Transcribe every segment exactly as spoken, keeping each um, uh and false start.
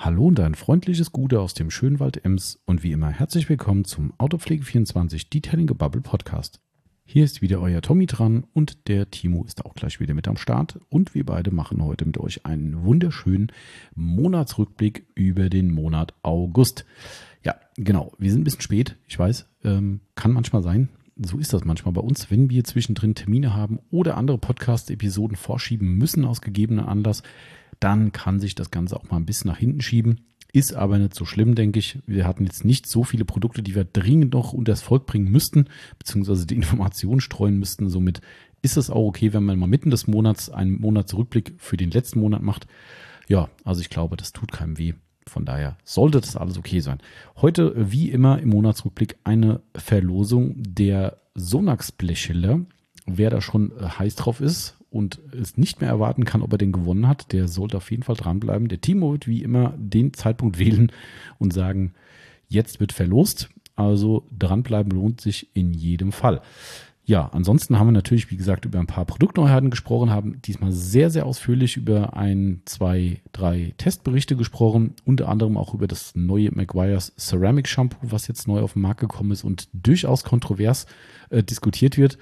Hallo und ein freundliches Gute aus dem schönen Wald Ems und wie immer herzlich willkommen zum Autopflege vierundzwanzig Detailing Gebubble Podcast. Hier ist wieder euer Tommy dran und der Timo ist auch gleich wieder mit am Start und wir beide machen heute mit euch einen wunderschönen Monatsrückblick über den Monat August. Ja, genau, wir sind ein bisschen spät, ich weiß, ähm, kann manchmal sein. So ist das manchmal bei uns, wenn wir zwischendrin Termine haben oder andere Podcast-Episoden vorschieben müssen aus gegebenem Anlass, dann kann sich das Ganze auch mal ein bisschen nach hinten schieben. Ist aber nicht so schlimm, denke ich. Wir hatten jetzt nicht so viele Produkte, die wir dringend noch unters Volk bringen müssten, beziehungsweise die Informationen streuen müssten. Somit ist es auch okay, wenn man mal mitten des Monats einen Monatsrückblick für den letzten Monat macht. Ja, also ich glaube, das tut keinem weh. Von daher sollte das alles okay sein. Heute, wie immer im Monatsrückblick, eine Verlosung der Sonax-Blechschilder. Wer da schon heiß drauf ist und es nicht mehr erwarten kann, ob er den gewonnen hat, der sollte auf jeden Fall dranbleiben. Der Timo wird wie immer den Zeitpunkt wählen und sagen, jetzt wird verlost. Also dranbleiben lohnt sich in jedem Fall. Ja, ansonsten haben wir natürlich, wie gesagt, über ein paar Produktneuheiten gesprochen, haben diesmal sehr, sehr ausführlich über ein, zwei, drei Testberichte gesprochen, unter anderem auch über das neue Meguiar's Ceramic Shampoo, was jetzt neu auf den Markt gekommen ist und durchaus kontrovers äh, diskutiert wird.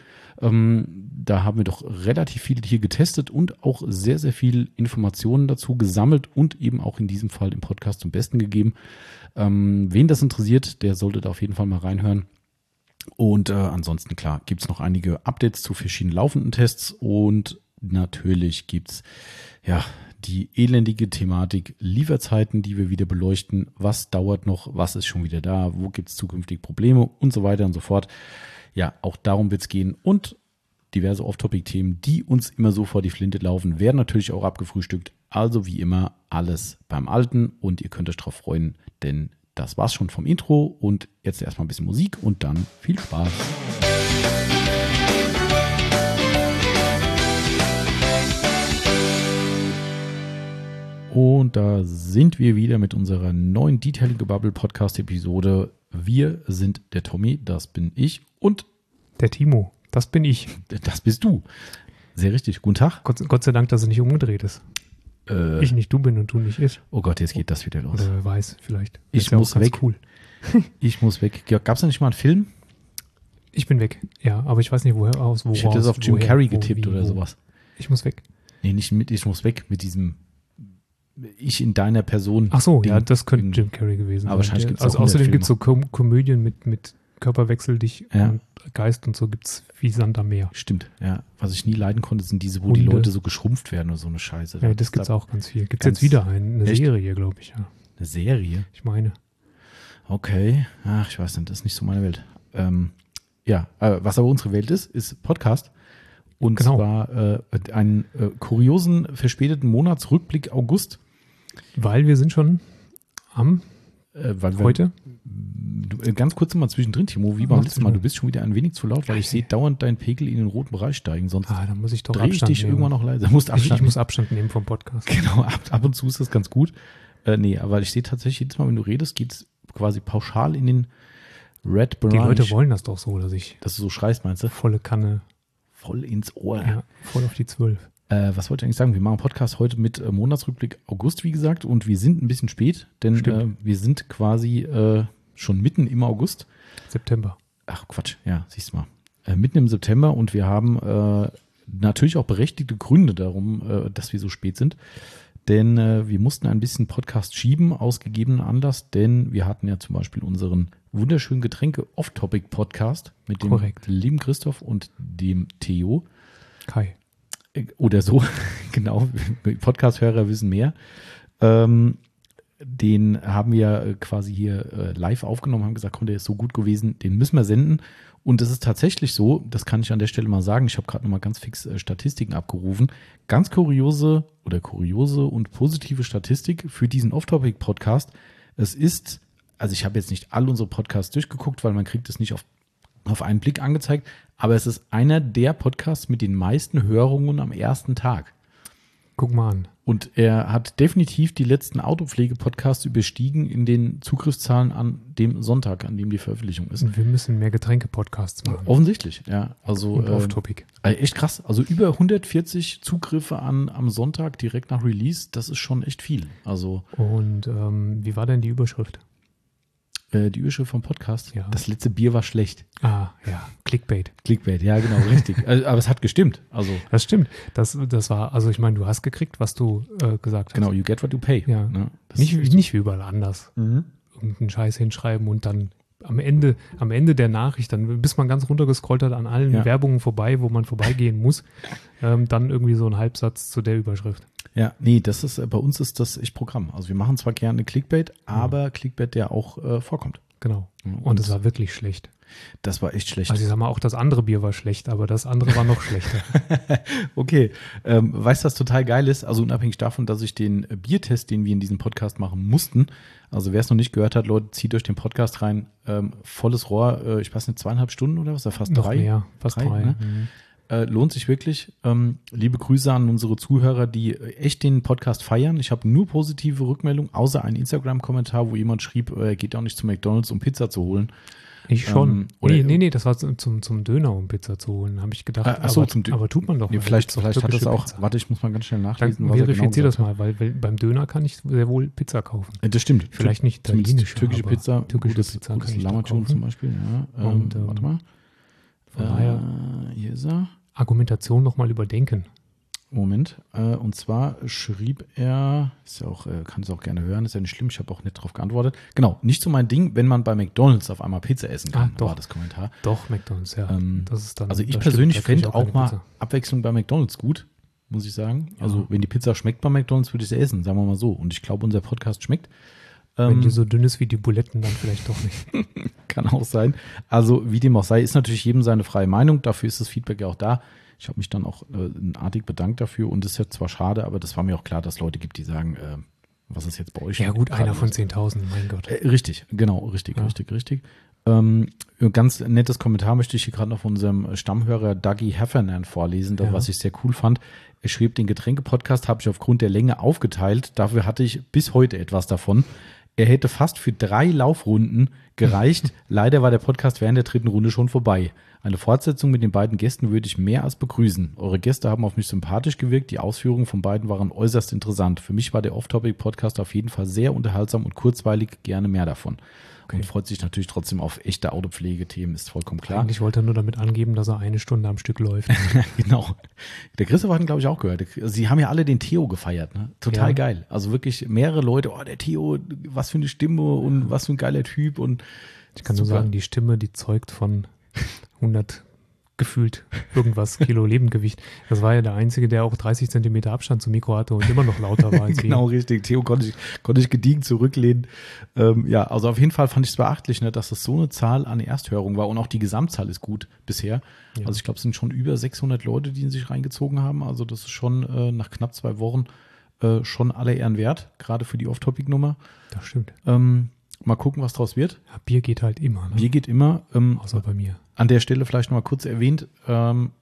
Ähm, da haben wir doch relativ viel hier getestet und auch sehr, sehr viel Informationen dazu gesammelt und eben auch in diesem Fall im Podcast zum Besten gegeben. Ähm, wen das interessiert, der sollte da auf jeden Fall mal reinhören. Und äh, ansonsten, klar, gibt es noch einige Updates zu verschiedenen laufenden Tests und natürlich gibt es ja die elendige Thematik Lieferzeiten, die wir wieder beleuchten. Was dauert noch? Was ist schon wieder da? Wo gibt es zukünftig Probleme? Und so weiter und so fort. Ja, auch darum wird es gehen und diverse Off-Topic-Themen, die uns immer so vor die Flinte laufen, werden natürlich auch abgefrühstückt. Also wie immer alles beim Alten und ihr könnt euch darauf freuen, denn das war's schon vom Intro und jetzt erstmal ein bisschen Musik und dann viel Spaß. Und da sind wir wieder mit unserer neuen Detailing Gebubble Podcast Episode. Wir sind der Tommy, das bin ich und der Timo, das bin ich. Das bist du. Sehr richtig. Guten Tag. Gott, Gott sei Dank, dass es nicht umgedreht ist. Äh, ich nicht du bin und du nicht ich. Oh Gott, jetzt geht das wieder los. Oder wer weiß, vielleicht. Ich ist ja muss auch ganz weg. Cool. Ich muss weg. Gab es da nicht mal einen Film? Ich bin weg, ja, aber ich weiß nicht, woher aus. Woraus, ich hätte das auf Jim woher, Carrey wo, getippt wie, oder wo. sowas. Ich muss weg. Nee, nicht mit, ich muss weg mit diesem Ich in deiner Person. Ach so, Ding. ja, das könnte Jim Carrey gewesen aber sein. Wahrscheinlich gibt's also auch außerdem gibt es so Kom- Komödien mit, mit Körperwechsel dich ja. und Geist und so gibt es wie Sand am Meer. Stimmt, ja. Was ich nie leiden konnte, sind diese, wo Hunde. die Leute so geschrumpft werden oder so eine Scheiße. Ja, das gibt es auch ganz viel. Gibt es ganz jetzt wieder ein, eine echt? Serie, glaube ich, ja. Eine Serie? Ich meine. Okay, ach, ich weiß nicht, das ist nicht so meine Welt. Ähm, ja, äh, was aber unsere Welt ist, ist Podcast. Und Genau. zwar äh, einen äh, kuriosen, verspäteten Monatsrückblick August. Weil wir sind schon am Äh, weil wir, heute. Du, äh, ganz kurz mal zwischendrin, Timo, wie beim letzten Mal, du bist schon wieder ein wenig zu laut, weil ich sehe dauernd deinen Pegel in den roten Bereich steigen, sonst Ah, da muss ich doch drehe ich Abstand dich nehmen. irgendwann noch leiser. Du musst Ich, Abstand ich muss Abstand nehmen vom Podcast. Genau, ab, ab und zu ist das ganz gut. Äh, nee, aber ich sehe tatsächlich jedes Mal, wenn du redest, geht es quasi pauschal in den Red Bereich. Die Leute wollen das doch so, dass ich Dass du so schreist, meinst du? volle Kanne, Voll ins Ohr. ja, voll auf die zwölf. Äh, was wollte ich eigentlich sagen? Wir machen einen Podcast heute mit äh, Monatsrückblick August, wie gesagt, und wir sind ein bisschen spät, denn äh, wir sind quasi äh, schon mitten im August. September. Ach Quatsch, ja, siehst du mal. Äh, mitten im September und wir haben äh, natürlich auch berechtigte Gründe darum, äh, dass wir so spät sind. Denn äh, wir mussten ein bisschen Podcast schieben, aus gegebenem Anlass, denn wir hatten ja zum Beispiel unseren wunderschönen Getränke-Off-Topic-Podcast mit dem Korrekt. lieben Christoph und dem Theo. Kai. Oder so, genau, Podcast-Hörer wissen mehr. Ähm, den haben wir quasi hier äh, live aufgenommen, haben gesagt, komm, der ist so gut gewesen, den müssen wir senden. Und es ist tatsächlich so, das kann ich an der Stelle mal sagen, ich habe gerade nochmal ganz fix äh, Statistiken abgerufen, ganz kuriose oder kuriose und positive Statistik für diesen Off-Topic-Podcast. Es ist, also ich habe jetzt nicht all unsere Podcasts durchgeguckt, weil man kriegt es nicht auf auf einen Blick angezeigt, aber es ist einer der Podcasts mit den meisten Hörungen am ersten Tag. Guck mal an. Und er hat definitiv die letzten Autopflege-Podcasts überstiegen in den Zugriffszahlen an dem Sonntag, an dem die Veröffentlichung ist. Und wir müssen mehr Getränke-Podcasts machen. Offensichtlich, ja. Also, Und äh, off-topic. Also echt krass. Also über hundertvierzig Zugriffe an, am Sonntag direkt nach Release, das ist schon echt viel. Also Und ähm, wie war denn die Überschrift? äh, die Überschrift vom Podcast, Ja. das letzte Bier war schlecht. Ah, ja, Clickbait. Clickbait, ja genau, richtig. Also, aber es hat gestimmt. Also Das stimmt. Das, das war, also ich meine, du hast gekriegt, was du äh, gesagt hast. genau, you get what you pay. Ja. Ne? Das Nicht, ist- nicht wie überall anders. Mhm. Irgendeinen Scheiß hinschreiben und dann am Ende, am Ende der Nachricht, dann bis man ganz runtergescrollt hat, an allen Ja. Werbungen vorbei, wo man vorbeigehen muss, ähm, dann irgendwie so ein Halbsatz zu der Überschrift. Ja, nee, das ist, äh, bei uns ist das echt Programm. Also wir machen zwar gerne Clickbait, aber Clickbait, der auch äh, vorkommt. Genau. Ja, Und es war wirklich schlecht. Das war echt schlecht. Also ich sag mal, auch das andere Bier war schlecht, aber das andere war noch schlechter. Okay, ähm, weißt du, was total geil ist? Also unabhängig davon, dass ich den äh, Biertest, den wir in diesem Podcast machen mussten, also wer es noch nicht gehört hat, Leute, zieht euch den Podcast rein, ähm, volles Rohr, äh, ich weiß nicht, zweieinhalb Stunden oder was, oder fast Noch drei? mehr, fast Drei, drei. ne? Mhm. Äh, lohnt sich wirklich. Ähm, liebe Grüße an unsere Zuhörer, die äh, echt den Podcast feiern. Ich habe nur positive Rückmeldungen, außer einen Instagram-Kommentar, wo jemand schrieb, äh, er geht auch nicht zu McDonald's, um Pizza zu holen. Ich schon. Ähm, oder- nee, nee, nee, das war zum, zum, zum Döner, um Pizza zu holen, habe ich gedacht. Äh, ach so, aber, zum Dö- aber tut man doch. Nee, mal. vielleicht Gibt's doch vielleicht hat das türkische auch, Pizza. warte, ich muss mal ganz schnell Dann nachlesen, was er genau verifizier das gesagt mal, weil weil beim Döner kann ich sehr wohl Pizza kaufen. hat. Äh, Das stimmt. Vielleicht nicht Zumindest italienische, türkische aber Pizza, türkische gutes, Pizza gutes kann ich da Lamacun kaufen. zum Beispiel. Ja. Ähm, Und, ähm, warte mal. Von daher Äh, hier ist er. Argumentation nochmal überdenken. Moment. Äh, und zwar schrieb er, ist ja auch, äh, kann es auch gerne hören, ist ja nicht schlimm, ich habe auch nicht drauf geantwortet. Genau, nicht so mein Ding, wenn man bei McDonald's auf einmal Pizza essen kann, Ah, doch. war das Kommentar. Doch, McDonald's, ja. Ähm, das ist dann, Also ich das persönlich stimmt, da krieg ich fände auch auch keine mal Pizza. Abwechslung bei McDonald's gut, muss ich sagen. Ja. Also wenn die Pizza schmeckt bei McDonald's, würde ich sie essen, sagen wir mal so. Und ich glaube, unser Podcast schmeckt. Wenn Ähm, die so dünn ist wie die Buletten, dann vielleicht doch nicht. Kann auch sein. Also wie dem auch sei, ist natürlich jedem seine freie Meinung. Dafür ist das Feedback ja auch da. Ich habe mich dann auch äh, artig bedankt dafür. Und das ist ja zwar schade, aber das war mir auch klar, dass Leute gibt, die sagen, äh, was ist jetzt bei euch? Ja gut, gerade einer von los? zehntausend, mein Gott. Äh, richtig, genau, richtig, Ja. richtig, richtig. Ähm, ganz nettes Kommentar möchte ich hier gerade noch von unserem Stammhörer Dougie Heffernan vorlesen, das, Ja. was ich sehr cool fand. Er schrieb, den Getränke-Podcast habe ich aufgrund der Länge aufgeteilt. Dafür hatte ich bis heute etwas davon. Er hätte fast für drei Laufrunden gereicht. Leider war der Podcast während der dritten Runde schon vorbei. Eine Fortsetzung mit den beiden Gästen würde ich mehr als begrüßen. Eure Gäste haben auf mich sympathisch gewirkt. Die Ausführungen von beiden waren äußerst interessant. Für mich war der Off-Topic-Podcast auf jeden Fall sehr unterhaltsam und kurzweilig. Gerne mehr davon. Okay. Und freut sich natürlich trotzdem auf echte Autopflegethemen, ist vollkommen klar. Eigentlich wollte er nur damit angeben, dass er eine Stunde am Stück läuft. Genau. Der Christoph hat ihn, glaube ich, auch gehört. Sie haben ja alle den Theo gefeiert, ne? Total Ja. geil. Also wirklich mehrere Leute, oh, der Theo, was für eine Stimme und was für ein geiler Typ und Ich kann nur super. sagen, die Stimme, die zeugt von hundert gefühlt irgendwas Kilo Lebendgewicht. Das war ja der Einzige, der auch dreißig Zentimeter Abstand zum Mikro hatte und immer noch lauter war als Genau, wir. richtig. Theo konnte ich, konnte ich gediegen zurücklehnen. Ähm, ja, also auf jeden Fall fand ich es beachtlich, ne, dass das so eine Zahl an Ersthörungen war und auch die Gesamtzahl ist gut bisher. Ja. Also ich glaube, es sind schon über sechshundert Leute, die sich reingezogen haben. Also das ist schon äh, nach knapp zwei Wochen äh, schon alle Ehren wert, gerade für die Off-Topic-Nummer. Das stimmt. Ähm, mal gucken, was draus wird. Ja, Bier geht halt immer, ne? Bier geht immer. Ähm, Außer bei mir. An der Stelle vielleicht noch mal kurz erwähnt, ähm,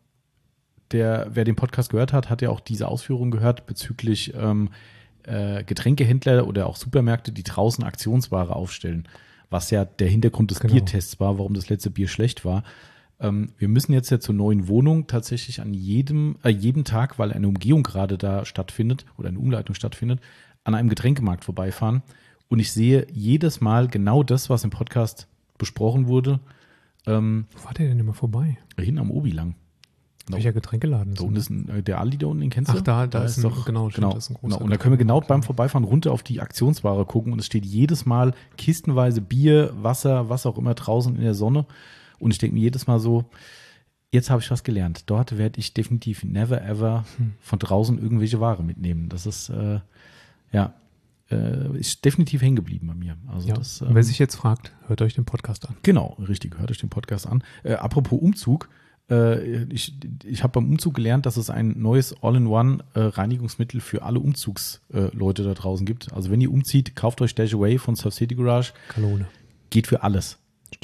der, wer den Podcast gehört hat, hat ja auch diese Ausführungen gehört bezüglich ähm, äh, Getränkehändler oder auch Supermärkte, die draußen Aktionsware aufstellen, was ja der Hintergrund des Genau. Biertests war, warum das letzte Bier schlecht war. Ähm, wir müssen jetzt ja zur neuen Wohnung tatsächlich an jedem, äh, jedem Tag, weil eine Umgehung gerade da stattfindet oder eine Umleitung stattfindet, an einem Getränkemarkt vorbeifahren. Und ich sehe jedes Mal genau das, was im Podcast besprochen wurde, ähm, Wo war der denn immer vorbei? hin am Obi lang. Welcher Getränkeladen Da unten ist ein, äh, der Aldi da unten, den kennst du? Ach, da- da ist ein- genau, stimmt, genau, das ist ein großer genau. Und da können wir genau Getränkemarkt, beim ja. Vorbeifahren runter auf die Aktionsware gucken und es steht jedes Mal kistenweise Bier, Wasser, was auch immer draußen in der Sonne. Und ich denke mir jedes Mal so, jetzt habe ich was gelernt. Dort werde ich definitiv never ever Hm. von draußen irgendwelche Ware mitnehmen. Das ist, äh, ja, äh, ist definitiv hängen geblieben bei mir. Also Ja. das, Und ähm, wer sich jetzt fragt, hört euch den Podcast an. Genau, richtig, hört euch den Podcast an. Äh, apropos Umzug, äh, ich, ich habe beim Umzug gelernt, dass es ein neues All-in-One-Reinigungsmittel für alle Umzugsleute äh, Leute da draußen gibt. Also wenn ihr umzieht, kauft euch Dash Away von Surf City Garage. Kalone. Geht für alles. Stimmt.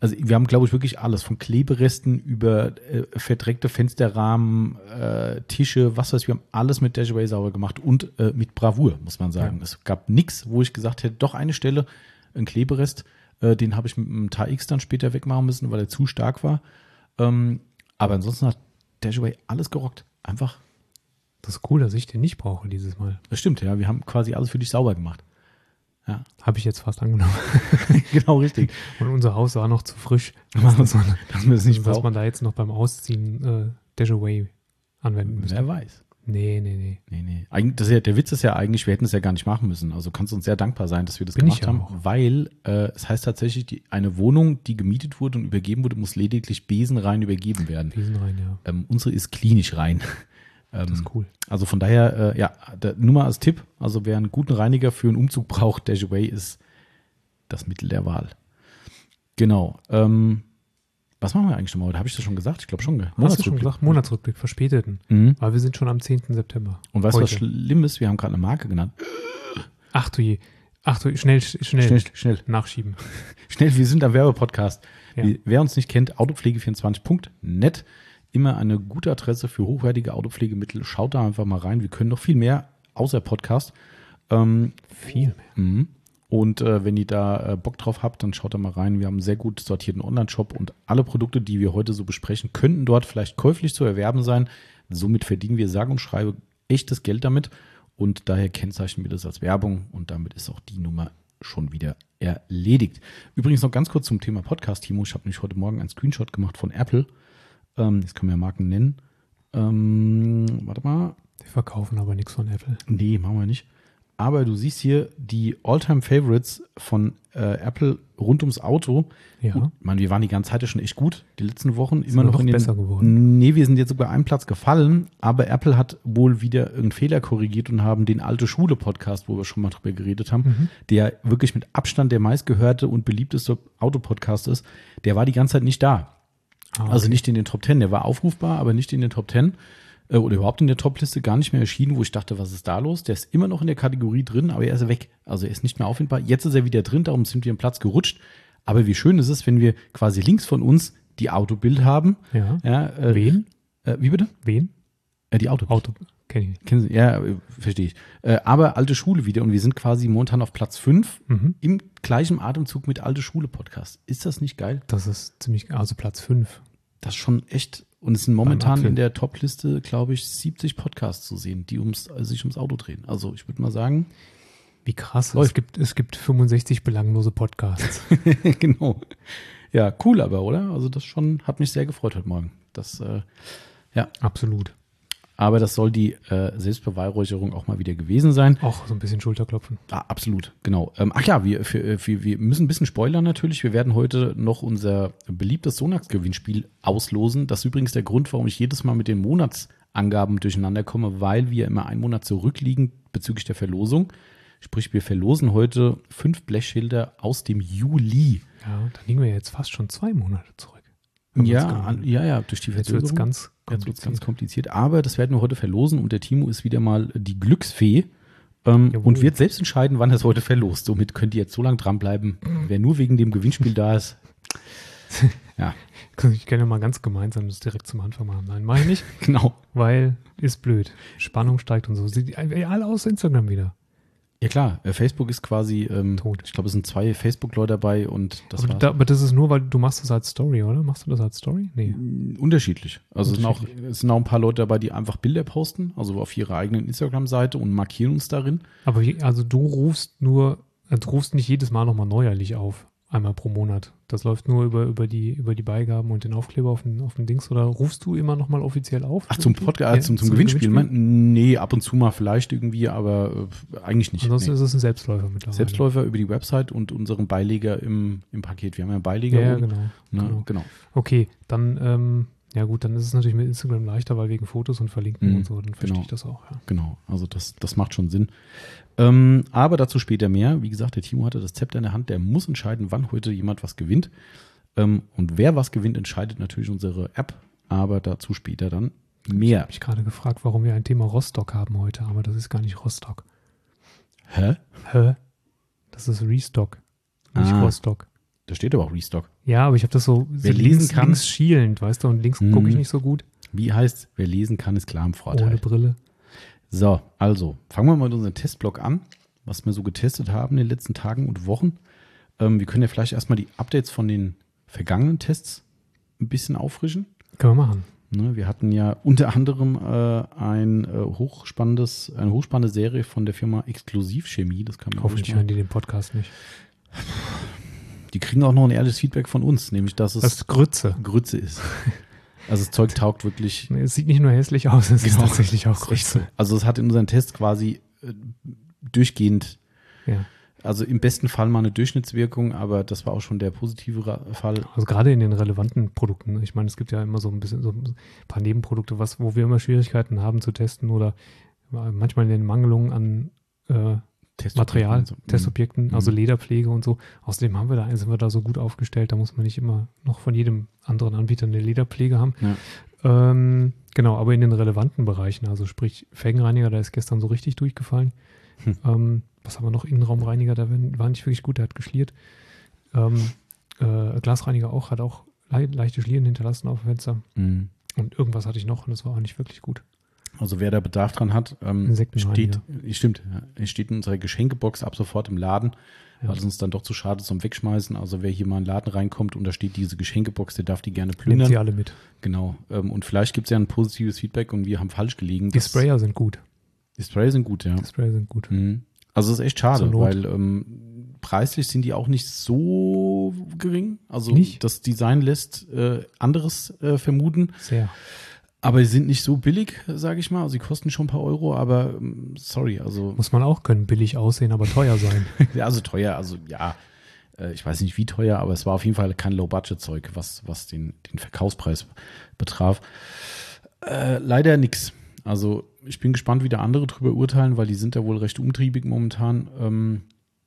Also wir haben, glaube ich, wirklich alles. Von Kleberesten über äh, verdreckte Fensterrahmen, äh, Tische, was weiß ich. Wir haben alles mit Dashaway sauber gemacht und äh, mit Bravour, muss man sagen. Ja. Es gab nichts, wo ich gesagt hätte, doch eine Stelle, ein Kleberest, äh, den habe ich mit einem T A X dann später wegmachen müssen, weil er zu stark war. Ähm, aber ansonsten hat Dashaway alles gerockt. Einfach. Das ist cool, dass ich den nicht brauche dieses Mal. Das stimmt, ja. Wir haben quasi alles für dich sauber gemacht. Ja. Habe ich jetzt fast angenommen. Genau, richtig. Und unser Haus war noch zu frisch, dass, dass, man, dass, das nicht dass man da jetzt noch beim Ausziehen äh, Dashaway anwenden müsste. Wer weiß. Nee, nee, nee. nee, nee. Eig- das ist ja, der Witz ist ja eigentlich, wir hätten es ja gar nicht machen müssen. Also kannst du uns sehr dankbar sein, dass wir das Bin gemacht ich haben, auch. weil äh, es heißt tatsächlich, die, eine Wohnung, die gemietet wurde und übergeben wurde, muss lediglich besenrein übergeben werden. Besenrein, ja. Ähm, unsere ist klinisch rein. Das ist cool. Also von daher, äh, ja, der, nur mal als Tipp, also wer einen guten Reiniger für einen Umzug braucht, Dashaway ist das Mittel der Wahl. Genau. Ähm, was machen wir eigentlich schon mal heute? Habe ich das schon gesagt? Ich glaube schon. Hast du schon gesagt? Monatsrückblick, verspäteten. Mhm. Aber wir sind schon am zehnten September. Und weißt du, was heute. schlimm ist? Wir haben gerade eine Marke genannt. Ach du je. Ach du, schnell, schnell. Schnell, schnell. Nachschieben. Schnell, wir sind am Werbepodcast. Ja. Wie, wer uns nicht kennt, autopflege vierundzwanzig punkt net. Immer eine gute Adresse für hochwertige Autopflegemittel. Schaut da einfach mal rein. Wir können noch viel mehr, außer Podcast. Ähm, viel mehr. Mhm. Und äh, wenn ihr da äh, Bock drauf habt, dann schaut da mal rein. Wir haben einen sehr gut sortierten Online-Shop und alle Produkte, die wir heute so besprechen, könnten dort vielleicht käuflich zu erwerben sein. Somit verdienen wir sage und schreibe echtes Geld damit und daher kennzeichnen wir das als Werbung und damit ist auch die Nummer schon wieder erledigt. Übrigens noch ganz kurz zum Thema Podcast, Timo. Ich habe nämlich heute Morgen einen Screenshot gemacht von Apple. Ähm, jetzt können wir ja Marken nennen. Ähm, warte mal. Die verkaufen aber nichts von Apple. Nee, machen wir nicht. Aber du siehst hier die All-Time-Favorites von äh, Apple rund ums Auto. Ja. Und, man, wir waren die ganze Zeit ja schon echt gut, die letzten Wochen. Sind immer wir noch noch in den, besser geworden. Nee, wir sind jetzt sogar einen Platz gefallen. Aber Apple hat wohl wieder irgendeinen Fehler korrigiert und haben den Alte Schule-Podcast, wo wir schon mal drüber geredet haben, Mhm. der wirklich mit Abstand der meistgehörte und beliebteste Autopodcast ist, der war die ganze Zeit nicht da. Ah, okay. Also nicht in den Top Ten. Der war aufrufbar, aber nicht in den Top Ten. Oder überhaupt in der Top-Liste gar nicht mehr erschienen, wo ich dachte, was ist da los? Der ist immer noch in der Kategorie drin, aber er ist weg. Also er ist nicht mehr auffindbar. Jetzt ist er wieder drin, darum sind wir im Platz gerutscht. Aber wie schön ist es, wenn wir quasi links von uns die Autobild haben. Ja. Ja, äh, Wen? Äh, wie bitte? Wen? Äh, die Autobild. Auto. Kenn ich nicht. Kennen Sie? Ja, äh, verstehe ich. Äh, aber Alte Schule wieder und wir sind quasi momentan auf Platz fünf Mhm. im gleichen Atemzug mit Alte Schule Podcast. Ist das nicht geil? Das ist ziemlich, also Platz fünf. Das ist schon echt. Und es sind momentan Apfel. in der Top-Liste, glaube ich, siebzig Podcasts zu sehen, die ums, also sich ums Auto drehen. Also ich würde mal sagen, Wie krass. Läuft. Es gibt, es gibt fünfundsechzig belanglose Podcasts. genau. Ja, cool aber, oder? Also das schon, hat mich sehr gefreut heute Morgen. Das, äh, ja. Absolut. Aber das soll die äh, Selbstbeweihräucherung auch mal wieder gewesen sein. Auch so ein bisschen Schulterklopfen. Ah, absolut, genau. Ähm, ach ja, wir, für, für, wir müssen ein bisschen spoilern natürlich. Wir werden heute noch unser beliebtes Sonax-Gewinnspiel auslosen. Das ist übrigens der Grund, warum ich jedes Mal mit den Monatsangaben durcheinander komme, weil wir immer einen Monat zurückliegen bezüglich der Verlosung. Sprich, wir verlosen heute fünf Blechschilder aus dem Juli. Ja, dann liegen wir jetzt fast schon zwei Monate zurück. Wenn man's Ja, genau an, nimmt. ja, ja, durch die Jetzt wird es Verzögerung. ganz Jetzt wird es ganz kompliziert. kompliziert. Aber das werden wir heute verlosen und der Timo ist wieder mal die Glücksfee ähm, Jawohl. und wird selbst entscheiden, wann er es heute verlost. Somit könnt ihr jetzt so lange dranbleiben. Wer nur wegen dem Gewinnspiel da ist. Ja, Ich kann ja mal ganz gemeinsam das direkt zum Anfang machen. Nein, mache ich nicht, genau. weil ist blöd. Spannung steigt und so. Sieht alle aus Instagram wieder. Ja klar, äh, Facebook ist quasi, ähm, Tot. ich glaube, es sind zwei Facebook-Leute dabei und das aber, war da, aber das ist nur, weil du machst das als Story, oder? Machst du das als Story? Nee. unterschiedlich. Also es sind, auch, Unterschiedlich. es sind auch ein paar Leute dabei, die einfach Bilder posten, also auf ihrer eigenen Instagram-Seite und markieren uns darin. Aber wie, also du rufst nur, äh, du rufst nicht jedes Mal nochmal neuerlich auf, einmal pro Monat. Das läuft nur über, über, die, über die Beigaben und den Aufkleber auf den, auf den Dings. Oder rufst du immer nochmal offiziell auf? Ach, zum Podcast, Ja, zum, zum, Gewinnspiel? Man, nee, ab und zu mal vielleicht irgendwie, aber äh, eigentlich nicht. Ansonsten Nee. ist es ein Selbstläufer mittlerweile. Selbstläufer über die Website und unseren Beileger im, im Paket. Wir haben ja einen Beileger. Ja, ja, oben. genau. Ne? genau. genau. Okay, dann, ähm, ja gut, dann ist es natürlich mit Instagram leichter, weil wegen Fotos und Verlinken Mhm, und so, dann verstehe genau. ich das auch, ja. Genau, also das, das macht schon Sinn. Ähm, aber dazu später mehr. Wie gesagt, der Timo hatte das Zepter in der Hand. Der muss entscheiden, wann heute jemand was gewinnt. Ähm, und wer was gewinnt, entscheidet natürlich unsere App. Aber dazu später dann Ich mehr. habe mich gerade gefragt, warum wir ein Thema Rostock haben heute, aber das ist gar nicht Rostock. Hä? Hä? Das ist Restock, nicht Ah. Rostock. Da steht aber auch Restock. Ja, aber ich habe das so, Wer so lesen links, kann- links schielend, weißt du, und links Mhm. gucke ich nicht so gut. Wie heißt, wer lesen kann, ist klar im Vorteil. Ohne Brille. So, also, fangen wir mal mit unserem Testblock an, was wir so getestet haben in den letzten Tagen und Wochen. Ähm, wir können ja vielleicht erstmal die Updates von den vergangenen Tests ein bisschen auffrischen. Können wir machen. Ne, wir hatten ja unter anderem äh, ein äh, hochspannendes, eine hochspannende Serie von der Firma Exklusivchemie. Das kann man Hoffentlich ruhig mal- hören die den Podcast nicht. Die kriegen auch noch ein ehrliches Feedback von uns, nämlich dass es Das ist Grütze. Grütze ist. Also das Zeug taugt wirklich. Nee, es sieht nicht nur hässlich aus, es ist Genau. tatsächlich auch Das ist echt so. Grütze. Also es hat in unseren Tests quasi äh, durchgehend, Ja. also im besten Fall mal eine Durchschnittswirkung, aber das war auch schon der positive Ra- Fall. Also gerade in den relevanten Produkten. Ich meine, es gibt ja immer so ein bisschen so ein paar Nebenprodukte, was, wo wir immer Schwierigkeiten haben zu testen oder manchmal in den Mangelungen an äh, Material, und so. Testobjekten, Mhm. also Lederpflege und so. Außerdem haben wir da, sind wir da so gut aufgestellt, da muss man nicht immer noch von jedem anderen Anbieter eine Lederpflege haben. Ja. Ähm, genau, aber in den relevanten Bereichen, also sprich Felgenreiniger, da ist gestern so richtig durchgefallen. Hm. Ähm, was haben wir noch? Innenraumreiniger, da war nicht wirklich gut, der hat geschliert. Ähm, äh, Glasreiniger auch, hat auch le leichte Schlieren hinterlassen auf dem Fenster. Mhm. Und irgendwas hatte ich noch und das war auch nicht wirklich gut. Also wer da Bedarf dran hat, ähm, Insektenreiniger. steht, stimmt, ja, es steht in unserer Geschenkebox ab sofort im Laden, Ja. weil es uns dann doch zu schade ist zum Wegschmeißen. Also wer hier mal in den Laden reinkommt und da steht diese Geschenkebox, der darf die gerne Nehmt plündern. sie alle mit. Genau. Ähm, und vielleicht gibt es ja ein positives Feedback und wir haben falsch gelegen. Die dass- Sprayer sind gut. Die Sprayer sind gut, ja. Die Sprayer sind gut. Mhm. Also es ist echt schade, Zur Not. weil ähm, preislich sind die auch nicht so gering. Also Nicht? das Design lässt äh, anderes äh, vermuten. Sehr. Aber sie sind nicht so billig, sage ich mal. Also sie kosten schon ein paar Euro, aber ähm, sorry, also Muss man auch können. Billig aussehen, aber teuer sein. ja, also teuer, also ja, äh, ich weiß nicht wie teuer, aber es war auf jeden Fall kein Low-Budget-Zeug, was, was den, den Verkaufspreis betraf. Äh, leider nix. Also ich bin gespannt, wie da andere drüber urteilen, weil die sind da wohl recht umtriebig momentan. Ähm,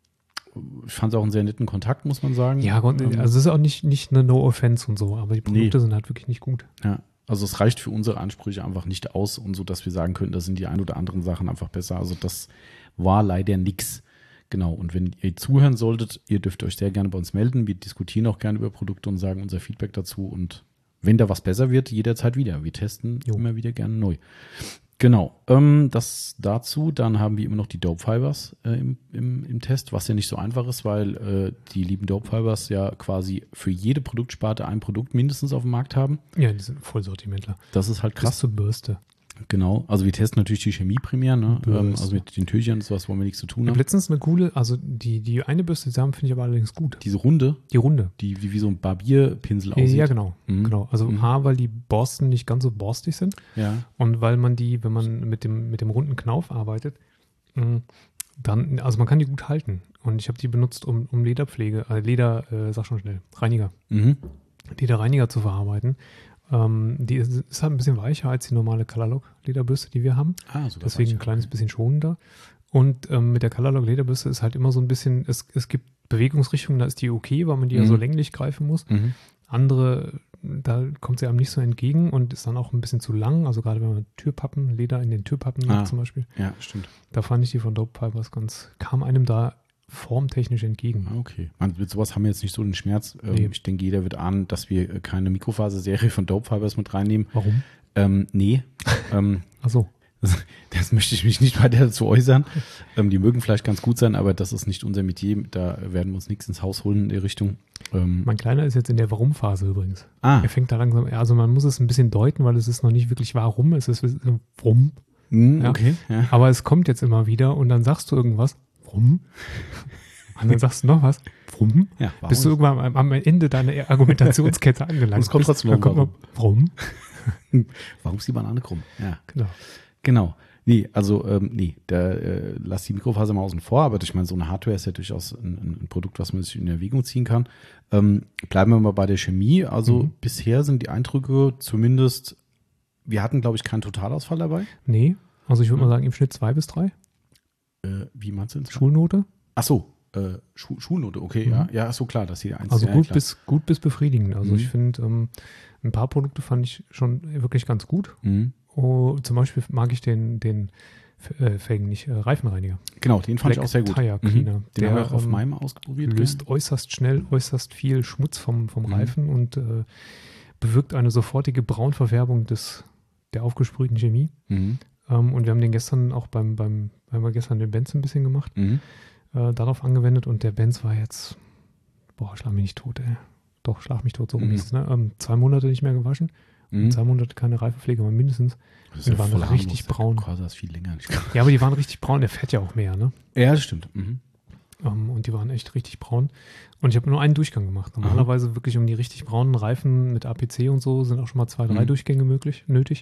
ich fand es auch einen sehr netten Kontakt, muss man sagen. Ja, Gott, Ähm, also es ist auch nicht, nicht eine No-Offense und so, aber die Produkte Nee. sind halt wirklich nicht gut. Ja, also es reicht für unsere Ansprüche einfach nicht aus und so, dass wir sagen könnten, da sind die ein oder anderen Sachen einfach besser. Also das war leider nix. Genau, und wenn ihr zuhören solltet, ihr dürft euch sehr gerne bei uns melden. Wir diskutieren auch gerne über Produkte und sagen unser Feedback dazu. Und wenn da was besser wird, jederzeit wieder. Wir testen Jo. immer wieder gerne neu. Genau, ähm, das dazu. Dann haben wir immer noch die Dope Fibers äh, im, im, im Test, was ja nicht so einfach ist, weil äh, die lieben Dope Fibers ja quasi für jede Produktsparte ein Produkt mindestens auf dem Markt haben. Ja, die sind Vollsortimentler. Das ist halt Krass krass. zur Bürste. Genau, also wir testen natürlich die Chemie primär, ne? Bürste. Ähm, also mit den Tüchern und sowas wollen wir nichts zu Ich tun habe haben. letztens eine coole, also die, die eine Bürste zusammen finde ich aber allerdings gut. Diese Runde, Die runde. die wie, wie so ein Barbierpinsel Ja, aussieht. ja, genau. Mhm. genau. Also Mhm. A, weil die Borsten nicht ganz so borstig sind Ja. und weil man die, wenn man mit dem, mit dem runden Knauf arbeitet, mh, dann, also man kann die gut halten. Und ich habe die benutzt, um, um Lederpflege, äh, Leder, äh, sag schon schnell, Reiniger, Mhm. Lederreiniger zu verarbeiten. Ähm, die ist, ist halt ein bisschen weicher als die normale Colorlock-Lederbürste, die wir haben. Ah, sogar Deswegen ein weicher. kleines bisschen schonender. Und ähm, mit der Colorlock Lederbürste ist halt immer so ein bisschen, es, es gibt Bewegungsrichtungen, da ist die okay, weil man die ja Mhm. so länglich greifen muss. Mhm. Andere, da kommt sie einem nicht so entgegen und ist dann auch ein bisschen zu lang. Also gerade wenn man Türpappen, Leder in den Türpappen macht Ah. zum Beispiel, Ja, stimmt. da fand ich die von Dope Fibers ganz, kam einem da formtechnisch entgegen. Ah, okay. Man, mit sowas haben wir jetzt nicht so den Schmerz. Ähm, Nee. Ich denke, jeder wird ahnen, dass wir äh, keine Mikrofaserserie von Dope Fibers mit reinnehmen. Warum? Ähm, nee. ähm, Achso, Das möchte ich mich nicht weiter dazu äußern. Ähm, die mögen vielleicht ganz gut sein, aber das ist nicht unser Metier. Da werden wir uns nichts ins Haus holen in der Richtung. Ähm, mein Kleiner ist jetzt in der Warum-Phase übrigens. ah, Er fängt da langsam, also man muss es ein bisschen deuten, weil es ist noch nicht wirklich warum, es ist warum. mh, ja. okay. Ja. Aber es kommt jetzt immer wieder und dann sagst du irgendwas, warum? Und dann sagst du noch was, warum? Ja, warum? Bist du irgendwann am, am Ende deiner Argumentationskette angelangt. Und es kommt bist, trotzdem dann noch kommt noch, warum? Warum ist die Banane krumm? Ja, Genau. genau. Nee, also, ähm, nee, da äh, lass die Mikrofaser mal außen vor, aber ich meine, so eine Hardware ist ja durchaus ein, ein Produkt, was man sich in Erwägung ziehen kann. Ähm, bleiben wir mal bei der Chemie. Also Mhm. bisher sind die Eindrücke zumindest, wir hatten, glaube ich, keinen Totalausfall dabei. Nee, also ich würde Mhm. mal sagen, im Schnitt zwei bis drei. Äh, wie meinst du? Schulnote. Ach so, äh, Schu Schulnote, okay, Mhm. ja. Ja, ach so, klar, dass die eins. Also ja, gut klar. bis gut bis befriedigend. Also Mhm. ich finde, ähm, ein paar Produkte fand ich schon wirklich ganz gut. Mhm. Oh, zum Beispiel mag ich den, den äh, Felgen, nicht äh, Reifenreiniger. Genau, den fand Black ich auch sehr gut. Tire Cleaner. Mhm. Den Der, haben wir auch auf ähm, meinem ausprobiert. Löst äußerst schnell, äußerst viel Schmutz vom, vom Mhm. Reifen und äh, bewirkt eine sofortige Braunverfärbung des, der aufgesprühten Chemie. Mhm. Ähm, und wir haben den gestern auch beim, beim, haben wir gestern den Benz ein bisschen gemacht, Mhm. äh, darauf angewendet und der Benz war jetzt, boah, schlag mich nicht tot, ey. Doch, schlag mich tot, so rum Mhm. ist es, ne? Ähm, zwei Monate nicht mehr gewaschen. Mhm. Zwei Monate keine Reifenpflege, aber mindestens. Das Die waren voll richtig harmlos. Der braun. Corsa ist viel länger. Nicht Ja, aber die waren richtig braun, der fährt ja auch mehr, ne? ja, das stimmt. Mhm. Um, und die waren echt richtig braun. Und ich habe nur einen Durchgang gemacht. Normalerweise wirklich um die richtig braunen Reifen mit A P C und so sind auch schon mal zwei, drei Mhm. Durchgänge möglich, nötig.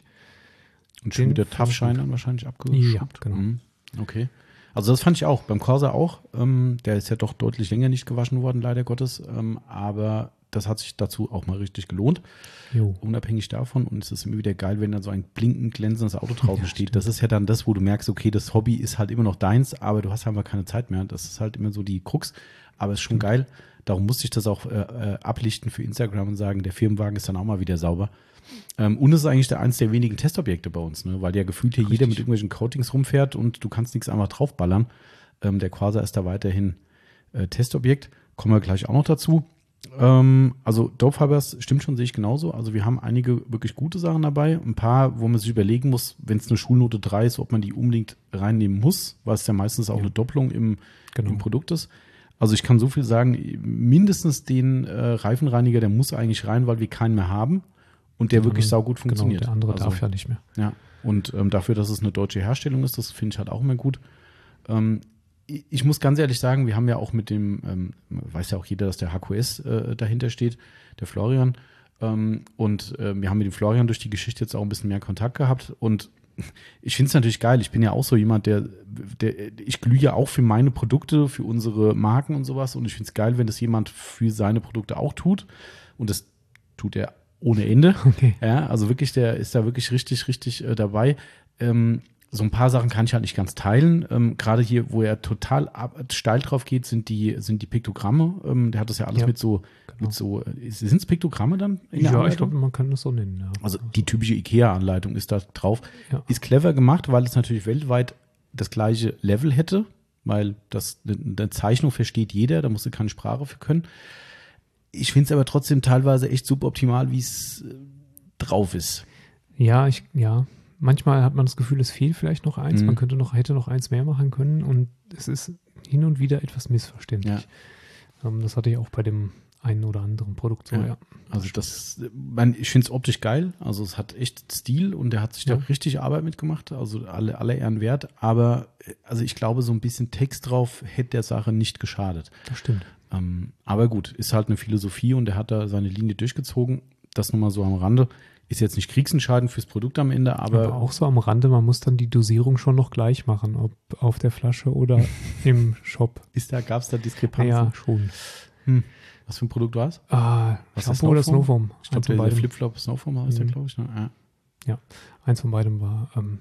Und schon Den wieder fand ich Taffschein gut. dann wahrscheinlich abgeschraubt. Ja, genau. Mhm. Okay. Also das fand ich auch. Beim Corsa auch. Ähm, der ist ja doch deutlich länger nicht gewaschen worden, leider Gottes. Ähm, aber das hat sich dazu auch mal richtig gelohnt. Jo. Unabhängig davon. Und es ist immer wieder geil, wenn dann so ein blinkend glänzendes Auto draußen Ja, steht. stimmt. Das ist ja dann das, wo du merkst, okay, das Hobby ist halt immer noch deins, aber du hast einfach keine Zeit mehr. Das ist halt immer so die Krux. Aber es ist schon geil. Darum musste ich das auch äh, äh, ablichten für Instagram und sagen, der Firmenwagen ist dann auch mal wieder sauber. Ähm, und es ist eigentlich der, eins der wenigen Testobjekte bei uns, ne? Weil ja gefühlt hier Richtig. jeder mit irgendwelchen Coatings rumfährt und du kannst nichts einfach draufballern. Ähm, der Corsa ist da weiterhin äh, Testobjekt. Kommen wir gleich auch noch dazu. Ähm, also Dope Fibers stimmt schon, sehe ich genauso. Also wir haben einige wirklich gute Sachen dabei. Ein paar, wo man sich überlegen muss, wenn es eine Schulnote drei ist, ob man die unbedingt reinnehmen muss, weil es ja meistens auch Ja. eine Doppelung im, Genau. im Produkt ist. Also ich kann so viel sagen, mindestens den äh, Reifenreiniger, der muss eigentlich rein, weil wir keinen mehr haben und der wirklich saugut funktioniert. Genau, der andere also, darf ja nicht mehr. ja, und ähm, dafür, dass es eine deutsche Herstellung ist, das finde ich halt auch immer gut. Ähm, ich, ich muss ganz ehrlich sagen, wir haben ja auch mit dem, ähm, weiß ja auch jeder, dass der H Q S äh, dahinter steht, der Florian. Ähm, und äh, wir haben mit dem Florian durch die Geschichte jetzt auch ein bisschen mehr Kontakt gehabt. Und ich finde es natürlich geil. Ich bin ja auch so jemand, der, der ich glühe ja auch für meine Produkte, für unsere Marken und sowas. Und ich finde es geil, wenn das jemand für seine Produkte auch tut. Und das tut er ohne Ende. Okay. Ja, also wirklich, der ist da wirklich richtig, richtig äh, dabei. Ähm, so ein paar Sachen kann ich halt nicht ganz teilen. Ähm, Gerade hier, wo er total ab, steil drauf geht, sind die, sind die Piktogramme. Ähm, der hat das ja alles Ja, mit so, genau. mit so, sind es Piktogramme dann in der Ja, ich Anleitung? glaube, man kann das so nennen. Ja. Also die typische IKEA-Anleitung ist da drauf. Ja. Ist clever gemacht, weil es natürlich weltweit das gleiche Level hätte, weil das eine Zeichnung versteht jeder, da musst du keine Sprache für können. Ich finde es aber trotzdem teilweise echt suboptimal, wie es äh, drauf ist. Ja, ich, ja. Manchmal hat man das Gefühl, es fehlt vielleicht noch eins. Mhm. Man könnte noch, hätte noch eins mehr machen können und es ist hin und wieder etwas missverständlich. Ähm, das hatte ich auch bei dem einen oder anderen Produkt so, Ja. ja. Also das, man, ich finde es optisch geil. Also es hat echt Stil und der hat sich Ja. da richtig Arbeit mitgemacht. Also alle, alle Ehren wert. Aber äh, also ich glaube, so ein bisschen Text drauf hätte der Sache nicht geschadet. Das stimmt. Ähm, aber gut, ist halt eine Philosophie und er hat da seine Linie durchgezogen. Das nochmal so am Rande. Ist jetzt nicht kriegsentscheidend fürs Produkt am Ende, aber, Aber auch so am Rande, man muss dann die Dosierung schon noch gleich machen, ob auf der Flasche oder im Shop. ist da, gab es da Diskrepanzen? Ja, schon. Hm. Was für ein Produkt war es? Ah, Was Shampoo oder Snowfoam? Ich glaube, Eins der, von der beidem. Flipflop Snowfoam heißt der, Mhm. glaube ich. Ne? Ja. Eins von beidem war, ähm,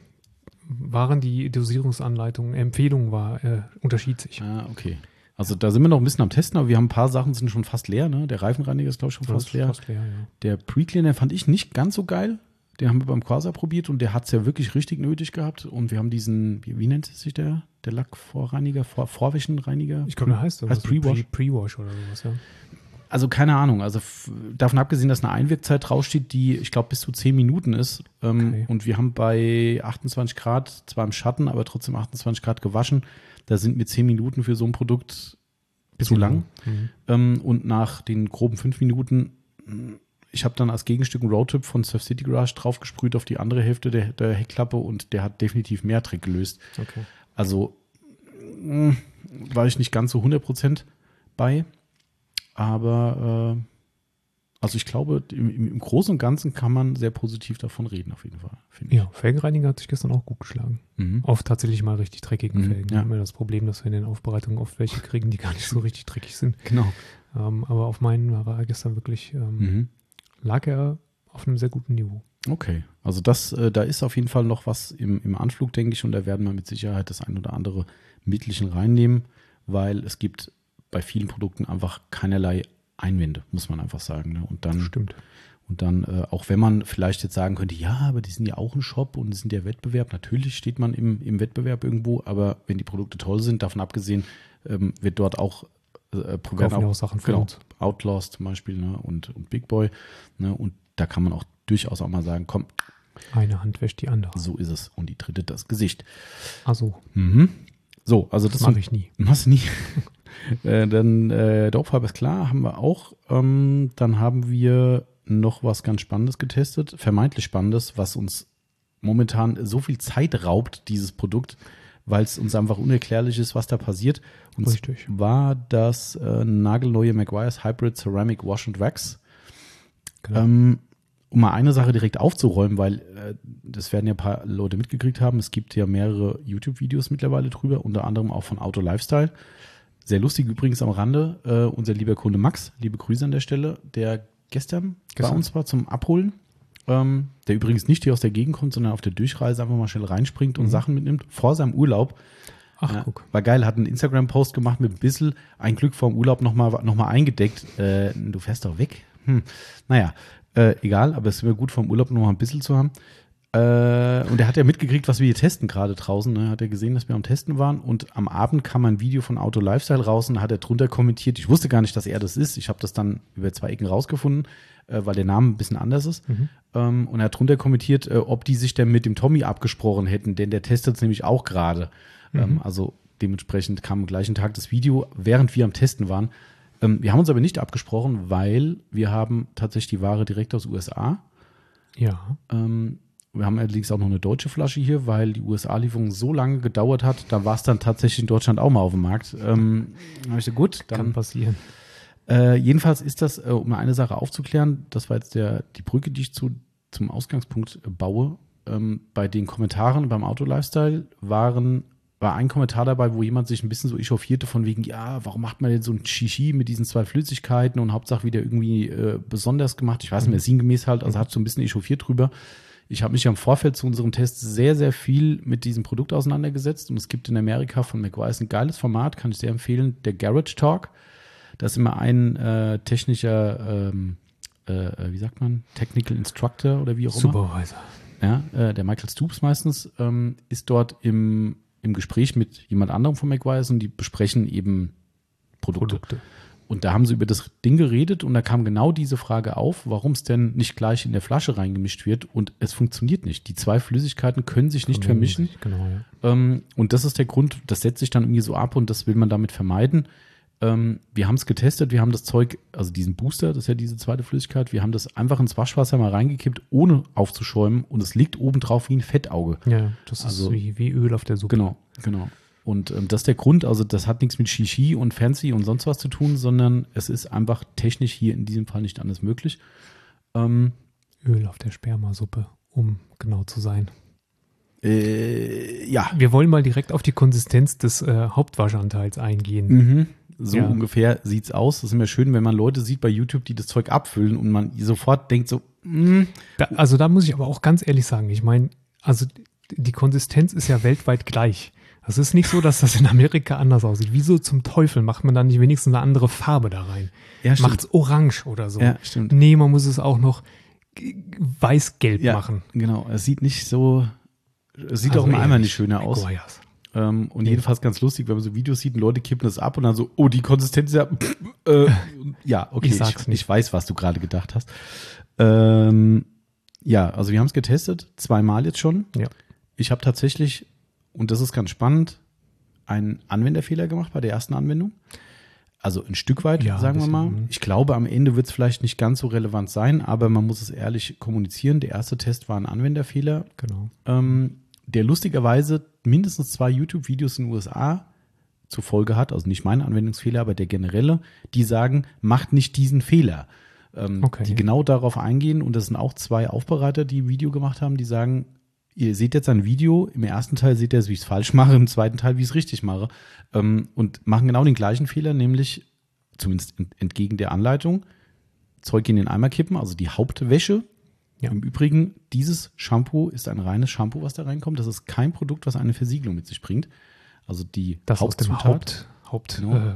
waren die Dosierungsanleitungen, Empfehlungen war, äh, unterschied sich. Ah, okay. Also da sind wir noch ein bisschen am Testen, aber wir haben ein paar Sachen, sind schon fast leer. Ne? Der Reifenreiniger ist, glaube ich, schon Das fast ist leer. fast leer, ja. Der Pre-Cleaner fand ich nicht ganz so geil. Den haben wir beim Corsa probiert und der hat es ja wirklich richtig nötig gehabt. Und wir haben diesen, wie, wie nennt sich der? Der Lackvorreiniger, Vor Vorwäschenreiniger? Ich glaube, der heißt so. Heißt was, Pre-Wash? Pre- Pre-Wash oder sowas, ja. Also keine Ahnung. Also f- davon abgesehen, dass eine Einwirkzeit draufsteht, die, ich glaube, bis zu zehn Minuten ist. Ähm, Okay. Und wir haben bei achtundzwanzig Grad, zwar im Schatten, aber trotzdem achtundzwanzig Grad gewaschen. Da sind mir zehn Minuten für so ein Produkt zu lang. Mhm. Ähm, und nach den groben fünf Minuten, ich habe dann als Gegenstück einen Roadtrip von Surf City Garage draufgesprüht auf die andere Hälfte der, der Heckklappe und der hat definitiv mehr Trick gelöst. Okay. Also mh, war ich nicht ganz so hundert Prozent bei, aber äh, also ich glaube, im, im Großen und Ganzen kann man sehr positiv davon reden, auf jeden Fall, finde ich. Ja, Felgenreiniger hat sich gestern auch gut geschlagen. Mhm. Auf tatsächlich mal richtig dreckigen Mhm, Felgen. ja. Wir haben ja das Problem, dass wir in den Aufbereitungen oft welche kriegen, die gar nicht so richtig dreckig sind. Genau. Ähm, aber auf meinen war er gestern wirklich, ähm, Mhm. lag er auf einem sehr guten Niveau. Okay, also das, äh, da ist auf jeden Fall noch was im, im Anflug, denke ich, und da werden wir mit Sicherheit das ein oder andere Mittelchen reinnehmen, weil es gibt bei vielen Produkten einfach keinerlei Einwände, muss man einfach sagen. Ne? Und dann, Stimmt. Und dann, äh, auch wenn man vielleicht jetzt sagen könnte, ja, aber die sind ja auch ein Shop und die sind ja Wettbewerb. Natürlich steht man im, im Wettbewerb irgendwo, aber wenn die Produkte toll sind, davon abgesehen, ähm, wird dort auch äh, Kaufen ja auch Sachen für genau, uns. Outlaws zum Beispiel, ne, und, und Big Boy. Ne, und da kann man auch durchaus auch mal sagen, komm, eine Hand wäscht die andere. so ist es. Und die dritte das Gesicht. Ach so. Mhm. So, also das, Das mache ich nie. Machst du nie. äh, dann äh, Dorffarbe ist klar, haben wir auch. Ähm, dann haben wir noch was ganz Spannendes getestet, vermeintlich Spannendes, was uns momentan so viel Zeit raubt, dieses Produkt, weil es uns einfach unerklärlich ist, was da passiert. Und Richtig. war das äh, nagelneue Meguiar's Hybrid Ceramic Wash and Wax. Genau. Ähm, um mal eine Sache direkt aufzuräumen, weil äh, das werden ja ein paar Leute mitgekriegt haben. Es gibt ja mehrere YouTube-Videos mittlerweile drüber, unter anderem auch von Auto Lifestyle. Sehr lustig übrigens am Rande, äh, unser lieber Kunde Max, liebe Grüße an der Stelle, der gestern, gestern. bei uns war zum Abholen, ähm, der übrigens nicht hier aus der Gegend kommt, sondern auf der Durchreise einfach mal schnell reinspringt und mhm. Sachen mitnimmt, vor seinem Urlaub. Ach, äh, guck. War geil, hat einen Instagram-Post gemacht mit ein bisschen ein Glück vorm Urlaub nochmal noch mal eingedeckt. Äh, du fährst doch weg. Hm. Naja, äh, egal, aber es ist immer gut vom Urlaub nochmal ein bisschen zu haben. Äh, und er hat ja mitgekriegt, was wir hier testen gerade draußen. Ne? Hat er gesehen, dass wir am Testen waren. Und am Abend kam ein Video von Auto Lifestyle raus und hat er drunter kommentiert. Ich wusste gar nicht, dass er das ist. Ich habe das dann über zwei Ecken rausgefunden, äh, weil der Name ein bisschen anders ist. Mhm. Ähm, und er hat drunter kommentiert, äh, ob die sich denn mit dem Tommy abgesprochen hätten, denn der testet es nämlich auch gerade. Mhm. Ähm, also dementsprechend kam am gleichen Tag das Video, während wir am Testen waren. Ähm, wir haben uns aber nicht abgesprochen, weil wir haben tatsächlich die Ware direkt aus U S A. Ja. Ähm, Wir haben allerdings auch noch eine deutsche Flasche hier, weil die U S A-Lieferung so lange gedauert hat. Da war es dann tatsächlich in Deutschland auch mal auf dem Markt. Ähm, habe ich gesagt, gut, dann kann passieren. Äh, jedenfalls ist das, äh, um eine Sache aufzuklären, das war jetzt der, die Brücke, die ich zu, zum Ausgangspunkt äh, baue. Ähm, bei den Kommentaren beim Auto-Lifestyle waren, war ein Kommentar dabei, wo jemand sich ein bisschen so echauffierte von wegen, ja, warum macht man denn so ein Shishi mit diesen zwei Flüssigkeiten und Hauptsache wieder irgendwie äh, besonders gemacht. Ich weiß nicht mehr, sinngemäß halt, also hat so ein bisschen echauffiert drüber. Ich habe mich ja im Vorfeld zu unserem Test sehr, sehr viel mit diesem Produkt auseinandergesetzt und es gibt in Amerika von Meguiar's ein geiles Format, kann ich sehr empfehlen, der Garage Talk. Da ist immer ein äh, technischer, ähm, äh, wie sagt man, Technical Instructor oder wie auch immer. Supervisor. Ja, äh, der Michael Stoops meistens ähm, ist dort im, im Gespräch mit jemand anderem von Meguiar's und die besprechen eben Produkte. Produkte. Und da haben sie über das Ding geredet und da kam genau diese Frage auf, warum es denn nicht gleich in der Flasche reingemischt wird und es funktioniert nicht. Die zwei Flüssigkeiten können sich nicht vermischen. Sich, genau, ja. Ähm, und das ist der Grund, das setzt sich dann irgendwie so ab und das will man damit vermeiden. Ähm, wir haben es getestet, wir haben das Zeug, also diesen Booster, das ist ja diese zweite Flüssigkeit, wir haben das einfach ins Waschwasser mal reingekippt, ohne aufzuschäumen und es liegt oben drauf wie ein Fettauge. Ja, das Also, ist wie, wie Öl auf der Suppe. Genau, genau. Und ähm, das ist der Grund, also das hat nichts mit Shishi und Fancy und sonst was zu tun, sondern es ist einfach technisch hier in diesem Fall nicht anders möglich. Ähm, Öl auf der Spermasuppe, um genau zu sein. äh, ja. Wir wollen mal direkt auf die Konsistenz des äh, Hauptwaschanteils eingehen. Mhm. So Ja. ungefähr sieht's aus. Das ist immer schön, wenn man Leute sieht bei YouTube, die das Zeug abfüllen und man sofort denkt so, mh. Da, also da muss ich aber auch ganz ehrlich sagen, ich meine, also die Konsistenz ist ja weltweit gleich. Das ist nicht so, dass das in Amerika anders aussieht. Wieso zum Teufel macht man da nicht wenigstens eine andere Farbe da rein? Ja, stimmt. Macht's orange oder so. Ja, stimmt. Nee, man muss es auch noch g- weiß-gelb Ja, machen. genau. Es sieht nicht so, es sieht Also auch im Eimer ehrlich, nicht schöner aus. Meguiar's. Ähm, und jedenfalls ganz lustig, wenn man so Videos sieht und Leute kippen das ab und dann so, oh, die Konsistenz ist ja, äh, ja, okay, Ich sag's ich, nicht. ich weiß, was du gerade gedacht hast. Ähm, ja, also wir haben es getestet, zweimal jetzt schon. Ja. Ich habe tatsächlich, und das ist ganz spannend, einen Anwenderfehler gemacht bei der ersten Anwendung. Also ein Stück weit, Ja, sagen wir ein mal. bisschen, mhm. Ich glaube, am Ende wird es vielleicht nicht ganz so relevant sein, aber man muss es ehrlich kommunizieren. Der erste Test war ein Anwenderfehler, Genau. ähm, der lustigerweise mindestens zwei YouTube-Videos in den U S A zur Folge hat, also nicht mein Anwendungsfehler, aber der generelle, die sagen, macht nicht diesen Fehler. Ähm, Okay. Die genau darauf eingehen und das sind auch zwei Aufbereiter, die ein Video gemacht haben, die sagen, ihr seht jetzt ein Video, im ersten Teil seht ihr es, wie ich es falsch mache, im zweiten Teil, wie ich es richtig mache ähm, und machen genau den gleichen Fehler, nämlich zumindest ent- entgegen der Anleitung, Zeug in den Eimer kippen, also die Hauptwäsche. Ja. Im Übrigen, dieses Shampoo ist ein reines Shampoo, was da reinkommt. Das ist kein Produkt, was eine Versiegelung mit sich bringt. Also die Das aus dem Hauptzutat. Haupt, Haupt Genau. äh,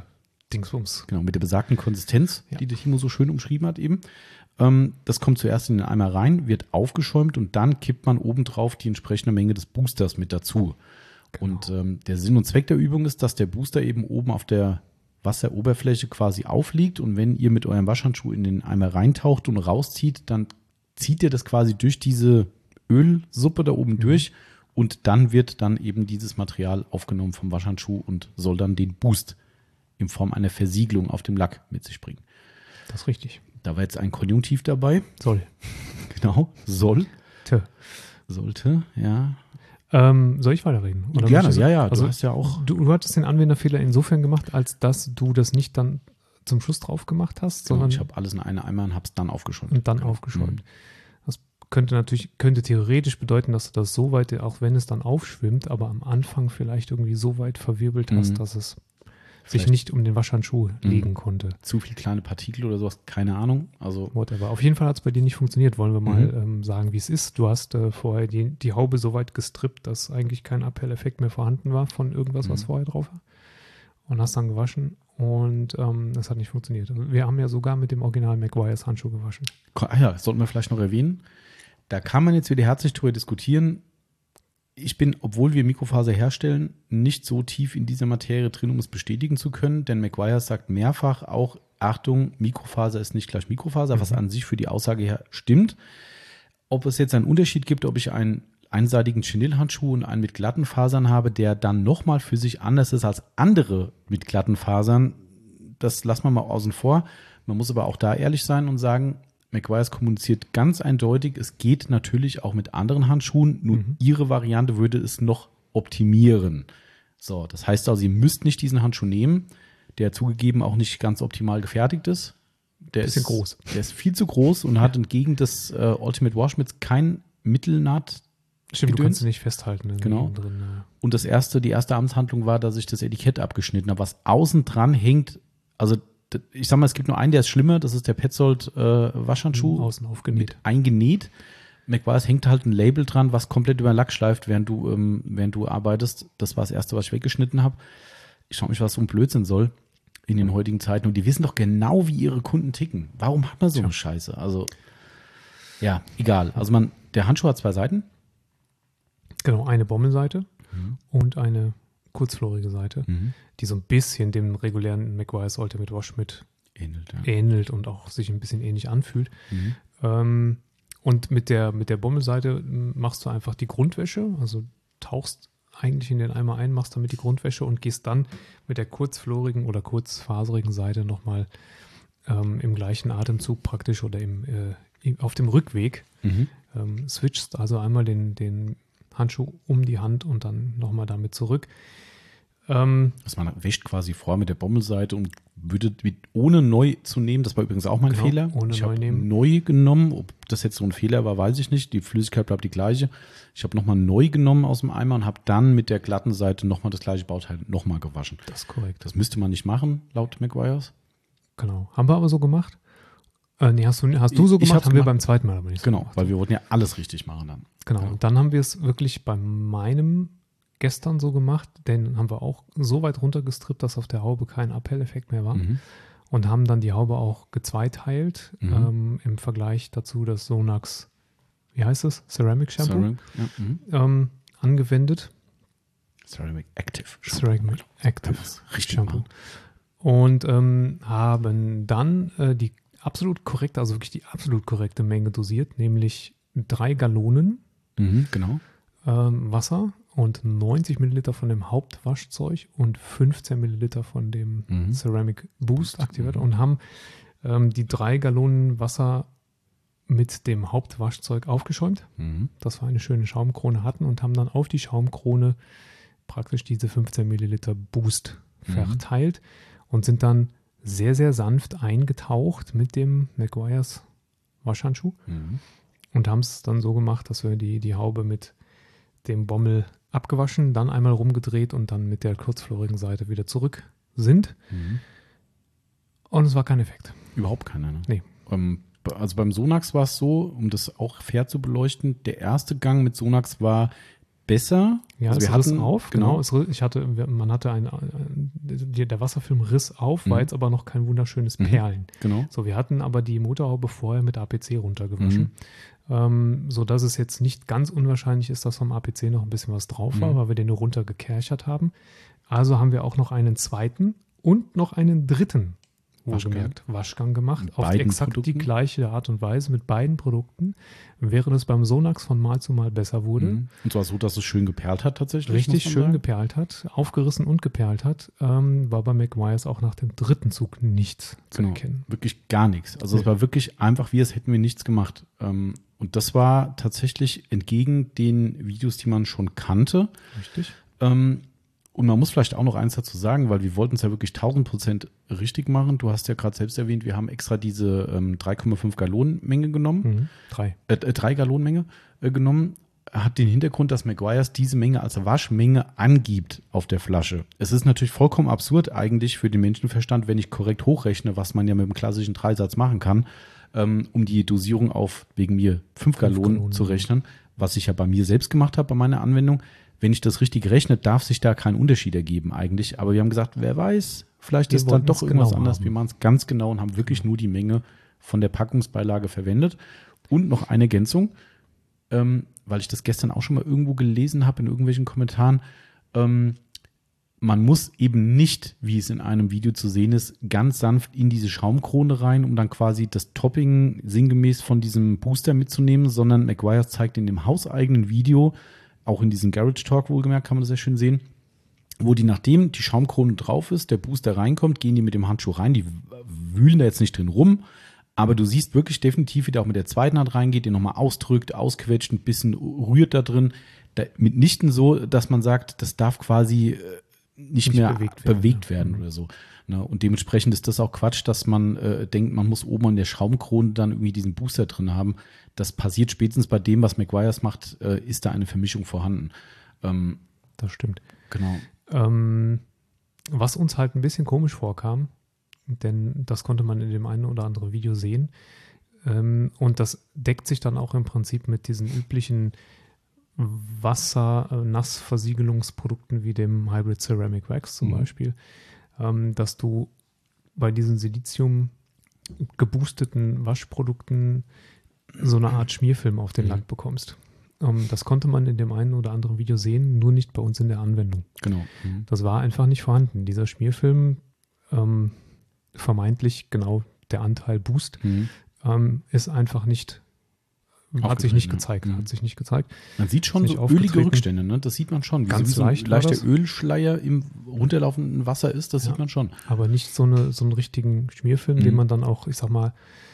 Dingsbums. Genau, mit der besagten Konsistenz, Ja. die der Timo so schön umschrieben hat eben. Ähm, das kommt zuerst in den Eimer rein, wird aufgeschäumt und dann kippt man obendrauf die entsprechende Menge des Boosters mit dazu. Genau. Und ähm, der Sinn und Zweck der Übung ist, dass der Booster eben oben auf der Wasseroberfläche quasi aufliegt und wenn ihr mit eurem Waschhandschuh in den Eimer reintaucht und rauszieht, dann zieht ihr das quasi durch diese Ölsuppe da oben Mhm. durch und dann wird dann eben dieses Material aufgenommen vom Waschhandschuh und soll dann den Boost in Form einer Versiegelung auf dem Lack mit sich bringen. Das ist richtig. Da war jetzt ein Konjunktiv dabei. Soll. Genau, soll. Tö. Sollte, ja. Ähm, soll ich weiterreden? Oder Gerne, möchtest du- ja, ja. Du Also, hast ja auch. du, du hattest den Anwenderfehler insofern gemacht, als dass du das nicht dann zum Schluss drauf gemacht hast, Genau, sondern ich habe alles in eine Eimer und habe es dann aufgeschäumt. und dann Genau. aufgeschäumt. Mhm. Das könnte natürlich, könnte theoretisch bedeuten, dass du das so weit, auch wenn es dann aufschwimmt, aber am Anfang vielleicht irgendwie so weit verwirbelt hast, Mhm. dass es Vielleicht sich nicht um den Waschhandschuh legen konnte. Zu viel kleine Partikel oder sowas, keine Ahnung. Also, Whatever. Auf jeden Fall hat es bei dir nicht funktioniert. Wollen wir mal Mhm. ähm, sagen, wie es ist. Du hast äh, vorher die, die Haube so weit gestrippt, dass eigentlich kein Abhelleffekt mehr vorhanden war von irgendwas, was Mhm. vorher drauf war. Und hast dann gewaschen und ähm, das hat nicht funktioniert. Wir haben ja sogar mit dem Original Maguires Handschuh gewaschen. ah ja, das sollten wir vielleicht noch erwähnen. Da kann man jetzt wieder herzlich drüber diskutieren. Ich bin, obwohl wir Mikrofaser herstellen, nicht so tief in dieser Materie drin, um es bestätigen zu können, denn Maguire sagt mehrfach auch, Achtung, Mikrofaser ist nicht gleich Mikrofaser, Mhm. was an sich für die Aussage her stimmt. Ob es jetzt einen Unterschied gibt, ob ich einen einseitigen Chenille-Handschuh und einen mit glatten Fasern habe, der dann nochmal für sich anders ist als andere mit glatten Fasern, das lassen wir mal außen vor. Man muss aber auch da ehrlich sein und sagen, Maguires kommuniziert ganz eindeutig, es geht natürlich auch mit anderen Handschuhen, nur Mhm. ihre Variante würde es noch optimieren. So, das heißt also, ihr müsst nicht diesen Handschuh nehmen, der zugegeben auch nicht ganz optimal gefertigt ist. Der Bisschen ist groß. Der ist viel zu groß und hat entgegen des äh, Ultimate Washmits kein Mittelnaht. Stimmt, du Gedöns. kannst sie nicht festhalten. irgendwie Genau. innen Drin, ja. Und das erste, die erste Amtshandlung war, dass ich das Etikett abgeschnitten habe, was außen dran hängt. Also d- ich sag mal, es gibt nur einen, der ist schlimmer, das ist der Petzold äh, Waschhandschuh. Außen aufgenäht. Mit eingenäht. Maguires hängt halt ein Label dran, was komplett über den Lack schleift, während du, ähm, während du arbeitest. Das war das Erste, was ich weggeschnitten habe. Ich frage mich, was so ein Blödsinn soll in den heutigen Zeiten. Und die wissen doch genau, wie ihre Kunden ticken. Warum hat man so eine Scheiße? Also, ja, egal. Also man, der Handschuh hat zwei Seiten. Genau, eine Bommelseite Mhm. und eine kurzflorige Seite, die so ein bisschen dem regulären Maguires Ultimate Washmit Ähnelt, ja. ähnelt und auch sich ein bisschen ähnlich anfühlt. Mhm. Ähm, und mit der, mit der Bommelseite m, machst du einfach die Grundwäsche, also tauchst eigentlich in den Eimer ein, machst damit die Grundwäsche und gehst dann mit der kurzflorigen oder kurzfaserigen Seite nochmal ähm, im gleichen Atemzug praktisch oder im, äh, im, auf dem Rückweg Mhm. ähm, switchst also einmal den, den Handschuh um die Hand und dann nochmal damit zurück. Ähm, Also man wäscht quasi vor mit der Bommelseite und würde mit, ohne neu zu nehmen, das war übrigens auch mein Genau, Fehler. ohne ich neu habe nehmen. neu genommen, ob das jetzt so ein Fehler war, weiß ich nicht. Die Flüssigkeit bleibt die gleiche. Ich habe nochmal neu genommen aus dem Eimer und habe dann mit der glatten Seite nochmal das gleiche Bauteil nochmal gewaschen. das ist korrekt. Das müsste man nicht machen, laut Maguires. Genau. Haben wir aber so gemacht? Äh, nee, hast du, hast du so Ich gemacht? hab's Haben wir gemacht. beim zweiten Mal aber nicht so Genau, gemacht. weil wir wollten ja alles richtig machen dann. Genau. Ja. Und dann haben wir es wirklich bei meinem gestern so gemacht, denn haben wir auch so weit runtergestrippt, dass auf der Haube kein Abhelleffekt mehr war. Mhm. Und haben dann die Haube auch gezweiteilt Mhm. ähm, im Vergleich dazu das Sonax, wie heißt es? Ceramic Shampoo Ceramic, ja, mhm. ähm, angewendet. Ceramic Active. Ceramic Active Das richtig Shampoo. machen. Und ähm, haben dann äh, die absolut korrekte, also wirklich die absolut korrekte Menge dosiert, nämlich drei Gallonen Mhm, genau. ähm, Wasser und neunzig Milliliter von dem Hauptwaschzeug und fünfzehn Milliliter von dem Mhm. Ceramic Boost aktiviert Mhm. und haben ähm, die drei Gallonen Wasser mit dem Hauptwaschzeug aufgeschäumt, Mhm. dass wir eine schöne Schaumkrone hatten und haben dann auf die Schaumkrone praktisch diese fünfzehn Milliliter Boost Mhm. verteilt und sind dann sehr, sehr sanft eingetaucht mit dem Maguires Waschhandschuh Mhm. und haben es dann so gemacht, dass wir die, die Haube mit dem Bommel abgewaschen, dann einmal rumgedreht und dann mit der kurzflorigen Seite wieder zurück sind. Mhm. Und es war kein Effekt. Überhaupt keiner. Ne? Nee. Ähm, also beim Sonax war es so, um das auch fair zu beleuchten, der erste Gang mit Sonax war besser. Ja, also es wir riss hatten, auf, genau. genau es, ich hatte, man hatte ein, der Wasserfilm riss auf, mhm. war jetzt aber noch kein wunderschönes Perlen. Mhm, genau. So, wir hatten aber die Motorhaube vorher mit A P C runtergewaschen, mhm. ähm, sodass es jetzt nicht ganz unwahrscheinlich ist, dass vom A P C noch ein bisschen was drauf war, mhm. weil wir den nur runtergekerchert haben. Also haben wir auch noch einen zweiten und noch einen dritten wohlgemerkt Waschgang gemacht, mit auf die exakt Produkten? Die gleiche Art und Weise mit beiden Produkten, während es beim Sonax von Mal zu Mal besser wurde. Mhm. Und zwar so, dass es schön geperlt hat tatsächlich. Richtig schön sagen. geperlt hat, aufgerissen und geperlt hat, ähm, war bei Meguiar's auch nach dem dritten Zug nichts zu genau. erkennen. Wirklich gar nichts. Also nee. Es war wirklich einfach, wie als hätten wir nichts gemacht. Ähm, und das war tatsächlich entgegen den Videos, die man schon kannte. Richtig. Ähm, Und man muss vielleicht auch noch eins dazu sagen, weil wir wollten es ja wirklich tausend Prozent richtig machen. Du hast ja gerade selbst erwähnt, wir haben extra diese ähm, drei Komma fünf Gallonen Menge genommen. Mhm, drei. Äh, äh, drei Gallonen Menge äh, genommen. Hat den Hintergrund, dass Meguiar's diese Menge als Waschmenge angibt auf der Flasche. Es ist natürlich vollkommen absurd eigentlich für den Menschenverstand, wenn ich korrekt hochrechne, was man ja mit dem klassischen Dreisatz machen kann, ähm, um die Dosierung auf, wegen mir, fünf Gallonen, Gallonen zu rechnen, was ich ja bei mir selbst gemacht habe bei meiner Anwendung. Wenn ich das richtig rechne, darf sich da kein Unterschied ergeben eigentlich. Aber wir haben gesagt, wer weiß, vielleicht wir ist dann doch irgendwas genau anders. Haben. Wir machen es ganz genau und haben wirklich nur die Menge von der Packungsbeilage verwendet. Und noch eine Ergänzung, ähm, weil ich das gestern auch schon mal irgendwo gelesen habe in irgendwelchen Kommentaren. Ähm, man muss eben nicht, wie es in einem Video zu sehen ist, ganz sanft in diese Schaumkrone rein, um dann quasi das Topping sinngemäß von diesem Booster mitzunehmen, sondern Meguiar's zeigt in dem hauseigenen Video, auch in diesem Garage Talk wohlgemerkt, kann man das sehr schön sehen, wo die, nachdem die Schaumkrone drauf ist, der Booster reinkommt, gehen die mit dem Handschuh rein, die wühlen da jetzt nicht drin rum, aber du siehst wirklich definitiv, wie der auch mit der zweiten Hand reingeht, den nochmal ausdrückt, ausquetscht, ein bisschen rührt da drin, da, mitnichten so, dass man sagt, das darf quasi nicht, nicht mehr bewegt werden, bewegt werden ja. oder so. Ne? Und dementsprechend ist das auch Quatsch, dass man äh, denkt, man muss oben an der Schaumkrone dann irgendwie diesen Booster drin haben. Das passiert spätestens bei dem, was Meguiar's macht, äh, ist da eine Vermischung vorhanden. Ähm, das stimmt. Genau. Ähm, was uns halt ein bisschen komisch vorkam, denn das konnte man in dem einen oder anderen Video sehen, ähm, und das deckt sich dann auch im Prinzip mit diesen üblichen Wasser-Nassversiegelungsprodukten wie dem Hybrid Ceramic Wax zum mhm. Beispiel, ähm, dass du bei diesen Silizium geboosteten Waschprodukten so eine Art Schmierfilm auf den mhm. Lack bekommst. Um, das konnte man in dem einen oder anderen Video sehen, nur nicht bei uns in der Anwendung. Genau. Mhm. Das war einfach nicht vorhanden. Dieser Schmierfilm, ähm, vermeintlich genau der Anteil Boost, mhm. ähm, ist einfach nicht, hat sich nicht gezeigt. Ja. Hat sich nicht gezeigt. Man sieht schon so ölige Rückstände, ne? Das sieht man schon. Wie Ganz so, wie leicht so ein leichter Ölschleier im runterlaufenden Wasser ist, das ja. sieht man schon. Aber nicht so, eine, so einen richtigen Schmierfilm, mhm. den man dann auch, ich sag mal,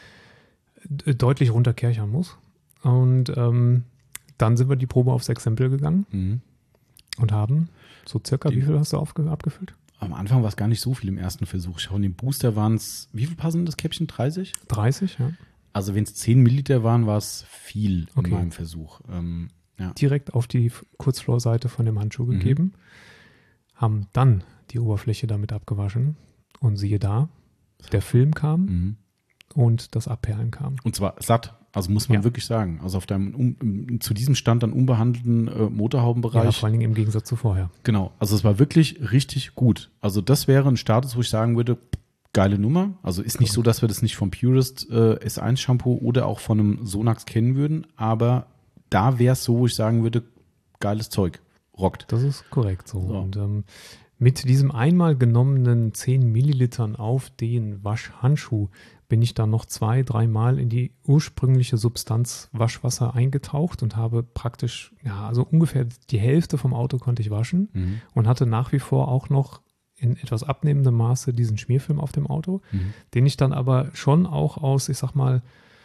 deutlich runterkerchern muss. Und ähm, dann sind wir die Probe aufs Exempel gegangen mhm. und haben so circa, die, wie viel hast du aufge, abgefüllt? Am Anfang war es gar nicht so viel im ersten Versuch. Von dem Booster waren es, wie viel passen das Käppchen? dreißig? dreißig, ja. Also wenn es zehn Milliliter waren, war es viel okay. in meinem Versuch. Ähm, ja. Direkt auf die Kurzflorseite von dem Handschuh mhm. gegeben, haben dann die Oberfläche damit abgewaschen und siehe da, der Film kam mhm. und das Abperlen kam. Und zwar satt. Also muss man ja. wirklich sagen. Also auf deinem um, zu diesem Stand dann unbehandelten äh, Motorhaubenbereich. Ja, vor allen Dingen im Gegensatz zu vorher. Genau. Also es war wirklich richtig gut. Also das wäre ein Status, wo ich sagen würde, geile Nummer. Also ist nicht okay. so, dass wir das nicht vom Purist äh, S eins Shampoo oder auch von einem Sonax kennen würden. Aber da wäre es so, wo ich sagen würde, geiles Zeug. Rockt. Das ist korrekt so. so. Und ähm, mit diesem einmal genommenen zehn Millilitern auf den Waschhandschuh bin ich dann noch zwei, dreimal in die ursprüngliche Substanz Waschwasser eingetaucht und habe praktisch, ja, also ungefähr die Hälfte vom Auto konnte ich waschen mhm. und hatte nach wie vor auch noch in etwas abnehmendem Maße diesen Schmierfilm auf dem Auto, mhm. den ich dann aber schon auch aus, ich sag mal,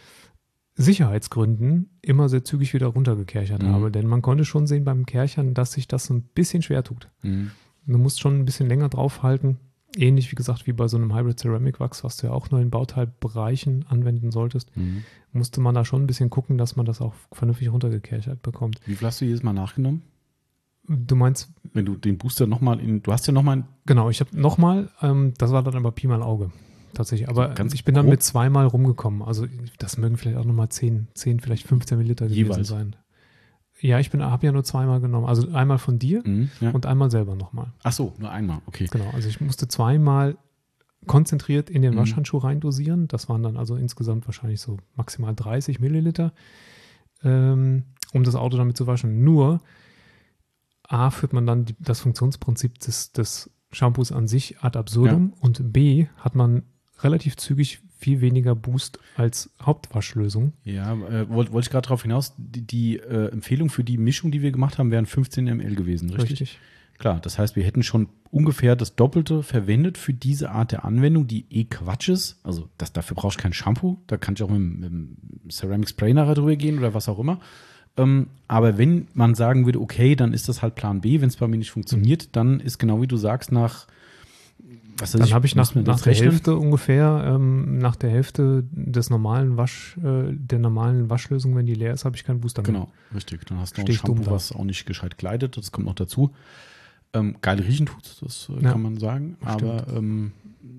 Sicherheitsgründen immer sehr zügig wieder runtergekerchert mhm. habe. Denn man konnte schon sehen beim Kerchern, dass sich das ein bisschen schwer tut. Mhm. Du musst schon ein bisschen länger draufhalten. Ähnlich, wie gesagt, wie bei so einem Hybrid Ceramic Wax, was du ja auch nur in Bauteilbereichen anwenden solltest, mhm. musste man da schon ein bisschen gucken, dass man das auch vernünftig runtergekerchert bekommt. Wie viel hast du jedes Mal nachgenommen? Du meinst? Wenn du den Booster nochmal in, du hast ja nochmal Genau, ich habe nochmal, ähm, das war dann aber Pi mal Auge, tatsächlich. Aber ganz ich bin dann grob. mit zweimal rumgekommen. Also das mögen vielleicht auch nochmal zehn, zehn, vielleicht fünfzehn Milliliter gewesen Jeweils. sein. Ja, ich habe ja nur zweimal genommen. Also einmal von dir Mhm, ja. und einmal selber nochmal. Ach so, nur einmal, okay. Genau, also ich musste zweimal konzentriert in den Mhm. Waschhandschuh reindosieren. Das waren dann also insgesamt wahrscheinlich so maximal dreißig Milliliter, ähm, um das Auto damit zu waschen. Nur A, führt man dann die, das Funktionsprinzip des, des Shampoos an sich ad absurdum Ja. und B, hat man relativ zügig viel weniger Boost als Hauptwaschlösung. Ja, äh, wollte wollt ich gerade darauf hinaus, die, die äh, Empfehlung für die Mischung, die wir gemacht haben, wären fünfzehn Milliliter gewesen, richtig? Richtig. Klar, das heißt, wir hätten schon ungefähr das Doppelte verwendet für diese Art der Anwendung, die eh Quatsch ist. Also das, dafür brauchst du kein Shampoo, da kann ich auch mit, mit dem Ceramic Spray nachher drüber gehen oder was auch immer. Ähm, aber wenn man sagen würde, okay, dann ist das halt Plan B, wenn es bei mir nicht funktioniert, mhm. dann ist genau wie du sagst, nach was Dann habe ich nach, nach der rechnen? Hälfte ungefähr, ähm, nach der Hälfte des normalen Wasch, äh, der normalen Waschlösung, wenn die leer ist, habe ich keinen Booster mehr. Genau, richtig. Dann hast du noch Steh ein ich dumm Shampoo, da. was auch nicht gescheit gleitet, das kommt noch dazu. Ähm, geil riechen tut's, das äh, Ja, kann man sagen. stimmt. Aber ähm,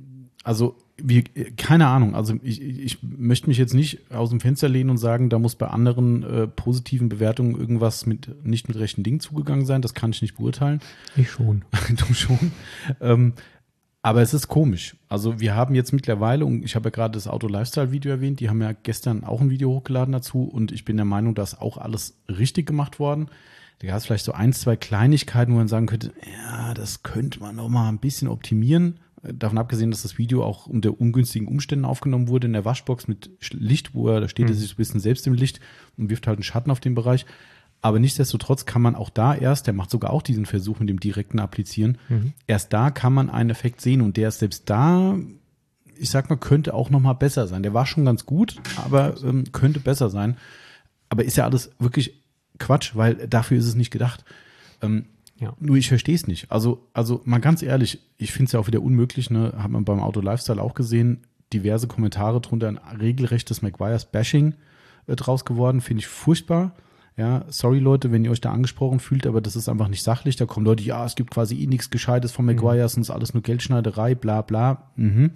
also wir, keine Ahnung, also ich, ich möchte mich jetzt nicht aus dem Fenster lehnen und sagen, da muss bei anderen äh, positiven Bewertungen irgendwas mit nicht mit rechten Dingen zugegangen sein. Das kann ich nicht beurteilen. Ich schon. Du schon. Ähm, aber es ist komisch. Also wir haben jetzt mittlerweile, und ich habe ja gerade das Auto-Lifestyle-Video erwähnt, die haben ja gestern auch ein Video hochgeladen dazu und ich bin der Meinung, da ist auch alles richtig gemacht worden. Da gab es vielleicht so ein, zwei Kleinigkeiten, wo man sagen könnte, ja, das könnte man noch mal ein bisschen optimieren. Davon abgesehen, dass das Video auch unter ungünstigen Umständen aufgenommen wurde in der Waschbox mit Licht, wo er, da steht er Mhm. sich so ein bisschen selbst im Licht und wirft halt einen Schatten auf den Bereich. Aber nichtsdestotrotz kann man auch da erst, der macht sogar auch diesen Versuch mit dem direkten Applizieren, Mhm. erst da kann man einen Effekt sehen und der ist selbst da, ich sag mal, könnte auch noch mal besser sein. Der war schon ganz gut, aber ähm, könnte besser sein. Aber ist ja alles wirklich Quatsch, weil dafür ist es nicht gedacht. Ähm, Ja. Nur ich verstehe es nicht. Also, also mal ganz ehrlich, ich finde es ja auch wieder unmöglich, ne? Hat man beim Auto Lifestyle auch gesehen, diverse Kommentare drunter, ein regelrechtes Maguire's Bashing äh, draus geworden, finde ich furchtbar. Ja, sorry Leute, wenn ihr euch da angesprochen fühlt, aber das ist einfach nicht sachlich. Da kommen Leute, ja, es gibt quasi eh nichts Gescheites von Maguire's und es ist alles nur Geldschneiderei, bla bla. Mhm.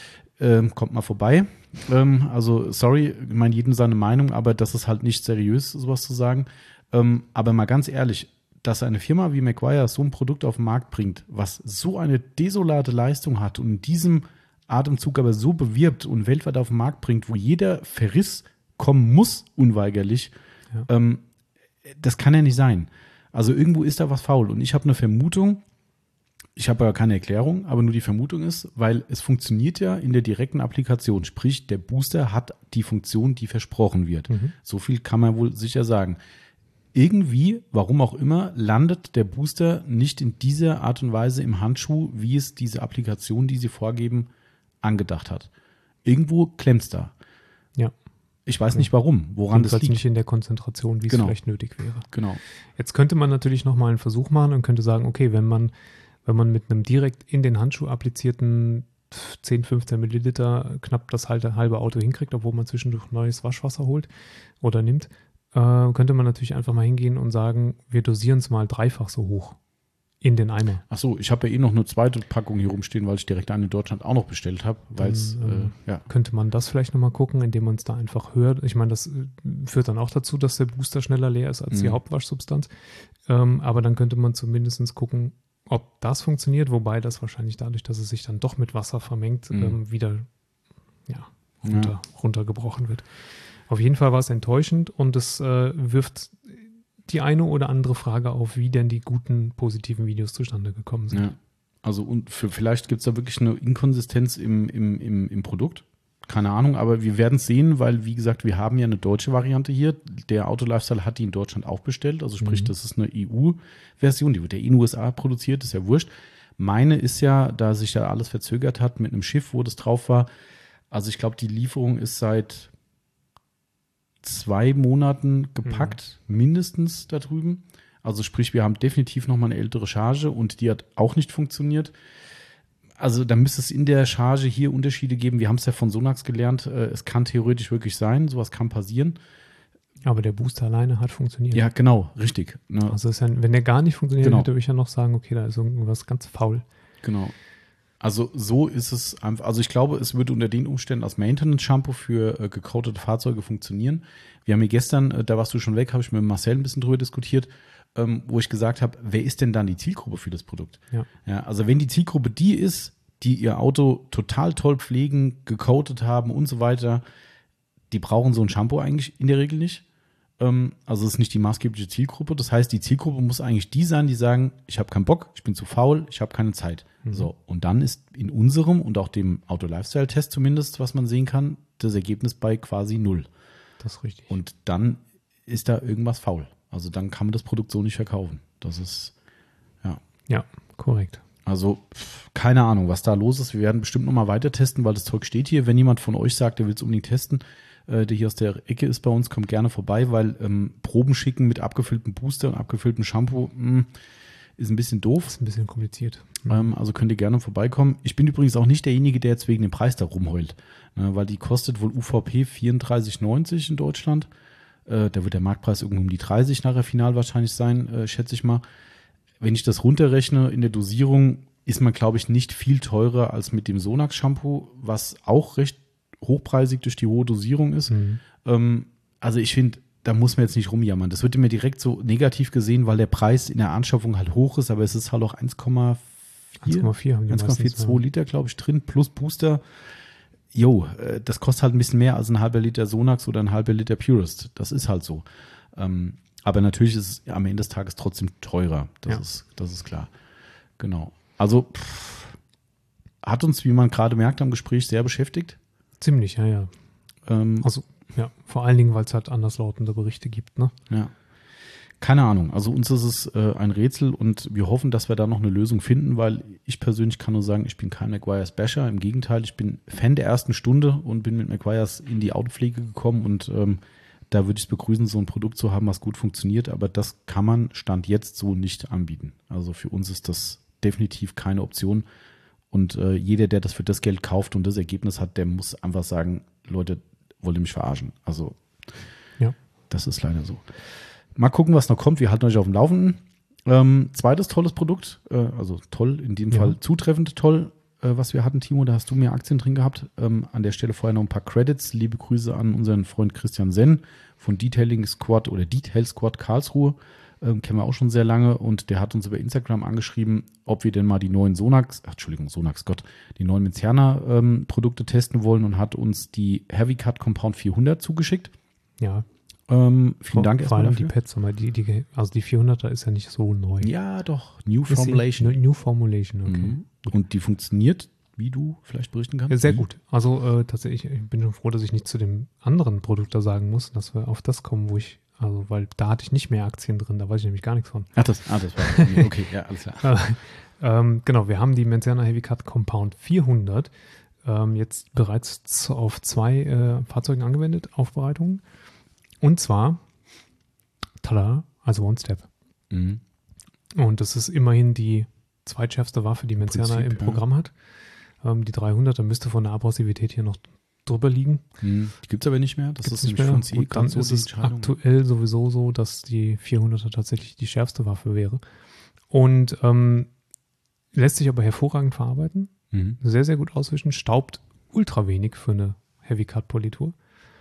Ähm, kommt mal vorbei. Ähm, also sorry, ich meine jedem seine Meinung, aber das ist halt nicht seriös, sowas zu sagen. Ähm, aber mal ganz ehrlich, dass eine Firma wie Maguire so ein Produkt auf den Markt bringt, was so eine desolate Leistung hat und in diesem Atemzug aber so bewirbt und weltweit auf den Markt bringt, wo jeder Verriss kommen muss, unweigerlich, Ja. ähm, das kann ja nicht sein. Also irgendwo ist da was faul. Und ich habe eine Vermutung, ich habe aber keine Erklärung, aber nur die Vermutung ist, weil es funktioniert ja in der direkten Applikation. Sprich, der Booster hat die Funktion, die versprochen wird. Mhm. So viel kann man wohl sicher sagen. Irgendwie, warum auch immer, landet der Booster nicht in dieser Art und Weise im Handschuh, wie es diese Applikation, die sie vorgeben, angedacht hat. Irgendwo klemmt es da. Ja. Ich weiß nicht warum, woran das Jedenfalls liegt. nicht in der Konzentration, wie es Genau. vielleicht nötig wäre. Genau. Jetzt könnte man natürlich nochmal einen Versuch machen und könnte sagen, okay, wenn man, wenn man mit einem direkt in den Handschuh applizierten zehn, fünfzehn Milliliter knapp das halbe, halbe Auto hinkriegt, obwohl man zwischendurch neues Waschwasser holt oder nimmt, äh, könnte man natürlich einfach mal hingehen und sagen, wir dosieren es mal dreifach so hoch in den Eimer. Ach so, ich habe ja eh noch eine zweite Packung hier rumstehen, weil ich direkt eine in Deutschland auch noch bestellt habe, weil es, Dann, äh, ja. Könnte man das vielleicht nochmal gucken, indem man es da einfach hört. Ich meine, das äh, führt dann auch dazu, dass der Booster schneller leer ist als die Mhm. Hauptwaschsubstanz. Ähm, aber dann könnte man zumindest gucken, ob das funktioniert, wobei das wahrscheinlich dadurch, dass es sich dann doch mit Wasser vermengt, Mhm. ähm, wieder ja, runter, Ja. runtergebrochen wird. Auf jeden Fall war es enttäuschend und es äh, wirft die eine oder andere Frage auf, wie denn die guten, positiven Videos zustande gekommen sind. Ja. Also und für, vielleicht gibt es da wirklich eine Inkonsistenz im, im, im, im Produkt. Keine Ahnung, aber wir werden es sehen, weil, wie gesagt, wir haben ja eine deutsche Variante hier. Der Auto Lifestyle hat die in Deutschland auch bestellt. Also sprich, Mhm. das ist eine E U-Version, die wird ja in den U S A produziert, ist ja wurscht. Meine ist ja, da sich ja alles verzögert hat mit einem Schiff, wo das drauf war. Also ich glaube, die Lieferung ist seit zwei Monaten gepackt, mhm. mindestens da drüben. Also sprich, wir haben definitiv nochmal eine ältere Charge und die hat auch nicht funktioniert. Also da müsste es in der Charge hier Unterschiede geben. Wir haben es ja von Sonax gelernt. Äh, es kann theoretisch wirklich sein, sowas kann passieren. Aber der Booster alleine hat funktioniert. Ja, genau, richtig. Ne? Also ist ja, wenn der gar nicht funktioniert, Genau. würde ich ja noch sagen, okay, da ist irgendwas ganz faul. Genau. Also so ist es einfach, also ich glaube, es würde unter den Umständen als Maintenance-Shampoo für äh, gecoatete Fahrzeuge funktionieren. Wir haben hier gestern, äh, da warst du schon weg, habe ich mit Marcel ein bisschen drüber diskutiert, ähm, wo ich gesagt habe, wer ist denn dann die Zielgruppe für das Produkt? Ja. Ja, also wenn die Zielgruppe die ist, die ihr Auto total toll pflegen, gecoatet haben und so weiter, die brauchen so ein Shampoo eigentlich in der Regel nicht. Ähm, also es ist nicht die maßgebliche Zielgruppe. Das heißt, die Zielgruppe muss eigentlich die sein, die sagen, ich habe keinen Bock, ich bin zu faul, ich habe keine Zeit. Mhm. So, und dann ist in unserem und auch dem Auto-Lifestyle-Test zumindest, was man sehen kann, das Ergebnis bei quasi null. Das ist richtig. Und dann ist da irgendwas faul. Also dann kann man das Produkt so nicht verkaufen. Das ist, ja. Ja, korrekt. Also pf, keine Ahnung, was da los ist. Wir werden bestimmt nochmal weiter testen, weil das Zeug steht hier. Wenn jemand von euch sagt, der will es unbedingt testen, äh, der hier aus der Ecke ist bei uns, kommt gerne vorbei, weil ähm, Proben schicken mit abgefülltem Booster und abgefülltem Shampoo mh, ist ein bisschen doof. Ist ein bisschen kompliziert. Mhm. Ähm, also könnt ihr gerne vorbeikommen. Ich bin übrigens auch nicht derjenige, der jetzt wegen dem Preis da rumheult, ne, weil die kostet wohl U V P vierunddreißig neunzig in Deutschland. Äh, da wird der Marktpreis irgendwo um die dreißig nachher final wahrscheinlich sein, äh, schätze ich mal. Wenn ich das runterrechne in der Dosierung, ist man, glaube ich, nicht viel teurer als mit dem Sonax-Shampoo, was auch recht hochpreisig durch die hohe Dosierung ist. Mhm. Ähm, also ich finde, da muss man jetzt nicht rumjammern. Das wird mir direkt so negativ gesehen, weil der Preis in der Anschaffung halt hoch ist, aber es ist halt auch eins Komma vier, eins Komma vier haben die eins Komma vier zwei ja. Liter, glaube ich, drin, plus Booster. Jo, äh, das kostet halt ein bisschen mehr als ein halber Liter Sonax oder ein halber Liter Purist. Das ist halt so. Ähm, aber natürlich ist es am Ende des Tages trotzdem teurer. Das, Ja. ist, das ist klar. Genau. Also pff, hat uns, wie man gerade merkt, am Gespräch sehr beschäftigt. Ziemlich, ja, ja. Ähm, Also, ja, vor allen Dingen, weil es halt anderslautende Berichte gibt, ne? ja. Keine Ahnung. Also uns ist es äh, ein Rätsel und wir hoffen, dass wir da noch eine Lösung finden, weil ich persönlich kann nur sagen, ich bin kein Meguiar's Basher. Im Gegenteil, ich bin Fan der ersten Stunde und bin mit Meguiar's in die Autopflege gekommen und ähm, da würde ich es begrüßen, so ein Produkt zu haben, was gut funktioniert, aber das kann man Stand jetzt so nicht anbieten. Also für uns ist das definitiv keine Option und äh, jeder, der das für das Geld kauft und das Ergebnis hat, der muss einfach sagen, Leute, wollt ihr mich verarschen? Also Ja. das ist leider so. Mal gucken, was noch kommt. Wir halten euch auf dem Laufenden. Ähm, zweites tolles Produkt, äh, also toll, in dem Ja. Fall zutreffend toll, äh, was wir hatten, Timo, da hast du mehr Aktien drin gehabt. Ähm, an der Stelle vorher noch ein paar Credits. Liebe Grüße an unseren Freund Christian Senn von Detailing Squad oder Detail Squad Karlsruhe. Ähm, kennen wir auch schon sehr lange und der hat uns über Instagram angeschrieben, ob wir denn mal die neuen Sonax, ach, Entschuldigung, Sonax Gott, die neuen Menzerner ähm, Produkte testen wollen und hat uns die Heavy Cut Compound vierhundert zugeschickt. Ja. Ähm, vielen vor, Dank vor erstmal allem dafür. die Pads, aber die, die, also die vierhunderter ist ja nicht so neu. Ja, doch. New Ist sie- Formulation. New, New Formulation, okay. Mhm. Und die funktioniert, wie du vielleicht berichten kannst. Ja, sehr Wie? gut. Also äh, tatsächlich, ich bin schon froh, dass ich nicht zu dem anderen Produkt da sagen muss, dass wir auf das kommen, wo ich, also weil da hatte ich nicht mehr Aktien drin, da weiß ich nämlich gar nichts von. Ach, das, ah, das war okay, ja, alles klar. ähm, genau, wir haben die Menzerner Heavy Cut Compound vierhundert ähm, jetzt bereits z- auf zwei äh, Fahrzeugen angewendet, Aufbereitungen. Und zwar, tada, also One Step. Mhm. Und das ist immerhin die zweitschärfste Waffe, die Menzerner Prinzip, im ja. Programm hat. Ähm, die dreihunderter müsste von der Abrasivität hier noch drüber liegen. Mhm. Die gibt es aber nicht mehr. Das Gibt's ist nämlich für uns eh Und dann gerade so ist die es Entscheidung. aktuell sowieso so, dass die vierhunderter tatsächlich die schärfste Waffe wäre. Und ähm, lässt sich aber hervorragend verarbeiten. Mhm. Sehr, sehr gut auswischen. Staubt ultra wenig für eine Heavy Cut Politur.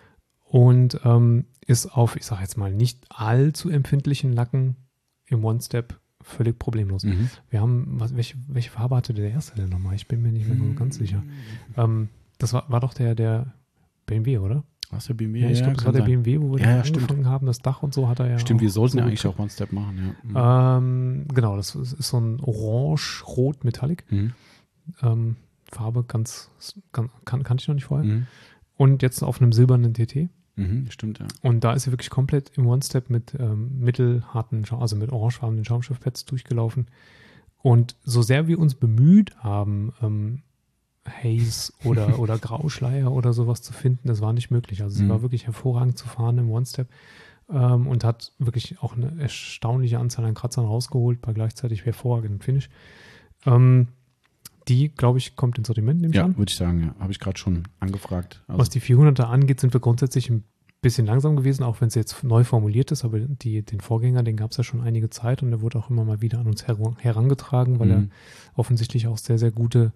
Und ähm, ist auf, ich sage jetzt mal, nicht allzu empfindlichen Lacken im One-Step völlig problemlos. Mhm. Wir haben, was, welche, welche Farbe hatte der erste denn nochmal? Ich bin mir nicht mehr so ganz sicher. Ähm, das war, war doch der, der B M W, oder? Was der B M W? Ja, ich glaube, das war der kann sein. B M W, wo wir Ja, dann ja, stimmt. angefangen haben. Das Dach und so hat er ja Stimmt, wir auch sollten so ja eigentlich gekriegt. auch One-Step machen. Ja. Mhm. Ähm, genau, das ist, ist so ein orange-rot-metallic. Mhm. Ähm, Farbe ganz, ganz kann, kannte ich noch nicht vorher. Mhm. Und jetzt auf einem silbernen T T. Mhm. Stimmt, ja. Und da ist sie wirklich komplett im One-Step mit ähm, mittelharten, Schaum, also mit orangefarbenen Schaumstoffpads durchgelaufen. Und so sehr wir uns bemüht haben, ähm, Haze oder, oder Grauschleier oder sowas zu finden, das war nicht möglich. Also sie Mhm. war wirklich hervorragend zu fahren im One-Step ähm, und hat wirklich auch eine erstaunliche Anzahl an Kratzern rausgeholt bei gleichzeitig hervorragendem Finish. Ähm, die, glaube ich, kommt ins Sortiment, nehme ich Ja, an. würde ich sagen, ja. Habe ich gerade schon angefragt. Also, Was die vierhunderter angeht, sind wir grundsätzlich ein bisschen langsam gewesen, auch wenn es jetzt neu formuliert ist, aber die, den Vorgänger, den gab es ja schon einige Zeit und der wurde auch immer mal wieder an uns her herangetragen, weil er Mhm. offensichtlich auch sehr, sehr gute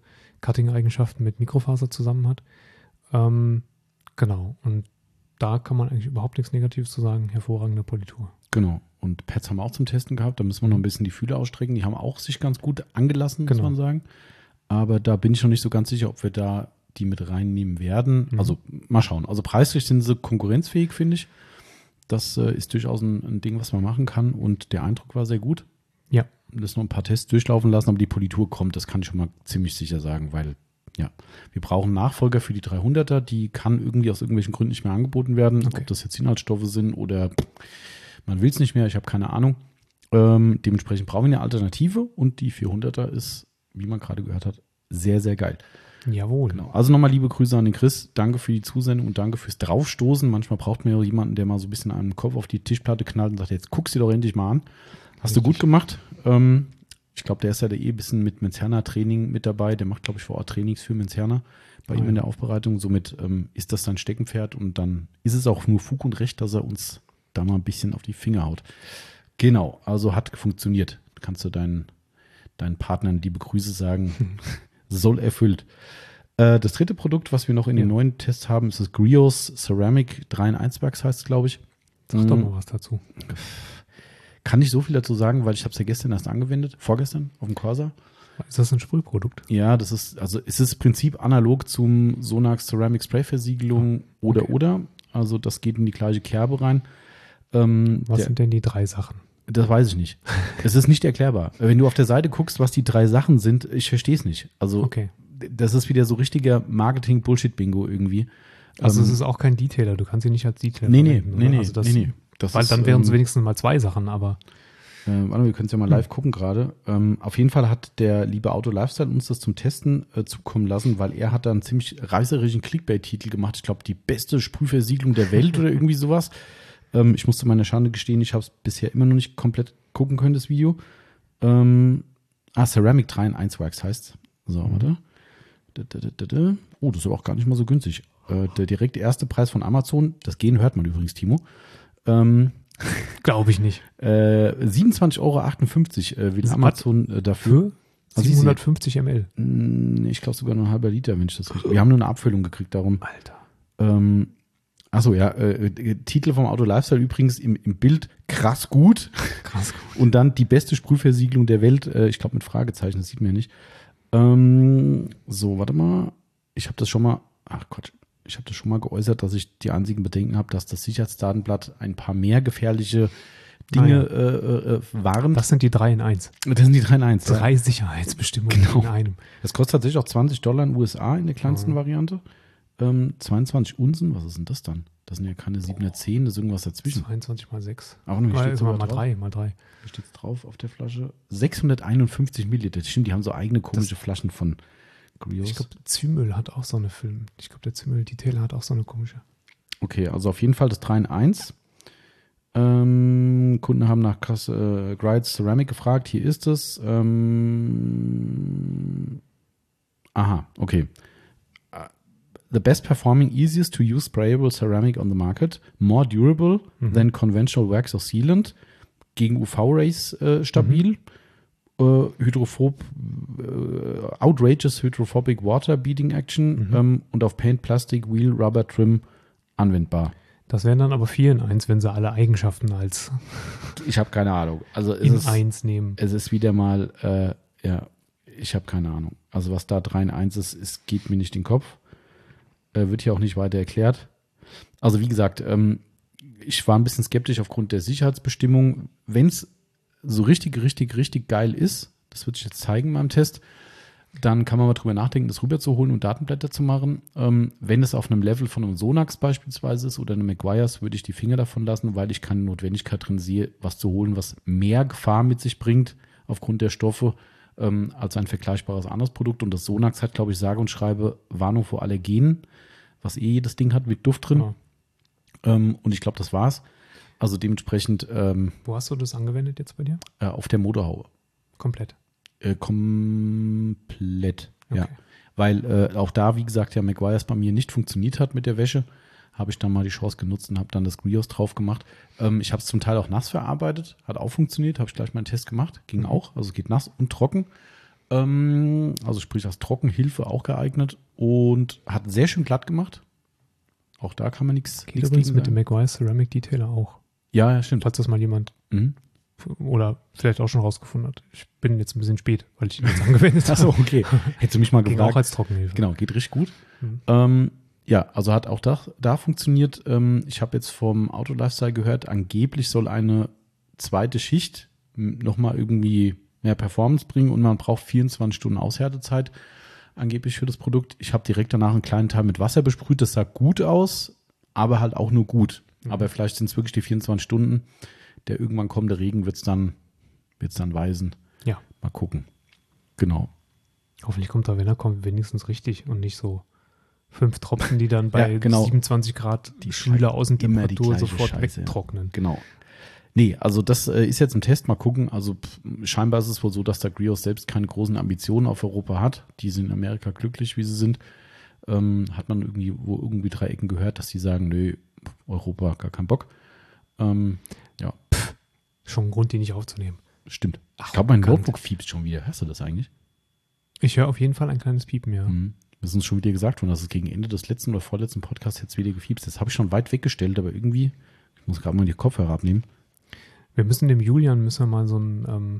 Cutting-Eigenschaften mit Mikrofaser zusammen hat. Ähm, genau. Und da kann man eigentlich überhaupt nichts Negatives zu sagen. Hervorragende Politur. Genau. Und Pads haben wir auch zum Testen gehabt. Da müssen wir noch ein bisschen die Fühler ausstrecken. Die haben auch sich ganz gut angelassen, muss Genau. man sagen. Aber da bin ich noch nicht so ganz sicher, ob wir da die mit reinnehmen werden. Mhm. Also mal schauen. Also preislich sind sie konkurrenzfähig, finde ich. Das äh, ist durchaus ein, ein Ding, was man machen kann. Und der Eindruck war sehr gut. Ja. Das noch ein paar Tests durchlaufen lassen, aber die Politur kommt, das kann ich schon mal ziemlich sicher sagen, weil ja, wir brauchen Nachfolger für die dreihunderter, die kann irgendwie aus irgendwelchen Gründen nicht mehr angeboten werden, Okay. ob das jetzt Inhaltsstoffe sind oder man will es nicht mehr, ich habe keine Ahnung. Ähm, dementsprechend brauchen wir eine Alternative und die vierhunderter ist, wie man gerade gehört hat, sehr, sehr geil. Jawohl. Genau. Also nochmal liebe Grüße an den Chris, danke für die Zusendung und danke fürs Draufstoßen. Manchmal braucht man ja jemanden, der mal so ein bisschen einen Kopf auf die Tischplatte knallt und sagt, jetzt guck's dir doch endlich mal an. Hast Richtig. du gut gemacht. Ähm, ich glaube, der ist ja da eh ein bisschen mit Menzerner-Training mit dabei. Der macht, glaube ich, vor Ort Trainings für Menzerner bei Ah, ihm in ja. der Aufbereitung. Somit ähm, ist das sein Steckenpferd und dann ist es auch nur Fug und Recht, dass er uns da mal ein bisschen auf die Finger haut. Genau, also hat funktioniert. Kannst du deinen, deinen Partnern liebe Grüße sagen. Soll erfüllt. Äh, das dritte Produkt, was wir noch in Ja. den neuen Tests haben, ist das Grios Ceramic drei in eins Werks, heißt es, glaube ich. Sag doch Mhm. mal was dazu. Kann nicht so viel dazu sagen, weil ich habe es ja gestern erst angewendet, vorgestern auf dem Corsa. Ist das ein Sprühprodukt? Ja, das ist, also es ist im Prinzip analog zum Sonax Ceramic Spray Versiegelung oder okay. oder. Also das geht in die gleiche Kerbe rein. Ähm, Was der, sind denn die drei Sachen? das weiß ich nicht. Es ist nicht erklärbar. Wenn du auf der Seite guckst, was die drei Sachen sind, ich verstehe es nicht. Also Okay. das ist wieder so richtiger Marketing-Bullshit-Bingo irgendwie. Also Ähm, es ist auch kein Detailer. Du kannst ihn nicht als Detailer Nee, nee, verwenden, nee, oder? nee, Also das, nee, nee. Das weil ist, dann wären es ähm, wenigstens mal zwei Sachen, aber Äh, warte, wir können es ja mal live gucken gerade. Ähm, auf jeden Fall hat der liebe Auto Lifestyle uns das zum Testen äh, zukommen lassen, weil er hat da einen ziemlich reißerischen Clickbait-Titel gemacht. Ich glaube, die beste Sprühversiegelung der Welt oder irgendwie sowas. Ähm, ich musste meiner Schande gestehen, ich habe es bisher immer noch nicht komplett gucken können, das Video. Ähm, ah, Ceramic drei in eins Wax heißt. So, Mhm. warte. Da, da, da, da, da. Oh, das ist aber auch gar nicht mal so günstig. Äh, der direkt erste Preis von Amazon, das Gehen hört man übrigens, Timo. Ähm, glaube ich nicht. Äh, siebenundzwanzig Euro achtundfünfzig äh, will Was? Amazon äh, dafür. Für Also siebenhundertfünfzig Milliliter. Mm, Ich glaube sogar nur ein halber Liter, wenn ich das richtig. Wir haben nur eine Abfüllung gekriegt, darum. Alter. Ähm, achso, ja, äh, äh, Titel vom Auto Lifestyle übrigens im, im Bild krass gut. Krass. Und dann die beste Sprühversiegelung der Welt, äh, ich glaube mit Fragezeichen, das sieht man ja nicht. Ähm, so, warte mal. Ich habe das schon mal, ach Quatsch, ich habe das schon mal geäußert, dass ich die einzigen Bedenken habe, dass das Sicherheitsdatenblatt ein paar mehr gefährliche Dinge Ah, äh, äh, warnt. Das sind die drei in eins. Das sind die drei in eins. Drei Sicherheitsbestimmungen Genau. in einem. Das kostet tatsächlich auch zwanzig Dollar in den U S A in der kleinsten Mhm. Variante. Ähm, zweiundzwanzig Unsen, was ist denn das dann? Das sind ja keine siebenhundertzehn, das ist irgendwas dazwischen. zweiundzwanzig mal sechs. Aber hier Mal, steht also mal, sogar mal drauf. drei, mal drei. Hier steht drauf auf der Flasche. sechshunderteinundfünfzig Milliliter. Das stimmt, die haben so eigene komische Flaschen von Grios. Ich glaube, Zymel hat auch so eine Film. Ich glaube, der Zymel Detailer hat auch so eine komische. Okay, also auf jeden Fall das drei in eins. Ähm, Kunden haben nach Kas- äh, Grides Ceramic gefragt. Hier ist es. Ähm, aha, okay. Uh, The best performing, easiest to use sprayable ceramic on the market. More durable Mhm. than conventional wax or sealant. Gegen U V-Rays äh, stabil. Äh, hydrophob, äh, outrageous hydrophobic water beading action. Mhm. Ähm, und auf Paint, Plastic, Wheel, Rubber, Trim anwendbar. Das wären dann aber vier in eins, wenn sie alle Eigenschaften als Ich habe keine Ahnung. Also es in ist, eins nehmen. es ist wieder mal, äh, ja, ich habe keine Ahnung. Also was da drei in eins ist, es geht mir nicht in den Kopf. Äh, wird hier auch nicht weiter erklärt. Also wie gesagt, ähm, ich war ein bisschen skeptisch aufgrund der Sicherheitsbestimmung. Wenn es so richtig, richtig, richtig geil ist, das wird sich jetzt zeigen in meinem Test, dann kann man mal drüber nachdenken, das rüberzuholen und Datenblätter zu machen. Ähm, wenn es auf einem Level von einem Sonax beispielsweise ist oder einem Meguiar's, würde ich die Finger davon lassen, weil ich keine Notwendigkeit drin sehe, was zu holen, was mehr Gefahr mit sich bringt aufgrund der Stoffe ähm, als ein vergleichbares anderes Produkt. Und das Sonax hat, glaube ich, sage und schreibe Warnung vor Allergenen, was eh jedes Ding hat mit Duft drin. Ja. Ähm, und ich glaube, das war's. Also dementsprechend ähm, Wo hast du das angewendet jetzt bei dir? äh, auf der Motorhaube. Komplett. Äh, komplett, ja. Okay. Weil äh, auch da, wie gesagt, ja Meguiar's bei mir nicht funktioniert hat mit der Wäsche, habe ich dann mal die Chance genutzt und habe dann das Grios drauf gemacht. Ähm, ich habe es zum Teil auch nass verarbeitet, hat auch funktioniert, habe ich gleich mal einen Test gemacht, ging Mhm. auch, also geht nass und trocken. Ähm, also sprich als Trockenhilfe auch geeignet und hat sehr schön glatt gemacht. Auch da kann man nichts Geht übrigens gegen mit dem sagen. Meguiar Ceramic Detailer auch. Ja, ja, stimmt. Falls das mal jemand Mhm. oder vielleicht auch schon rausgefunden hat. Ich bin jetzt ein bisschen spät, weil ich ihn jetzt angewendet habe. Achso, okay. Hättest du mich mal Ging gefragt. auch als Trockenhilfe. Genau, geht richtig gut. Mhm. Ähm, ja, also hat auch da, da funktioniert. Ähm, ich habe jetzt vom Auto Lifestyle gehört, angeblich soll eine zweite Schicht nochmal irgendwie mehr Performance bringen und man braucht vierundzwanzig Stunden Aushärtezeit angeblich für das Produkt. Ich habe direkt danach einen kleinen Teil mit Wasser besprüht. Das sah gut aus, aber halt auch nur gut. Mhm. Aber vielleicht sind es wirklich die vierundzwanzig Stunden. Der irgendwann kommende Regen wird es dann, wird's dann weisen. Ja. Mal gucken. Genau. Hoffentlich kommt da, wenn er kommt, wenigstens richtig und nicht so fünf Tropfen, die dann bei ja, genau. siebenundzwanzig Grad die schwüler Außentemperatur die sofort Scheiße. wegtrocknen. Genau. Nee, also das äh, ist jetzt im Test, mal gucken. Also pff, scheinbar ist es wohl so, dass der Grios selbst keine großen Ambitionen auf Europa hat. Die sind in Amerika glücklich, wie sie sind. Ähm, hat man irgendwie wo irgendwie drei Ecken gehört, dass die sagen, nö, Europa, gar keinen Bock. Ähm, ja. Pff, schon ein Grund, die nicht aufzunehmen. Stimmt. Ach, ich glaube, mein bekannt. Notebook fiebt schon wieder. Hörst du das eigentlich? Ich höre auf jeden Fall ein kleines Piepen, ja. Mhm. Das ist uns schon wieder gesagt worden, dass es gegen Ende des letzten oder vorletzten Podcasts jetzt wieder gefiebst. Das habe ich schon weit weggestellt, aber irgendwie, ich muss gerade mal die Kopfhörer abnehmen. Wir müssen dem Julian müssen wir mal so ein, ähm,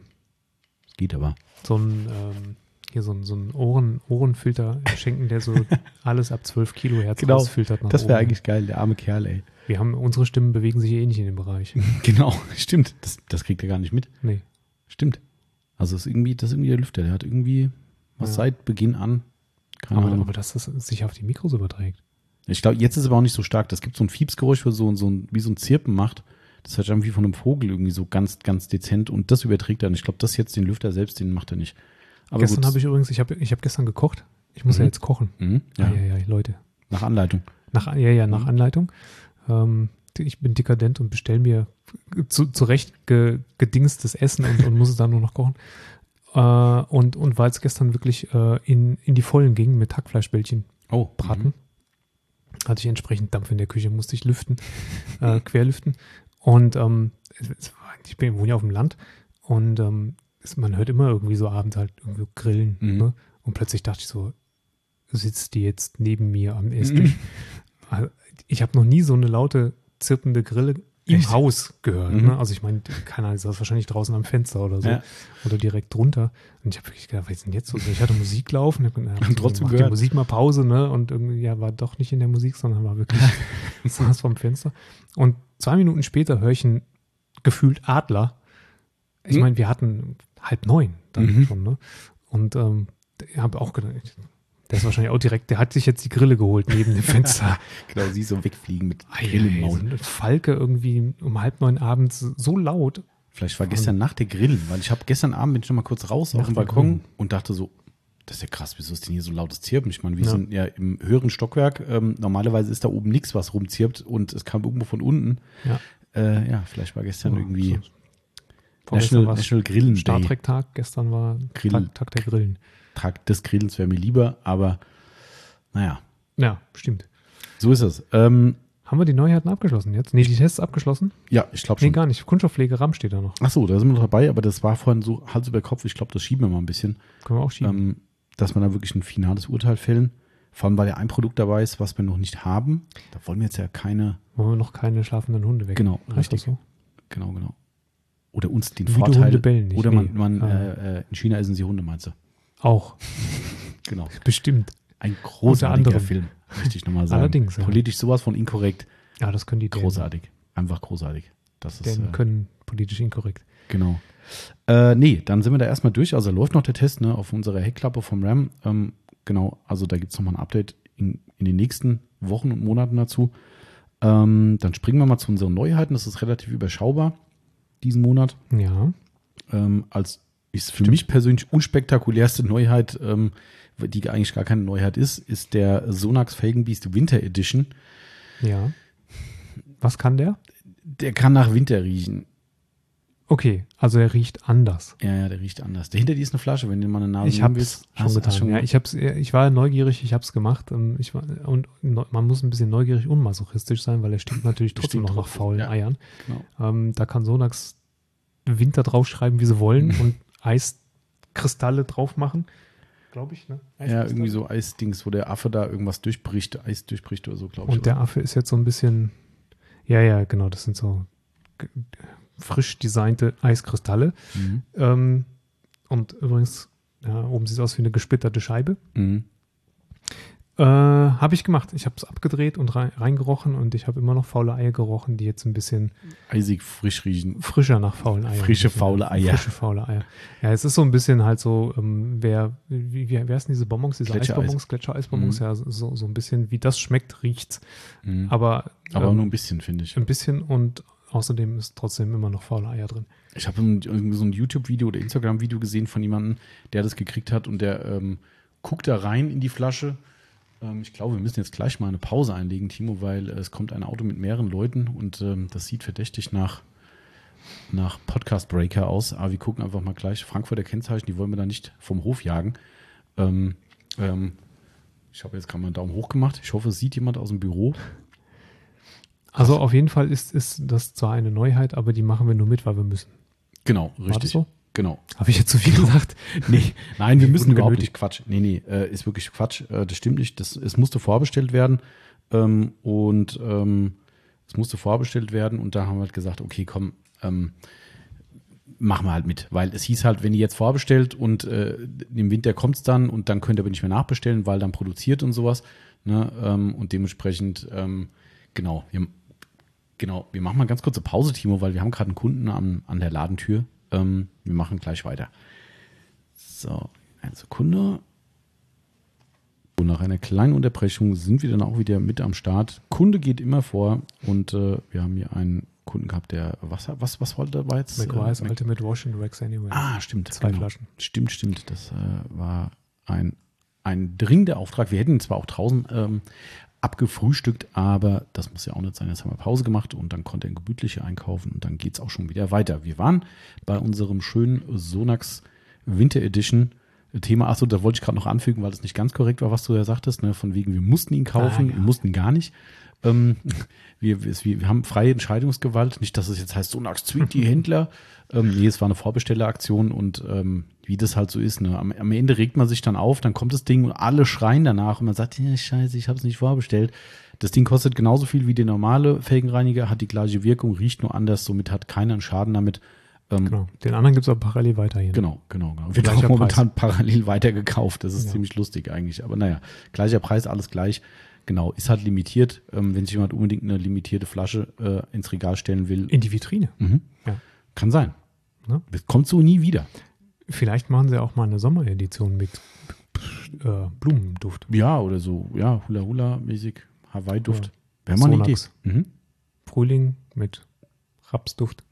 Geht aber. so ein, ähm, hier so ein, so ein Ohren, Ohrenfilter schenken, der so alles ab zwölf Kilohertz Genau, rausfiltert nach Das wäre oben. eigentlich geil, der arme Kerl, ey. Wir haben, unsere Stimmen bewegen sich eh nicht in dem Bereich. Genau, stimmt. Das, das kriegt er gar nicht mit. Nee. Stimmt. Also das ist irgendwie, das ist irgendwie der Lüfter. Der hat irgendwie was Ja. seit Beginn an. Keine Aber, Ahnung. aber dass das sich auf die Mikros überträgt. Ich glaube, jetzt ist es aber auch nicht so stark. Das gibt so ein Fiepsgeräusch, wo so, so ein, wie so ein Zirpen macht. Das hört sich an wie von einem Vogel irgendwie so ganz, ganz dezent. Und das überträgt er. Und ich glaube, das jetzt den Lüfter selbst, den macht er nicht. Aber Gestern gut. habe ich übrigens, ich habe ich hab gestern gekocht. Ich muss Mhm. ja jetzt kochen. Mhm, ja. Ja, ja, ja, Leute. Nach Anleitung. Nach, ja, ja, nach Mhm. Anleitung. Ähm, ich bin dekadent und bestelle mir zu, zurecht ge, gedingstes Essen und, und muss es dann nur noch kochen. Äh, und, und weil es gestern wirklich äh, in, in die Vollen ging mit Hackfleischbällchen Oh, braten, mhm. hatte ich entsprechend Dampf in der Küche, musste ich lüften, äh, querlüften. Und ähm, es, es war, ich bin, wohne ja auf dem Land und ähm, es, man hört immer irgendwie so abends halt irgendwie grillen. Mhm. Ne? Und plötzlich dachte ich so, sitzt die jetzt neben mir am Esstisch? Also, ich habe noch nie so eine laute, zirpende Grille im Echt? Haus gehört. Mhm. Ne? Also ich meine, keine Ahnung, das ist wahrscheinlich draußen am Fenster oder so. Ja. Oder direkt drunter. Und ich habe wirklich gedacht, was ist denn jetzt so? Ich hatte Musik laufen. Ich hab, na, Und trotzdem mach die gehört. Musik mal Pause, ne? Und irgendwie, ja, war doch nicht in der Musik, sondern war wirklich, saß vom Fenster. Und zwei Minuten später höre ich einen gefühlt Adler. Ich Mhm. meine, wir hatten halb neun dann Mhm. schon, ne? Und ähm, ich habe auch gedacht, der ist wahrscheinlich auch direkt, der hat sich jetzt die Grille geholt neben dem Fenster. Genau, sie so wegfliegen mit Ei, Grill im ei, Maul. so eine Falke irgendwie um halb neun abends so laut. Vielleicht war gestern Nacht der Grillen, weil ich habe gestern Abend bin ich noch mal kurz raus Nach auf den dem Balkon Grillen. und dachte so, das ist ja krass, wieso ist denn hier so lautes Zirpen? Ich meine, wir Ja. sind ja im höheren Stockwerk. Ähm, normalerweise ist da oben nichts, was rumzirpt und es kam irgendwo von unten. Ja. Äh, ja, vielleicht war gestern Ja, irgendwie so. Vorgestern National, war National Grillen Star Day. Trek Tag, gestern war Grill. Tag, Tag der Grillen. Tag des Grillens wäre mir lieber, aber naja, Ja, stimmt. so ist es. Ähm, Haben wir die Neuheiten abgeschlossen jetzt? Nee, die Tests abgeschlossen? ja, ich glaube Nee, schon. gar nicht. Kunststoffpflege RAM steht da noch. Ach so, da sind wir noch dabei, aber das war vorhin so Hals über Kopf. Ich glaube, das schieben wir mal ein bisschen. Können wir auch schieben. Ähm, dass wir da wirklich ein finales Urteil fällen. Vor allem, weil ja ein Produkt dabei ist, was wir noch nicht haben. Da wollen wir jetzt ja keine, Wollen wir noch keine schlafenden Hunde weg? Genau, Heißt richtig. das so? genau, genau. Oder uns den Wie die Vorteil. Hunde bellen nicht. Oder man, Nee. man Ah. äh, äh, in China essen sie Hunde, meinst du? Auch, Genau. bestimmt. Ein großartiger anderem. Film, möchte ich nochmal sagen. Allerdings, ja. Politisch sowas von inkorrekt. Ja, das können die Dänen. Großartig. Einfach großartig. Das ist, Dänen äh, können politisch inkorrekt. genau. Äh, nee, dann sind wir da erstmal durch. Also läuft noch der Test ne, auf unserer Heckklappe vom RAM. Ähm, genau, also da gibt es nochmal ein Update in, in den nächsten Wochen und Monaten dazu. Ähm, dann springen wir mal zu unseren Neuheiten. Das ist relativ überschaubar diesen Monat. Ja. Ähm, als ist für mich persönlich unspektakulärste Neuheit, ähm, die eigentlich gar keine Neuheit ist, ist der Sonax Felgenbeast Winter Edition. Ja. Was kann der? Der kann nach Winter riechen. Okay, also er riecht anders. Ja, ja, der riecht anders. Dahinter die ist eine Flasche, wenn du mal eine Nase Ich nehmen habe willst. es schon Hast- getan. hast schon ja, ich, hab's, ich war neugierig, ich habe es gemacht. ähm, Ich war, und neu- man muss ein bisschen neugierig und masochistisch sein, weil er stinkt natürlich trotzdem Stinkt noch nach trotzdem, faulen ja. Eiern. Genau. Ähm, da kann Sonax Winter draufschreiben, wie sie wollen und Eis Eiskristalle drauf machen. Glaube ich, ne? Ja, irgendwie so Eisdings, wo der Affe da irgendwas durchbricht, Eis durchbricht oder so, glaube ich. Und der Affe ist jetzt so ein bisschen, ja, ja, genau, das sind so g- frisch designte Eiskristalle. Mhm. Ähm, und übrigens, ja, oben sieht es aus wie eine gesplitterte Scheibe. Mhm. Äh, habe ich gemacht. Ich habe es abgedreht und rein, reingerochen und ich habe immer noch faule Eier gerochen, die jetzt ein bisschen Eisig, frisch riechen. frischer nach faulen Eiern. Frische, faule Eier. Frische, faule Eier. Ja, es ist so ein bisschen halt so, ähm, wer, wie, wie, wer ist denn diese Bonbons, diese Gletschereis. Eisbonbons, Gletschereisbonbons, Mhm. ja, so, so ein bisschen, wie das schmeckt, riecht's. Mhm. Aber, Aber ähm, nur ein bisschen, finde ich. ein bisschen und außerdem ist trotzdem immer noch faule Eier drin. Ich habe irgendwie so ein YouTube-Video oder Instagram-Video gesehen von jemandem, der das gekriegt hat und der ähm, guckt da rein in die Flasche. Ähm, ich glaube, wir müssen jetzt gleich mal eine Pause einlegen, Timo, weil äh, es kommt ein Auto mit mehreren Leuten und ähm, das sieht verdächtig nach, nach Podcast-Breaker aus. Aber wir gucken einfach mal gleich. Frankfurter Kennzeichen, die wollen wir da nicht vom Hof jagen. Ähm, ähm, ich habe jetzt gerade mal einen Daumen hoch gemacht. Ich hoffe, es sieht jemand aus dem Büro. Also auf jeden Fall ist, ist das zwar eine Neuheit, aber die machen wir nur mit, weil wir müssen. Genau, War richtig. das so? Genau. Habe ich jetzt zu viel gesagt? Nee, nein, wir müssen Wurden überhaupt genötigt. nicht. Quatsch. Nee, nee, äh, ist wirklich Quatsch. Äh, das stimmt nicht. Das, es musste vorbestellt werden. Ähm, und ähm, es musste vorbestellt werden. Und da haben wir halt gesagt, okay, komm, ähm, machen wir halt mit. Weil es hieß halt, wenn ihr jetzt vorbestellt und äh, im Winter kommt es dann und dann könnt ihr aber nicht mehr nachbestellen, weil dann produziert und sowas. Ne? Ähm, und dementsprechend, ähm, genau, wir, genau, wir machen mal ganz kurze Pause, Timo, weil wir haben gerade einen Kunden an, an der Ladentür. Ähm, wir machen gleich weiter. So, eine Sekunde. Und nach einer kleinen Unterbrechung sind wir dann auch wieder mit am Start. Kunde geht immer vor und äh, wir haben hier einen Kunden gehabt, der, was, was, was wollte dabei jetzt? McWise Äh, Ultimate Wash and Wax Anyway. Ah, stimmt. Zwei Flaschen. Stimmt, stimmt. Das äh, war ein, ein dringender Auftrag. Wir hätten ihn zwar auch draußen ähm, abgefrühstückt, aber das muss ja auch nicht sein. Jetzt haben wir Pause gemacht und dann konnte er gemütlich einkaufen und dann geht es auch schon wieder weiter. Wir waren bei unserem schönen Sonax Winter Edition Thema. Achso, da wollte ich gerade noch anfügen, weil es nicht ganz korrekt war, was du ja sagtest, ne? Von wegen, wir mussten ihn kaufen, Ah, ja. wir mussten ihn gar nicht. Ähm, wir, wir, wir haben freie Entscheidungsgewalt. Nicht, dass es jetzt heißt, Sonax zwingt die Händler. Ähm, nee, es war eine Vorbestelleraktion und ähm, wie das halt so ist. Ne? Am, am Ende regt man sich dann auf, dann kommt das Ding und alle schreien danach und man sagt, ja, scheiße, ich habe es nicht vorbestellt. Das Ding kostet genauso viel wie der normale Felgenreiniger, hat die gleiche Wirkung, riecht nur anders, somit hat keiner einen Schaden damit. Ähm, Genau. Den anderen gibt es auch parallel weiterhin. Genau, genau, genau. Wird auch Gleicher momentan parallel weitergekauft. Das ist Ja. ziemlich lustig eigentlich. Aber naja, gleicher Preis, alles gleich. Genau, ist halt limitiert. Ähm, wenn sich jemand unbedingt eine limitierte Flasche äh, ins Regal stellen will, In die Vitrine. mhm. Ja. kann sein. Ne? Das kommt so nie wieder. Vielleicht machen sie auch mal eine Sommeredition mit äh, Blumenduft. Ja, oder so, ja, Hula-Hula-mäßig, Hawaii-Duft. Wäre mal eine Idee. Sonax. Mhm. Frühling mit Rapsduft.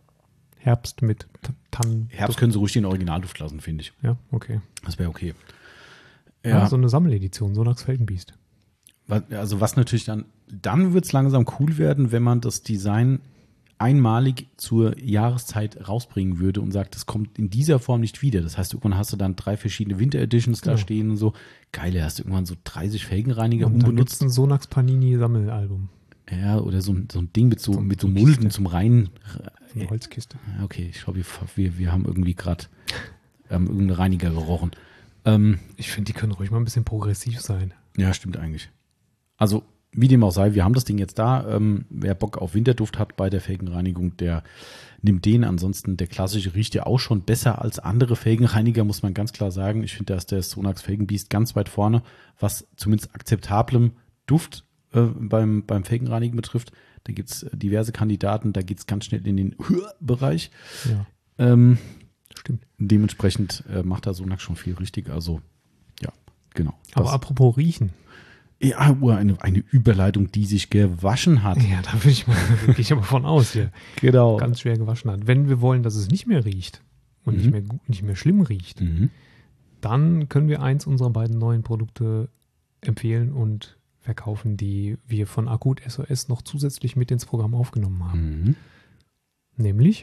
Herbst mit T- Tannen. Herbst können sie ruhig den Originalduft lassen, finde ich. Ja, okay. Das wäre okay. Ja, Ja, so eine Sammeledition, Sonax Felgenbiest. was- also was natürlich dann, dann wird es langsam cool werden, wenn man das Design einmalig zur Jahreszeit rausbringen würde und sagt, das kommt in dieser Form nicht wieder. Das heißt, irgendwann hast du dann drei verschiedene Winter Editions da Genau. stehen und so. Geil, da hast du irgendwann so dreißig Felgenreiniger Und dann gibt unbenutzt. es ein Sonax Panini Sammelalbum. Ja, oder so, ein- so ein Ding mit so, So- mit so so eine Mulden Kiste. zum Rein. So eine Holzkiste. Ja, okay, ich glaube, wir, wir haben irgendwie gerade ähm, irgendeinen Reiniger gerochen. Ähm, Ich finde, die können ruhig mal ein bisschen progressiv sein. ja, stimmt eigentlich. Also, wie dem auch sei, wir haben das Ding jetzt da. Ähm, wer Bock auf Winterduft hat bei der Felgenreinigung, der nimmt den. Ansonsten, der klassische riecht ja auch schon besser als andere Felgenreiniger, muss man ganz klar sagen. Ich finde, da ist der Sonax Felgenbiest ganz weit vorne, was zumindest akzeptablem Duft äh, beim, beim Felgenreinigen betrifft. Da gibt es diverse Kandidaten, da geht es ganz schnell in den Bereich. Ja, Ähm, stimmt. dementsprechend äh, macht da Sonax schon viel richtig. Also, ja, genau. Aber Das- apropos Riechen. ja, oh, eine, eine Überleitung, die sich gewaschen hat. Ja, da will ich mal, gehe ich aber von aus hier. Genau. Ganz schwer gewaschen hat. Wenn wir wollen, dass es nicht mehr riecht und Mhm. nicht mehr gut, nicht mehr schlimm riecht, Mhm. dann können wir eins unserer beiden neuen Produkte empfehlen und verkaufen, die wir von Akut S O S noch zusätzlich mit ins Programm aufgenommen haben. Mhm. Nämlich,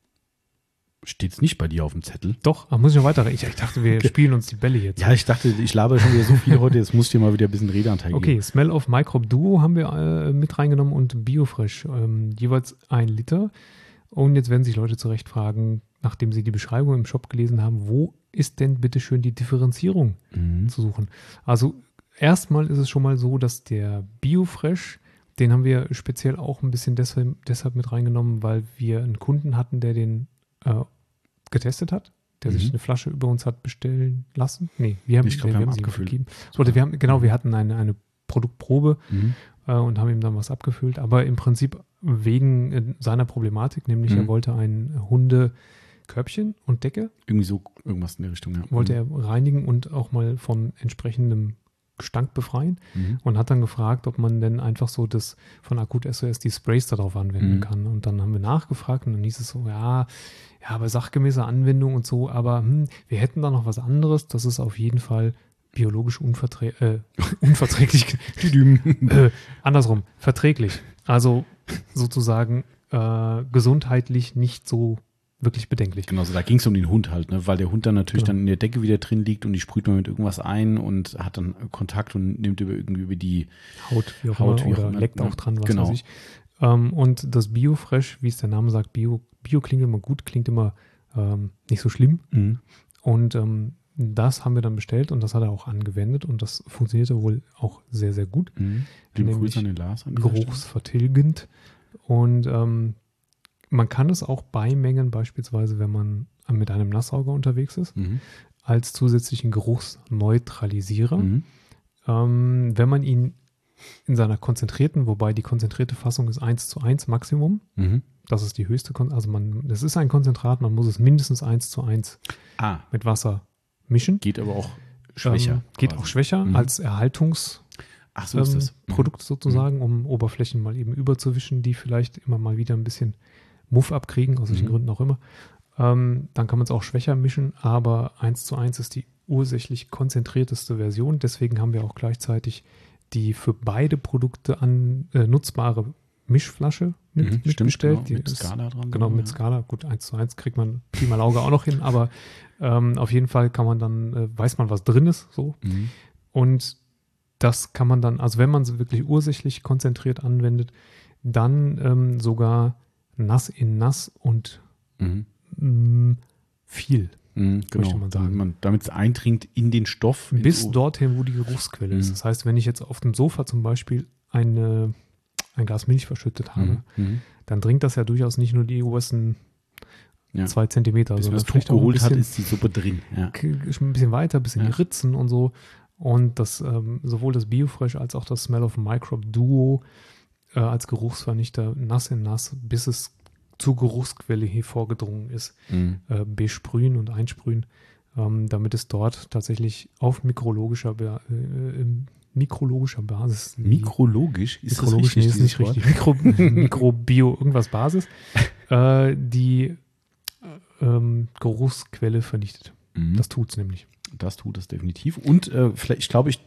Steht's nicht bei dir auf dem Zettel? doch, ach, muss ich noch weiter. Ich, ich dachte, wir spielen uns die Bälle jetzt. Ja, ich dachte, ich laber schon wieder so viel heute, jetzt muss ich dir mal wieder ein bisschen Redeanteil Okay, geben. Smell of Microbe Duo haben wir äh, mit reingenommen und Biofresh, ähm, jeweils ein Liter. Und jetzt werden sich Leute zurecht fragen, nachdem sie die Beschreibung im Shop gelesen haben, wo ist denn bitte schön die Differenzierung Mhm. zu suchen. Also erstmal ist es schon mal so, dass der Biofresh, den haben wir speziell auch ein bisschen deshalb, deshalb mit reingenommen, weil wir einen Kunden hatten, der den äh, getestet hat, der Mhm. sich eine Flasche über uns hat bestellen lassen. Nee, wir haben, Ich glaub, nee, wir haben sie ihm abgefüllt. gegeben. Oder wir haben, genau, Mhm. wir hatten eine, eine Produktprobe Mhm. äh, und haben ihm dann was abgefüllt, aber im Prinzip wegen äh, seiner Problematik, nämlich Mhm. er wollte ein Hundekörbchen und Decke, Irgendwie so irgendwas in der Richtung, ja. wollte er reinigen und auch mal von entsprechendem Gestank befreien Mhm. und hat dann gefragt, ob man denn einfach so das von Akut S O S die Sprays darauf anwenden Mhm. kann. Und dann haben wir nachgefragt und dann hieß es so, ja, ja, bei sachgemäßer Anwendung und so, aber hm, wir hätten da noch was anderes, das ist auf jeden Fall biologisch unverträ äh, unverträglich, äh, andersrum, verträglich. Also sozusagen äh, gesundheitlich nicht so wirklich bedenklich. Genau, so da ging es um den Hund halt, ne? Weil der Hund dann natürlich Genau. dann in der Decke wieder drin liegt und die sprüht man mit irgendwas ein und hat dann Kontakt und nimmt über irgendwie über die Haut, wie auch Haut, immer, wie auch oder immer, leckt ne? auch dran, was Genau. weiß ich. Ähm, und das Biofresh, wie es der Name sagt, Bio, Bio klingt immer gut, klingt immer ähm, nicht so schlimm. Mhm. Und ähm, das haben wir dann bestellt und das hat er auch angewendet und das funktionierte wohl auch sehr, sehr gut. Mhm. Liebe Nämlich Grüße an den Lars. An dieser Stelle. Geruchsvertilgend. Und ähm, man kann es auch beimengen, beispielsweise, wenn man mit einem Nasssauger unterwegs ist, Mhm. als zusätzlichen Geruchsneutralisierer. Mhm. Ähm, wenn man ihn in seiner konzentrierten, wobei die konzentrierte Fassung ist eins zu eins Maximum, Mhm. das ist die höchste, Kon also man, das ist ein Konzentrat, man muss es mindestens eins zu eins Ah, mit Wasser mischen. geht aber auch schwächer. Ähm, geht quasi. auch schwächer Mhm. als Erhaltungsprodukt Ach, so ist das. Mhm. sozusagen, um Oberflächen mal eben überzuwischen, die vielleicht immer mal wieder ein bisschen Muff abkriegen, aus welchen Mhm. Gründen auch immer. Ähm, dann kann man es auch schwächer mischen, aber eins zu eins ist die ursächlich konzentrierteste Version. Deswegen haben wir auch gleichzeitig die für beide Produkte an, äh, nutzbare Mischflasche mit, Mhm, mit stimmt, bestellt. genau, Die mit ist- Skala dran. Genau, mit ja. Skala. Gut, eins zu eins kriegt man Pi mal Auge auch noch hin, aber ähm, auf jeden Fall kann man dann, äh, weiß man, was drin ist, so. Mhm. Und das kann man dann, also wenn man es wirklich ursächlich konzentriert anwendet, dann ähm, sogar nass in nass und Mhm. mh, viel. Mhm, genau. Möchte man sagen. Man, damit es eindringt in den Stoff. ins Bis O- dorthin, wo die Geruchsquelle Mhm. ist. Das heißt, wenn ich jetzt auf dem Sofa zum Beispiel eine, ein Glas Milch verschüttet habe, Mhm. Mhm. dann dringt das ja durchaus nicht nur die obersten Ja. zwei Zentimeter, Bis man sondern das Tuch vielleicht auch ein geholt hat, bisschen, ist die Suppe drin. Ja. k- ein bisschen weiter, bis in Ja. die Ritzen und so. Und das ähm, sowohl das Biofresh als auch das Smell of Microbe Duo äh, als Geruchsvernichter nass in nass, bis es zur Geruchsquelle hier vorgedrungen ist, Mhm. äh, besprühen und einsprühen, ähm, damit es dort tatsächlich auf mikrologischer, Ba- äh, äh, mikrologischer Basis. die- Mikrologisch ist mikrologisch, das nee, richtig? ist nicht dieses richtig. Mikro, Mikrobio, irgendwas Basis, äh, die ähm, Geruchsquelle vernichtet. Wort? Mhm. Das tut's nämlich. Das tut es definitiv. Und äh, vielleicht, ich glaube, ich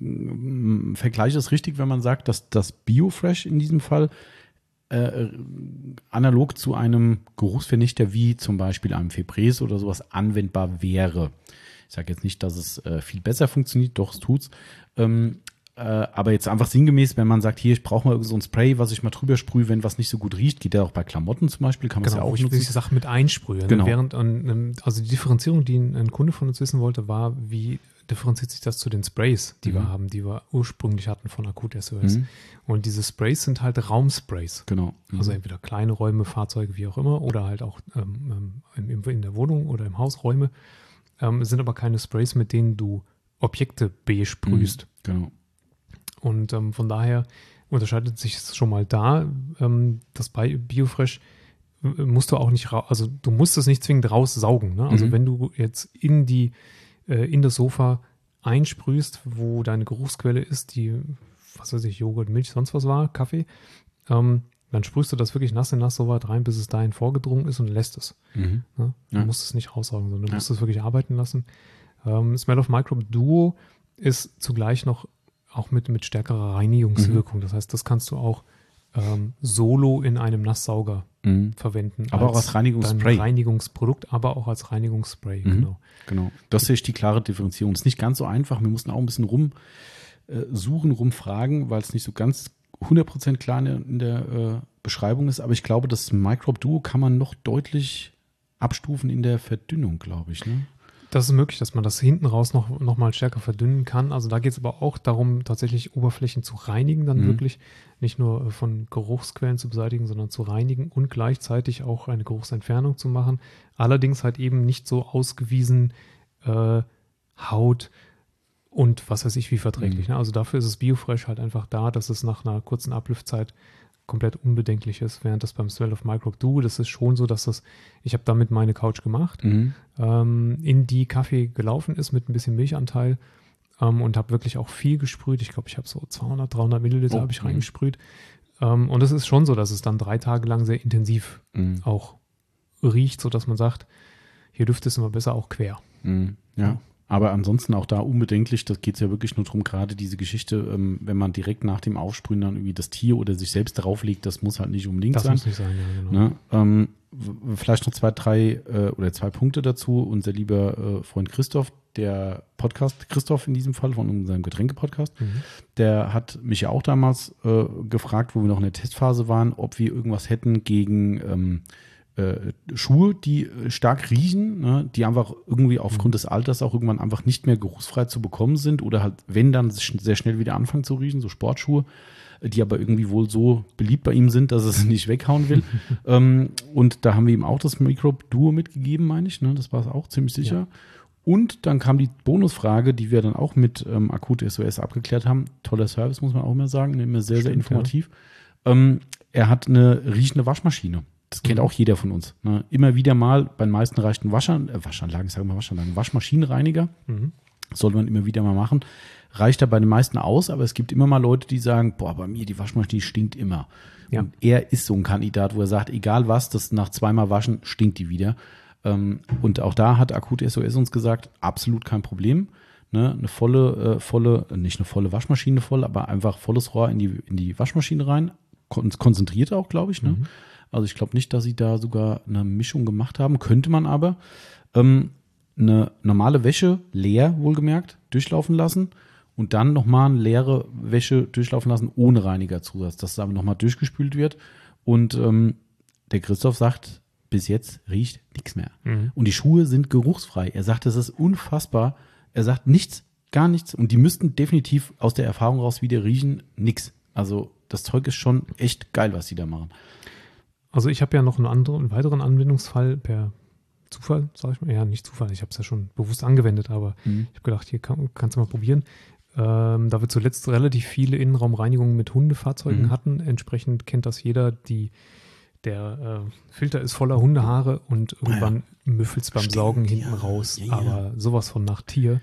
äh, vergleiche es richtig, wenn man sagt, dass das Biofresh in diesem Fall äh, analog zu einem Geruchsvernichter wie zum Beispiel einem Febreze oder sowas anwendbar wäre. Ich sage jetzt nicht, dass es äh, viel besser funktioniert, doch es tut's. Ähm, äh, aber jetzt einfach sinngemäß, wenn man sagt, hier, ich brauche mal so ein Spray, was ich mal drüber sprühe, wenn was nicht so gut riecht, geht ja auch bei Klamotten zum Beispiel, kann man es Genau, ja wo auch ich nutzen. diese Sachen mit einsprühe. Ne? Genau. Während, ähm, also die Differenzierung, die ein, ein Kunde von uns wissen wollte, war, wie differenziert sich das zu den Sprays, die Mhm. wir haben, die wir ursprünglich hatten von Akut S O S. Mhm. Und diese Sprays sind halt Raumsprays. Genau. Also Mhm. entweder kleine Räume, Fahrzeuge, wie auch immer, oder halt auch ähm, ähm, in, in der Wohnung oder im Haus Räume. Ähm, es sind aber keine Sprays, mit denen du Objekte besprühst. Genau. Und ähm, von daher unterscheidet sich es schon mal da. Ähm, das bei Biofresh äh, musst du auch nicht, ra- also du musst es nicht zwingend raussaugen. Ne? Also Mhm. wenn du jetzt in die, äh, in das Sofa einsprühst, wo deine Geruchsquelle ist, die, was weiß ich, Joghurt, Milch, sonst was war, Kaffee, ähm, dann sprühst du das wirklich nass in nass so weit rein, bis es dahin vorgedrungen ist und lässt es. Mhm. Ne? Du Ja. musst es nicht raussaugen, sondern du Ja. musst es wirklich arbeiten lassen. Ähm, Smell of Microbe Duo ist zugleich noch auch mit, mit stärkerer Reinigungswirkung. Das heißt, das kannst du auch ähm, solo in einem Nasssauger Mhm. verwenden. Aber auch als Reinigungsspray. Dein Reinigungsprodukt, aber auch als Reinigungsspray, Mhm. genau. Genau. Das sehe ich die klare Differenzierung. Ist nicht ganz so einfach. Wir mussten auch ein bisschen rum äh, suchen, rumfragen, weil es nicht so ganz hundert Prozent klar in der, in der äh, Beschreibung ist. Aber ich glaube, das Microbe Duo kann man noch deutlich abstufen in der Verdünnung, glaube ich, ne? Das ist möglich, dass man das hinten raus noch, noch mal stärker verdünnen kann. Also da geht es aber auch darum, tatsächlich Oberflächen zu reinigen, dann Mhm. wirklich nicht nur von Geruchsquellen zu beseitigen, sondern zu reinigen und gleichzeitig auch eine Geruchsentfernung zu machen. Allerdings halt eben nicht so ausgewiesen äh, Haut und was weiß ich wie verträglich. Mhm. Ne? Also dafür ist es Biofresh halt einfach da, dass es nach einer kurzen Ablüftzeit komplett unbedenklich ist, während das beim Smell of Microbe Duo, das ist schon so, dass das, ich habe damit meine Couch gemacht, Mhm. ähm, in die Kaffee gelaufen ist mit ein bisschen Milchanteil ähm, und habe wirklich auch viel gesprüht. Ich glaube, ich habe so zweihundert, dreihundert Milliliter Oh, habe ich mhm. reingesprüht. Ähm, und es ist schon so, dass es dann drei Tage lang sehr intensiv Mhm. auch riecht, sodass man sagt, hier dürfte es immer besser auch quer. Mhm. Ja. Aber ansonsten auch da unbedenklich, das geht es ja wirklich nur darum, gerade diese Geschichte, ähm, wenn man direkt nach dem Aufsprühen dann irgendwie das Tier oder sich selbst drauflegt, das muss halt nicht unbedingt Das sein. muss nicht sein, ja, genau. Ne? Ähm, w- vielleicht noch zwei, drei äh, oder zwei Punkte dazu. Unser lieber äh, Freund Christoph, der Podcast, Christoph in diesem Fall von unserem Getränke-Podcast, Mhm. der hat mich ja auch damals äh, gefragt, wo wir noch in der Testphase waren, ob wir irgendwas hätten gegen ähm, äh, Schuhe, die äh, stark riechen, ne? Die einfach irgendwie aufgrund des Alters auch irgendwann einfach nicht mehr geruchsfrei zu bekommen sind oder halt, wenn dann sch- sehr schnell wieder anfangen zu riechen, so Sportschuhe, äh, die aber irgendwie wohl so beliebt bei ihm sind, dass er sie nicht weghauen will. ähm, und da haben wir ihm auch das Microbe Duo mitgegeben, meine ich, ne? Das war es auch ziemlich sicher. Ja. Und dann kam die Bonusfrage, die wir dann auch mit ähm, Akut S O S abgeklärt haben. Toller Service, muss man auch mal sagen, immer sehr, sehr Stimmt, informativ. Ähm, er hat eine riechende Waschmaschine. Das kennt Mhm. auch jeder von uns. Ne? Immer wieder mal, bei den meisten reicht ein Waschan äh, Waschanlagen, sagen wir Waschanlagen, Waschmaschinenreiniger. Mhm. Sollte man immer wieder mal machen. Reicht da bei den meisten aus, aber es gibt immer mal Leute, die sagen, boah, bei mir die Waschmaschine die stinkt immer. Ja. Und er ist so ein Kandidat, wo er sagt, egal was, das nach zweimal Waschen stinkt die wieder. Ähm, und auch da hat Akut S O S uns gesagt, absolut kein Problem. Ne? Eine volle, äh, volle, nicht eine volle Waschmaschine voll, aber einfach volles Rohr in die, in die Waschmaschine rein. Kon konzentriert auch, glaube ich. Ne? Mhm. Also ich glaube nicht, dass sie da sogar eine Mischung gemacht haben. Könnte man aber. Ähm, eine normale Wäsche leer, wohlgemerkt, durchlaufen lassen und dann nochmal eine leere Wäsche durchlaufen lassen ohne Reinigerzusatz, dass es aber nochmal durchgespült wird. Und ähm, der Christoph sagt, bis jetzt riecht nichts mehr. Mhm. Und die Schuhe sind geruchsfrei. Er sagt, das ist unfassbar. Er sagt nichts, gar nichts. Und die müssten definitiv aus der Erfahrung raus wieder riechen, nix. Also das Zeug ist schon echt geil, was die da machen. Also ich habe ja noch einen anderen, einen weiteren Anwendungsfall per Zufall, sage ich mal. Ja, nicht Zufall, ich habe es ja schon bewusst angewendet, aber Mhm. ich habe gedacht, hier kann, kannst du mal probieren. Ähm, da wir zuletzt relativ viele Innenraumreinigungen mit Hundefahrzeugen Mhm. hatten, entsprechend kennt das jeder, die, der äh, Filter ist voller Hundehaare und irgendwann müffelt es beim Stimmt, Saugen hinten ja. raus, Ja, ja. aber sowas von nach Tier.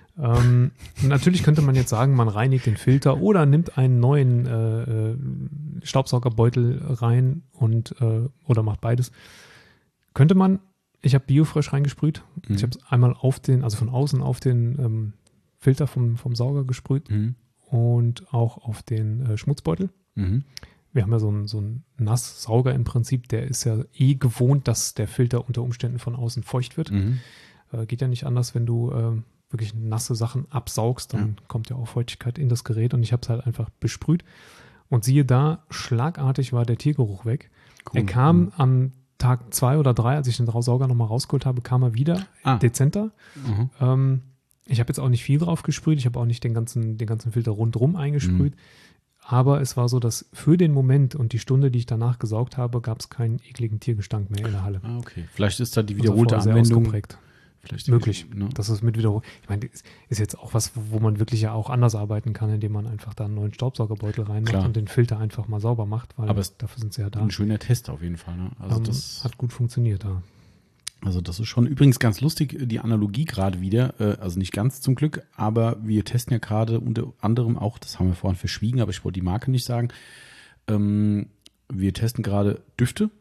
Ähm, natürlich könnte man jetzt sagen, man reinigt den Filter oder nimmt einen neuen äh, äh, Staubsaugerbeutel rein und äh, oder macht beides. Könnte man, ich habe Biofresh reingesprüht. Mhm. Ich habe es einmal auf den, also von außen auf den ähm, Filter vom, vom Sauger gesprüht Mhm. und auch auf den äh, Schmutzbeutel. Mhm. Wir haben ja so einen, so einen Nasssauger im Prinzip, der ist ja eh gewohnt, dass der Filter unter Umständen von außen feucht wird. Mhm. Äh, geht ja nicht anders, wenn du äh, wirklich nasse Sachen absaugst, dann Ja. kommt ja auch Feuchtigkeit in das Gerät und ich habe es halt einfach besprüht. Und siehe da, schlagartig war der Tiergeruch weg. Cool. Er kam Mhm. am Tag zwei oder drei, als ich den Sauger nochmal rausgeholt habe, kam er wieder Ah. dezenter. Mhm. Ähm, ich habe jetzt auch nicht viel drauf gesprüht, ich habe auch nicht den ganzen, den ganzen Filter rundrum eingesprüht. Mhm. Aber es war so, dass für den Moment und die Stunde, die ich danach gesaugt habe, gab es keinen ekligen Tiergestank mehr in der Halle. Ah, okay. Vielleicht ist da die Also wiederholte vorher sehr Anwendung. ausgeprägt. Vielleicht Möglich. Ne? Das ist mit Wiederholung. Ich meine, ist, ist jetzt auch was, wo man wirklich ja auch anders arbeiten kann, indem man einfach da einen neuen Staubsaugerbeutel reinmacht Klar. und den Filter einfach mal sauber macht, weil Aber es- dafür sind sie ja da. Ein schöner Test auf jeden Fall. Ne? Also, Ähm, das, hat gut funktioniert da. also das ist schon übrigens ganz lustig, die Analogie gerade wieder. Äh, also nicht ganz zum Glück, aber wir testen ja gerade unter anderem auch, das haben wir vorhin verschwiegen, aber ich wollte die Marke nicht sagen. Ähm, wir testen gerade Düfte.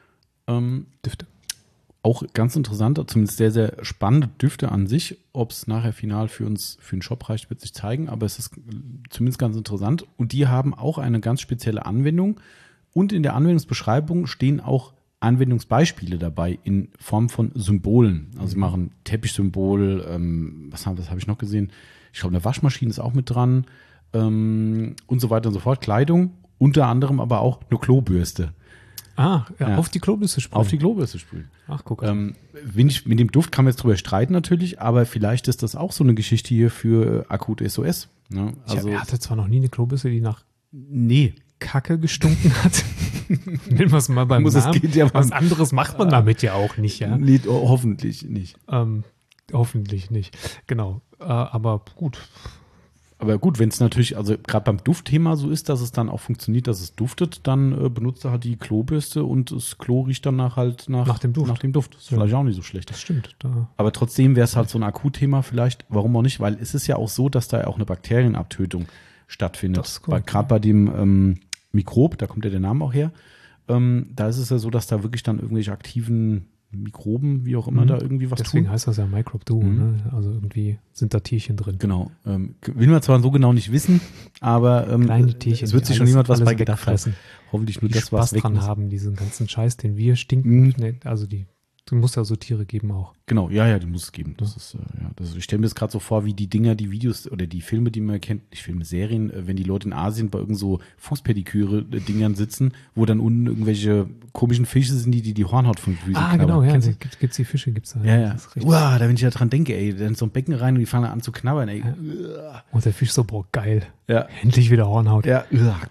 Ähm, Düfte. Auch ganz interessant, zumindest sehr, sehr spannende Düfte an sich. Ob es nachher final für uns, für den Shop reicht, wird sich zeigen, aber es ist zumindest ganz interessant. Und die haben auch eine ganz spezielle Anwendung. Und in der Anwendungsbeschreibung stehen auch Anwendungsbeispiele dabei in Form von Symbolen. Also sie machen Teppichsymbol, ähm, was habe was hab ich noch gesehen? Ich glaube, eine Waschmaschine ist auch mit dran ähm, und so weiter und so fort. Kleidung, unter anderem aber auch eine Klobürste. Ah, ja, Ja. auf die Klobürste sprühen. Auf die Klobürste sprühen. Ach, guck. Ähm, wenn ich, mit dem Duft kann man jetzt drüber streiten natürlich, aber vielleicht ist das auch so eine Geschichte hier für äh, akute S O S. Ne? ich Also, hatte zwar noch nie eine Klobürste, die nach nee. Kacke gestunken hat. Nennen wir es mal beim Muss es Namen. geht ja Was mal- anderes macht man damit ja auch nicht, ja. Nee, oh, hoffentlich nicht. Ähm, hoffentlich nicht. Genau. Äh, aber gut. Aber gut, wenn es natürlich, also gerade beim Duftthema so ist, dass es dann auch funktioniert, dass es duftet, dann äh, benutzt er halt die Klobürste und das Klo riecht danach halt nach, Nach dem Duft. Nach dem Duft. Das ist Ja. vielleicht auch nicht so schlecht. Das stimmt. Da. Aber trotzdem wäre es halt so ein Akutthema vielleicht. Warum auch nicht? Weil es ist ja auch so, dass da ja auch eine Bakterienabtötung stattfindet. Das ist korrekt, Gerade bei dem ähm, Mikrob, da kommt ja der Name auch her, ähm, da ist es ja so, dass da wirklich dann irgendwelche aktiven Mikroben, wie auch immer, Mhm. da irgendwie was Deswegen tun. heißt das ja Microbe Duo. Mhm. Ne? Also irgendwie sind da Tierchen drin. Genau. Ähm, will man zwar so genau nicht wissen, aber ähm, Kleine Tierchen. es wird die sich schon alles- niemand was alles bei gedacht haben. wegfressen. Hoffentlich nur Die das, was Spaß weg dran muss. haben, diesen ganzen Scheiß, den wir stinken. Mhm. Nee, also die, du musst ja so Tiere geben auch. Genau, ja, ja, die muss es geben. Das ist, äh, ja, das, ich stelle mir das gerade so vor, wie die Dinger, die Videos oder die Filme, die man kennt, nicht Filme, Serien, äh, wenn die Leute in Asien bei irgend so Fußpediküre-Dingern sitzen, wo dann unten irgendwelche komischen Fische sind, die die, die Hornhaut von Füßen Ah, genau, ja. Kennst du? Gibt es die Fische, gibt es da. Ja, ja. Das ist richtig. Wow, da wenn ich da dran denke, ey, dann so ein Becken rein und die fangen an zu knabbern, ey. Und der Fisch so, boah, geil. Ja, Endlich wieder Hornhaut. ja,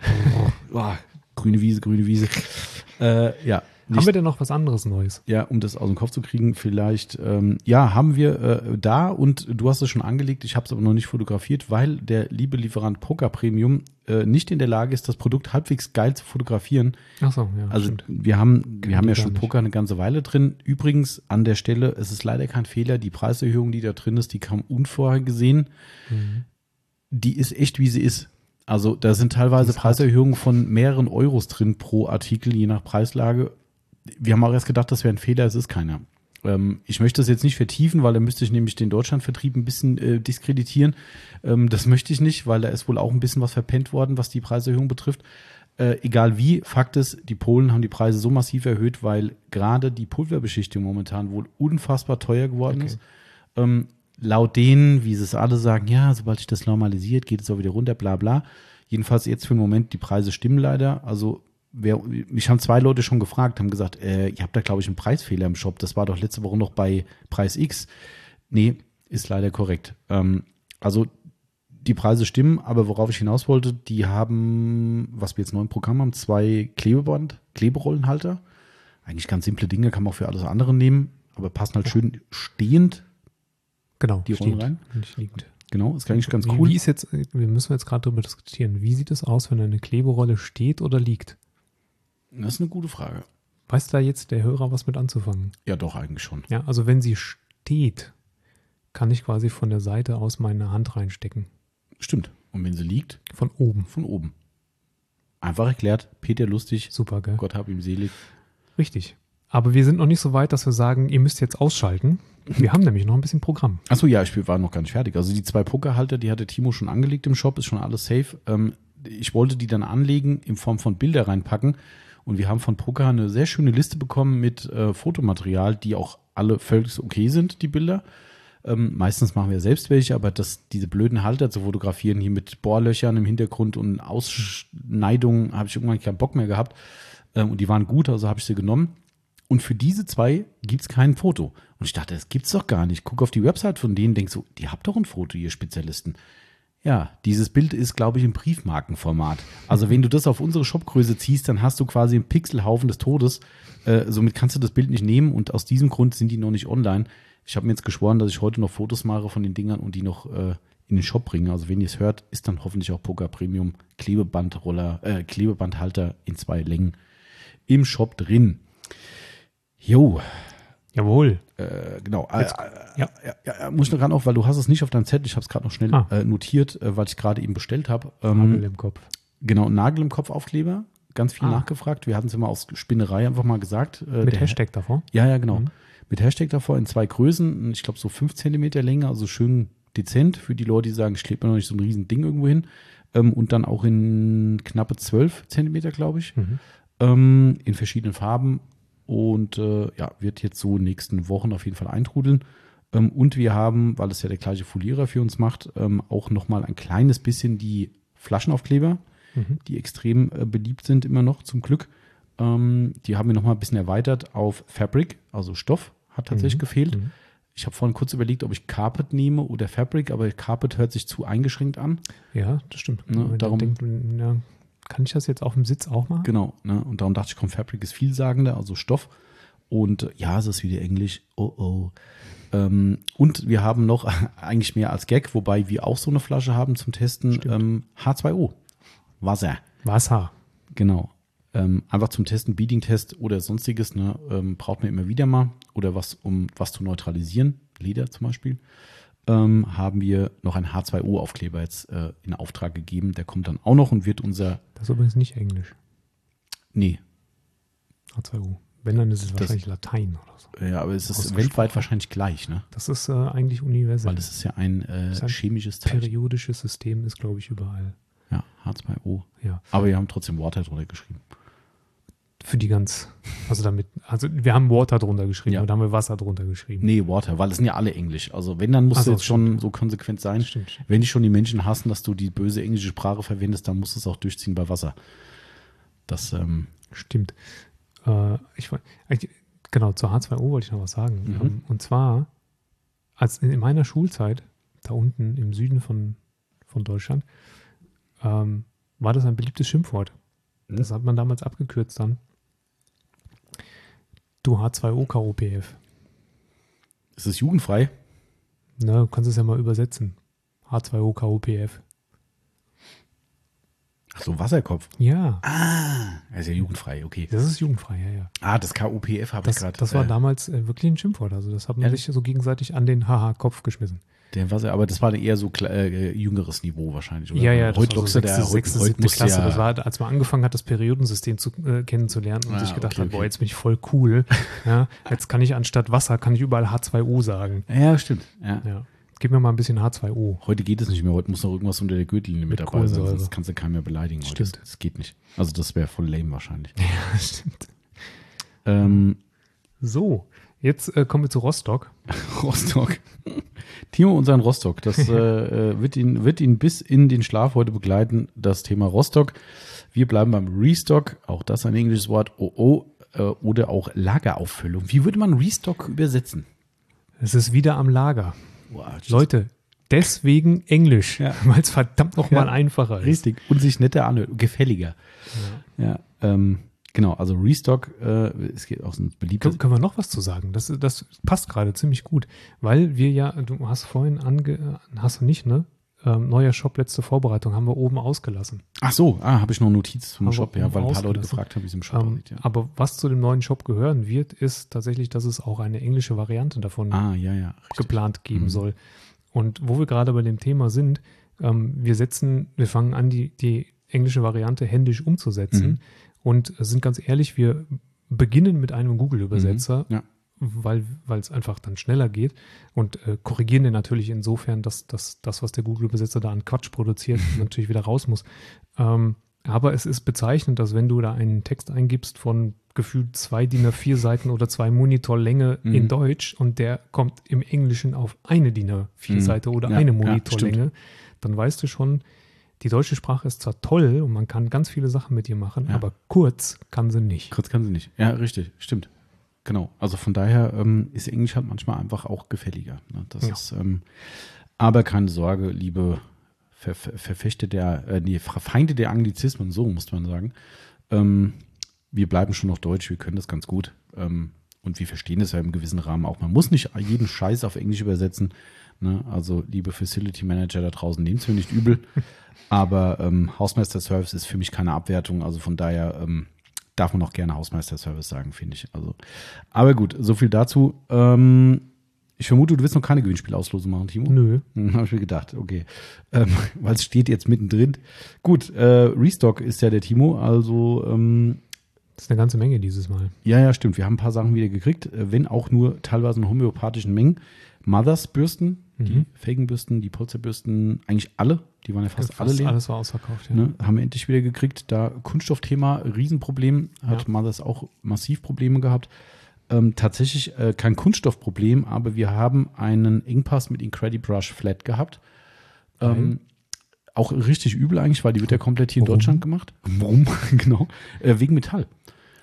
wow, grüne Wiese, grüne Wiese. Äh, ja. Haben wir denn noch was anderes Neues? Ja, um das aus dem Kopf zu kriegen, vielleicht, ähm, ja, haben wir äh, da und du hast es schon angelegt, ich habe es aber noch nicht fotografiert, weil der liebe Lieferant Poker Premium äh, nicht in der Lage ist, das Produkt halbwegs geil zu fotografieren. Ach so, ja, Also stimmt. wir haben, wir Kann haben die ja gar schon nicht. Poker eine ganze Weile drin. Übrigens an der Stelle, es ist leider kein Fehler, die Preiserhöhung, die da drin ist, die kam unvorhergesehen. Mhm. Die ist echt, wie sie ist. Also da sind teilweise Die ist hart. Preiserhöhungen von mehreren Euros drin pro Artikel, je nach Preislage. Wir haben auch erst gedacht, das wäre ein Fehler, es ist keiner. Ähm, ich möchte das jetzt nicht vertiefen, weil da müsste ich nämlich den Deutschlandvertrieb ein bisschen äh, diskreditieren. Ähm, das möchte ich nicht, weil da ist wohl auch ein bisschen was verpennt worden, was die Preiserhöhung betrifft. Äh, egal wie, Fakt ist, die Polen haben die Preise so massiv erhöht, weil gerade die Pulverbeschichtung momentan wohl unfassbar teuer geworden Okay. ist. Ähm, laut denen, wie sie es alle sagen, ja, sobald sich das normalisiert, geht es auch wieder runter, bla bla. Jedenfalls jetzt für den Moment, die Preise stimmen leider. Also wer, mich haben zwei Leute schon gefragt, haben gesagt, äh, ihr habt da, glaube ich, einen Preisfehler im Shop. Das war doch letzte Woche noch bei Preis X. Nee, ist leider korrekt. Ähm, also die Preise stimmen, aber worauf ich hinaus wollte, die haben, was wir jetzt neu im Programm haben, zwei Klebeband, Kleberollenhalter. Eigentlich ganz simple Dinge, kann man auch für alles andere nehmen, aber passen halt schön stehend. Genau, Die Rollen steht. rein? Nicht liegend. Genau, ist eigentlich ganz wie, cool. Wie ist jetzt, wir müssen jetzt gerade darüber diskutieren, wie sieht es aus, wenn eine Kleberolle steht oder liegt? Das ist eine gute Frage. Weiß da jetzt der Hörer was mit anzufangen? Ja, doch, eigentlich schon. Ja, also wenn sie steht, kann ich quasi von der Seite aus meine Hand reinstecken. Stimmt. Und wenn sie liegt, Von oben. von oben. Einfach erklärt, Peter Lustig, Super, gell? Gott hab ihm selig. Richtig. Aber wir sind noch nicht so weit, dass wir sagen, ihr müsst jetzt ausschalten. Wir haben nämlich noch ein bisschen Programm. Achso, ja, ich war noch gar nicht fertig. Also die zwei Pokerhalter, die hatte Timo schon angelegt im Shop, ist schon alles safe. Ähm, ich wollte die dann anlegen, in Form von Bilder reinpacken. Und wir haben von Poker eine sehr schöne Liste bekommen mit äh, Fotomaterial, die auch alle völlig okay sind, die Bilder. Ähm, meistens machen wir selbst welche, aber das, diese blöden Halter zu fotografieren, hier mit Bohrlöchern im Hintergrund und Ausschneidungen, habe ich irgendwann keinen Bock mehr gehabt. Ähm, und die waren gut, also habe ich sie genommen. Und für diese zwei gibt es kein Foto. Und ich dachte, das gibt's doch gar nicht. Guck auf die Website von denen, denk so, die habt doch ein Foto, ihr Spezialisten. Ja, dieses Bild ist, glaube ich, im Briefmarkenformat. Also wenn du das auf unsere Shopgröße ziehst, dann hast du quasi einen Pixelhaufen des Todes. Äh, somit kannst du das Bild nicht nehmen und aus diesem Grund sind die noch nicht online. Ich habe mir jetzt geschworen, dass ich heute noch Fotos mache von den Dingern und die noch äh, in den Shop bringe. Also wenn ihr es hört, ist dann hoffentlich auch Poker Premium Klebebandroller, äh, Klebebandhalter in zwei Längen im Shop drin. Jo, Jawohl. äh, genau. Jetzt- äh, ja. ja. Ja, ja, muss ich noch gerade auf, weil du hast es nicht auf deinem Zettel. Ich habe es gerade noch schnell Ah. äh, notiert, äh, weil ich gerade eben bestellt habe. Nagel Ähm, im Kopf. genau, Nagel im Kopf Aufkleber. Ganz viel Ah. nachgefragt. Wir hatten es immer aus Spinnerei einfach mal gesagt. Äh, Mit der- Hashtag davor. Ja, ja, genau. Mhm. Mit Hashtag davor in zwei Größen. Ich glaube so fünf Zentimeter Länge, also schön dezent für die Leute, die sagen, ich klebe mir noch nicht so ein riesen Ding irgendwo hin. Ähm, und dann auch in knappe zwölf Zentimeter, glaube ich. Mhm. Ähm, in verschiedenen Farben. Und äh, ja, wird jetzt so in den nächsten Wochen auf jeden Fall eintrudeln. Ähm, und wir haben, weil es ja der gleiche Folierer für uns macht, ähm, auch nochmal ein kleines bisschen die Flaschenaufkleber, Mhm. die extrem äh, beliebt sind immer noch, zum Glück. Ähm, die haben wir nochmal ein bisschen erweitert auf Fabric, also Stoff, hat tatsächlich Mhm. gefehlt. Mhm. Ich habe vorhin kurz überlegt, ob ich Carpet nehme oder Fabric, aber Carpet hört sich zu eingeschränkt an. Ja, das stimmt. Ne, Wenn man darum- denkt, ja, kann ich das jetzt auf dem Sitz auch machen? Genau, ne? Und darum dachte ich, komm, Fabric ist vielsagender, also Stoff. Und äh, ja, es ist wieder Englisch. Oh oh. Ähm, und wir haben noch eigentlich mehr als Gag, wobei wir auch so eine Flasche haben zum Testen. Stimmt. Ähm, H zwei O. Wasser. Wasser. Genau. Ähm, einfach zum Testen, Beading-Test oder sonstiges, ne, ähm, braucht man immer wieder mal. Oder was, um was zu neutralisieren, Leder zum Beispiel, ähm, haben wir noch einen H zwei O-Aufkleber jetzt äh, in Auftrag gegeben. Der kommt dann auch noch und wird unser, Das ist übrigens nicht Englisch. nee, H zwei O. Wenn, dann ist es Das- wahrscheinlich Latein oder so. ja, aber es ist Ausgesprochen. weltweit wahrscheinlich gleich, ne? Das ist äh, eigentlich universell. Weil das ist ja ein, äh, Das ist ein chemisches Zeichen. Periodisches System ist, glaube ich, überall. Ja, H zwei O. Ja. Aber wir haben trotzdem Water drunter geschrieben. Für die ganz, also damit, also wir haben Water drunter geschrieben Ja. und da haben wir Wasser drunter geschrieben. Nee, Water, weil es sind ja alle Englisch. Also wenn, dann muss Ach es so, jetzt schon so konsequent sein. Stimmt. Wenn die schon die Menschen hassen, dass du die böse englische Sprache verwendest, dann musst du es auch durchziehen bei Wasser. Das, ähm, Stimmt. Äh, ich, war- eigentlich- genau, zur H zwei O wollte ich noch was sagen. Mhm. Ähm, und zwar, als in, in meiner Schulzeit, da unten im Süden von, von Deutschland, ähm, war das ein beliebtes Schimpfwort. Das hat man damals abgekürzt dann. Du H zwei O K O P F. ist es jugendfrei? Na, du kannst es ja mal übersetzen. H zwei O K O P F. Ach so, Wasserkopf. Ja, Ah, er ist ja jugendfrei, okay. das ist jugendfrei, ja, ja. Ah, das K O P F habe ich Das, gerade. das war äh, damals äh, wirklich ein Schimpfwort. Also das hat man Ehrlich? sich so gegenseitig an den Haha-Kopf geschmissen. Der Wasser, aber das war eher so kle- äh, jüngeres Niveau wahrscheinlich. Oder? Ja, ja, heute das war lockst so du der, sechste, heute, sechste, heute siebte musst du Klasse. ja, Das war, als man angefangen hat, das Periodensystem zu, äh, kennenzulernen und Ah, sich gedacht okay, hat, okay. boah, jetzt bin ich voll cool. Ja, jetzt kann ich anstatt Wasser, kann ich überall H zwei O sagen. ja, stimmt. Ja. Ja. Gib mir mal ein bisschen H zwei O. Heute geht es nicht mehr. Heute muss noch irgendwas unter der Gürtellinie mit, Mit dabei sein, Kohlensäure. sonst kannst du keinen mehr beleidigen. Heute. Stimmt. Das, das geht nicht. Also das wäre voll lame wahrscheinlich. Ja, stimmt. Ähm, So, jetzt äh, kommen wir zu Rostock. Rostock. Timo und sein Rostock. Das äh, äh, wird, ihn, wird ihn bis in den Schlaf heute begleiten, das Thema Rostock. Wir bleiben beim Restock, auch das ein englisches Wort, O O, äh, oder auch Lagerauffüllung. Wie würde man Restock übersetzen? Es ist wieder am Lager. Boah, das- Leute, deswegen Englisch, Ja. weil es verdammt nochmal Ja, einfacher ist. Richtig. Und sich netter anhört, gefälliger. Ja, ähm, genau, also Restock, äh, es geht auch so ein beliebtes. Können, können wir noch was zu sagen? Das, das passt gerade ziemlich gut, weil wir ja, du hast vorhin ange, hast du nicht, ne? Ähm, neuer Shop, letzte Vorbereitung, haben wir oben ausgelassen. Ach so, ah, habe ich noch eine Notiz zum Aber Shop, ja, weil ein paar Leute ausgelassen. gefragt haben, wie es im Shop Ähm, aussieht. Ja. Aber was zu dem neuen Shop gehören wird, ist tatsächlich, dass es auch eine englische Variante davon Ah, ja, ja. Richtig. geplant geben Mhm. soll. Und wo wir gerade bei dem Thema sind, ähm, wir setzen, wir fangen an, die, die englische Variante händisch umzusetzen Mhm. und sind ganz ehrlich, wir beginnen mit einem Google-Übersetzer, Mhm. Ja. weil weil es einfach dann schneller geht und äh, korrigieren den natürlich insofern, dass, dass das, was der Google-Übersetzer da an Quatsch produziert, natürlich wieder raus muss. Ähm, aber es ist bezeichnend, dass wenn du da einen Text eingibst von gefühlt zwei D I N A vier Seiten oder zwei Monitorlänge Mhm. in Deutsch und der kommt im Englischen auf eine D I N A vier Mhm. Seite oder Ja, eine ja, Monitorlänge, dann weißt du schon, die deutsche Sprache ist zwar toll und man kann ganz viele Sachen mit ihr machen, Ja. aber kurz kann sie nicht. Kurz kann sie nicht. Ja, richtig, stimmt. Genau. Also von daher ähm, ist Englisch halt manchmal einfach auch gefälliger. Ne? Das Ja. ist, ähm, aber keine Sorge, liebe Ver Ver Verfechter der, äh, nee, Feinde der Anglizismen, so muss man sagen. Ähm, wir bleiben schon noch deutsch, wir können das ganz gut. Ähm, und wir verstehen das ja im gewissen Rahmen auch. Man muss nicht jeden Scheiß auf Englisch übersetzen. Ne? Also, liebe Facility Manager da draußen, nehmt es mir nicht übel. Aber ähm, Hausmeister-Service ist für mich keine Abwertung. Also von daher ähm, darf man auch gerne Hausmeister-Service sagen, finde ich. Also, aber gut, so viel dazu. Ähm, ich vermute, du willst noch keine Gewinnspielauslosung machen, Timo? Nö. Hm, habe ich mir gedacht, okay. Ähm, weil es steht jetzt mittendrin. Gut, äh, Restock ist ja der Timo, also ähm, Das ist eine ganze Menge dieses Mal. ja, ja, stimmt. Wir haben ein paar Sachen wieder gekriegt, äh, wenn auch nur teilweise in homöopathischen Mengen. Mothers-Bürsten, die Mhm. Felgenbürsten, die Polsterbürsten, eigentlich alle, die waren ja fast, Fast alle leer. alles war ausverkauft, ja. Ne, haben wir endlich wieder gekriegt. Da Kunststoffthema, Riesenproblem, hat Ja. Mothers auch massiv Probleme gehabt. Ähm, tatsächlich äh, kein Kunststoffproblem, aber wir haben einen Engpass mit Incredibrush Flat gehabt. Ähm, auch richtig übel eigentlich, weil die wird ja komplett hier in Warum? Deutschland gemacht. Warum? Genau. Äh, wegen Metall.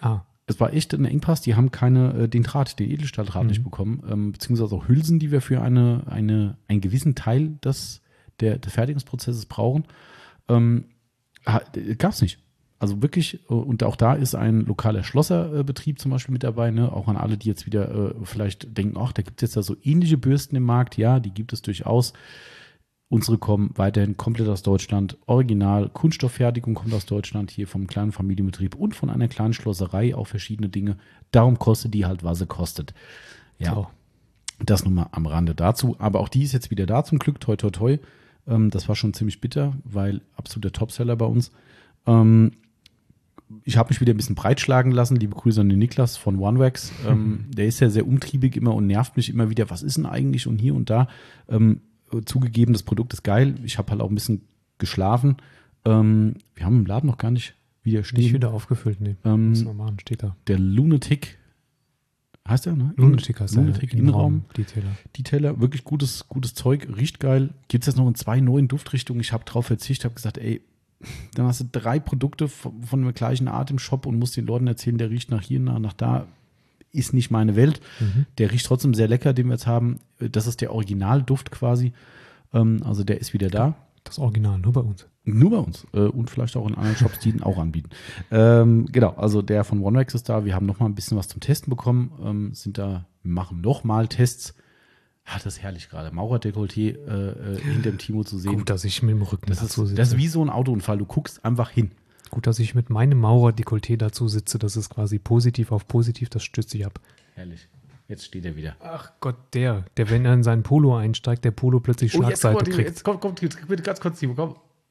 Ah. Es war echt ein Engpass, die haben keine, äh, den Draht, den Edelstahldraht Mhm. nicht bekommen, ähm, beziehungsweise auch Hülsen, die wir für eine, eine, einen gewissen Teil des, der, des Fertigungsprozesses brauchen, ähm, gab es nicht. Also wirklich, äh, und auch da ist ein lokaler Schlosserbetrieb äh, zum Beispiel mit dabei, ne? Auch an alle, die jetzt wieder äh, vielleicht denken, ach, da gibt es jetzt da so ähnliche Bürsten im Markt. Ja, die gibt es durchaus. Unsere kommen weiterhin komplett aus Deutschland. Original, Kunststofffertigung kommt aus Deutschland, hier vom kleinen Familienbetrieb und von einer kleinen Schlosserei, auch verschiedene Dinge. Darum kostet die halt, was sie kostet. Ja, So. das nun mal am Rande dazu. Aber auch die ist jetzt wieder da, zum Glück, toi, toi, toi. Ähm, das war schon ziemlich bitter, weil absoluter Topseller bei uns. Ähm, ich habe mich wieder ein bisschen breitschlagen lassen. Liebe Grüße an den Niklas von OneWax. Ähm, der ist ja sehr umtriebig immer und nervt mich immer wieder. Was ist denn eigentlich und hier und da? Ähm, zugegeben, das Produkt ist geil. Ich habe halt auch ein bisschen geschlafen. Ähm, wir haben im Laden noch gar nicht wieder stehen. Nicht wieder aufgefüllt, nee. Ähm, Müssen wir machen, steht da. Der Lunatic, heißt der, ne? Lunatic heißt Lunatic der Innenraum. Detailer. Detailer, wirklich gutes, gutes Zeug, riecht geil. Gibt es jetzt noch in zwei neuen Duftrichtungen. Ich habe drauf verzichtet, habe gesagt, ey, dann hast du drei Produkte von, von der gleichen Art im Shop und musst den Leuten erzählen, der riecht nach hier, nach, nach da. Ist nicht meine Welt. Mhm. Der riecht trotzdem sehr lecker, den wir jetzt haben. Das ist der Originalduft quasi. Ähm, also der ist wieder da. Das Original, nur bei uns. Nur bei uns. Äh, und vielleicht auch in anderen Shops, die ihn auch anbieten. Ähm, genau, also der von OneWax ist da. Wir haben noch mal ein bisschen was zum Testen bekommen. Ähm, sind da, wir machen noch mal Tests. Ah, das ist herrlich gerade. Maurerdekolleté äh, hinter dem Timo zu sehen. Gut, dass ich mit dem Rücken das, dazu ist, sitze. das ist wie so ein Autounfall. Du guckst einfach hin. Gut, dass ich mit meinem Maurer-Dekolleté dazu sitze. Das ist quasi positiv auf positiv, das stützt sich ab. Herrlich. Jetzt steht er wieder. Ach Gott, der, der, wenn er in seinen Polo einsteigt, der Polo plötzlich Oh, jetzt, Schlagseite komm, kriegt. jetzt komm, komm, jetzt, bitte ganz kurz, Timo, komm.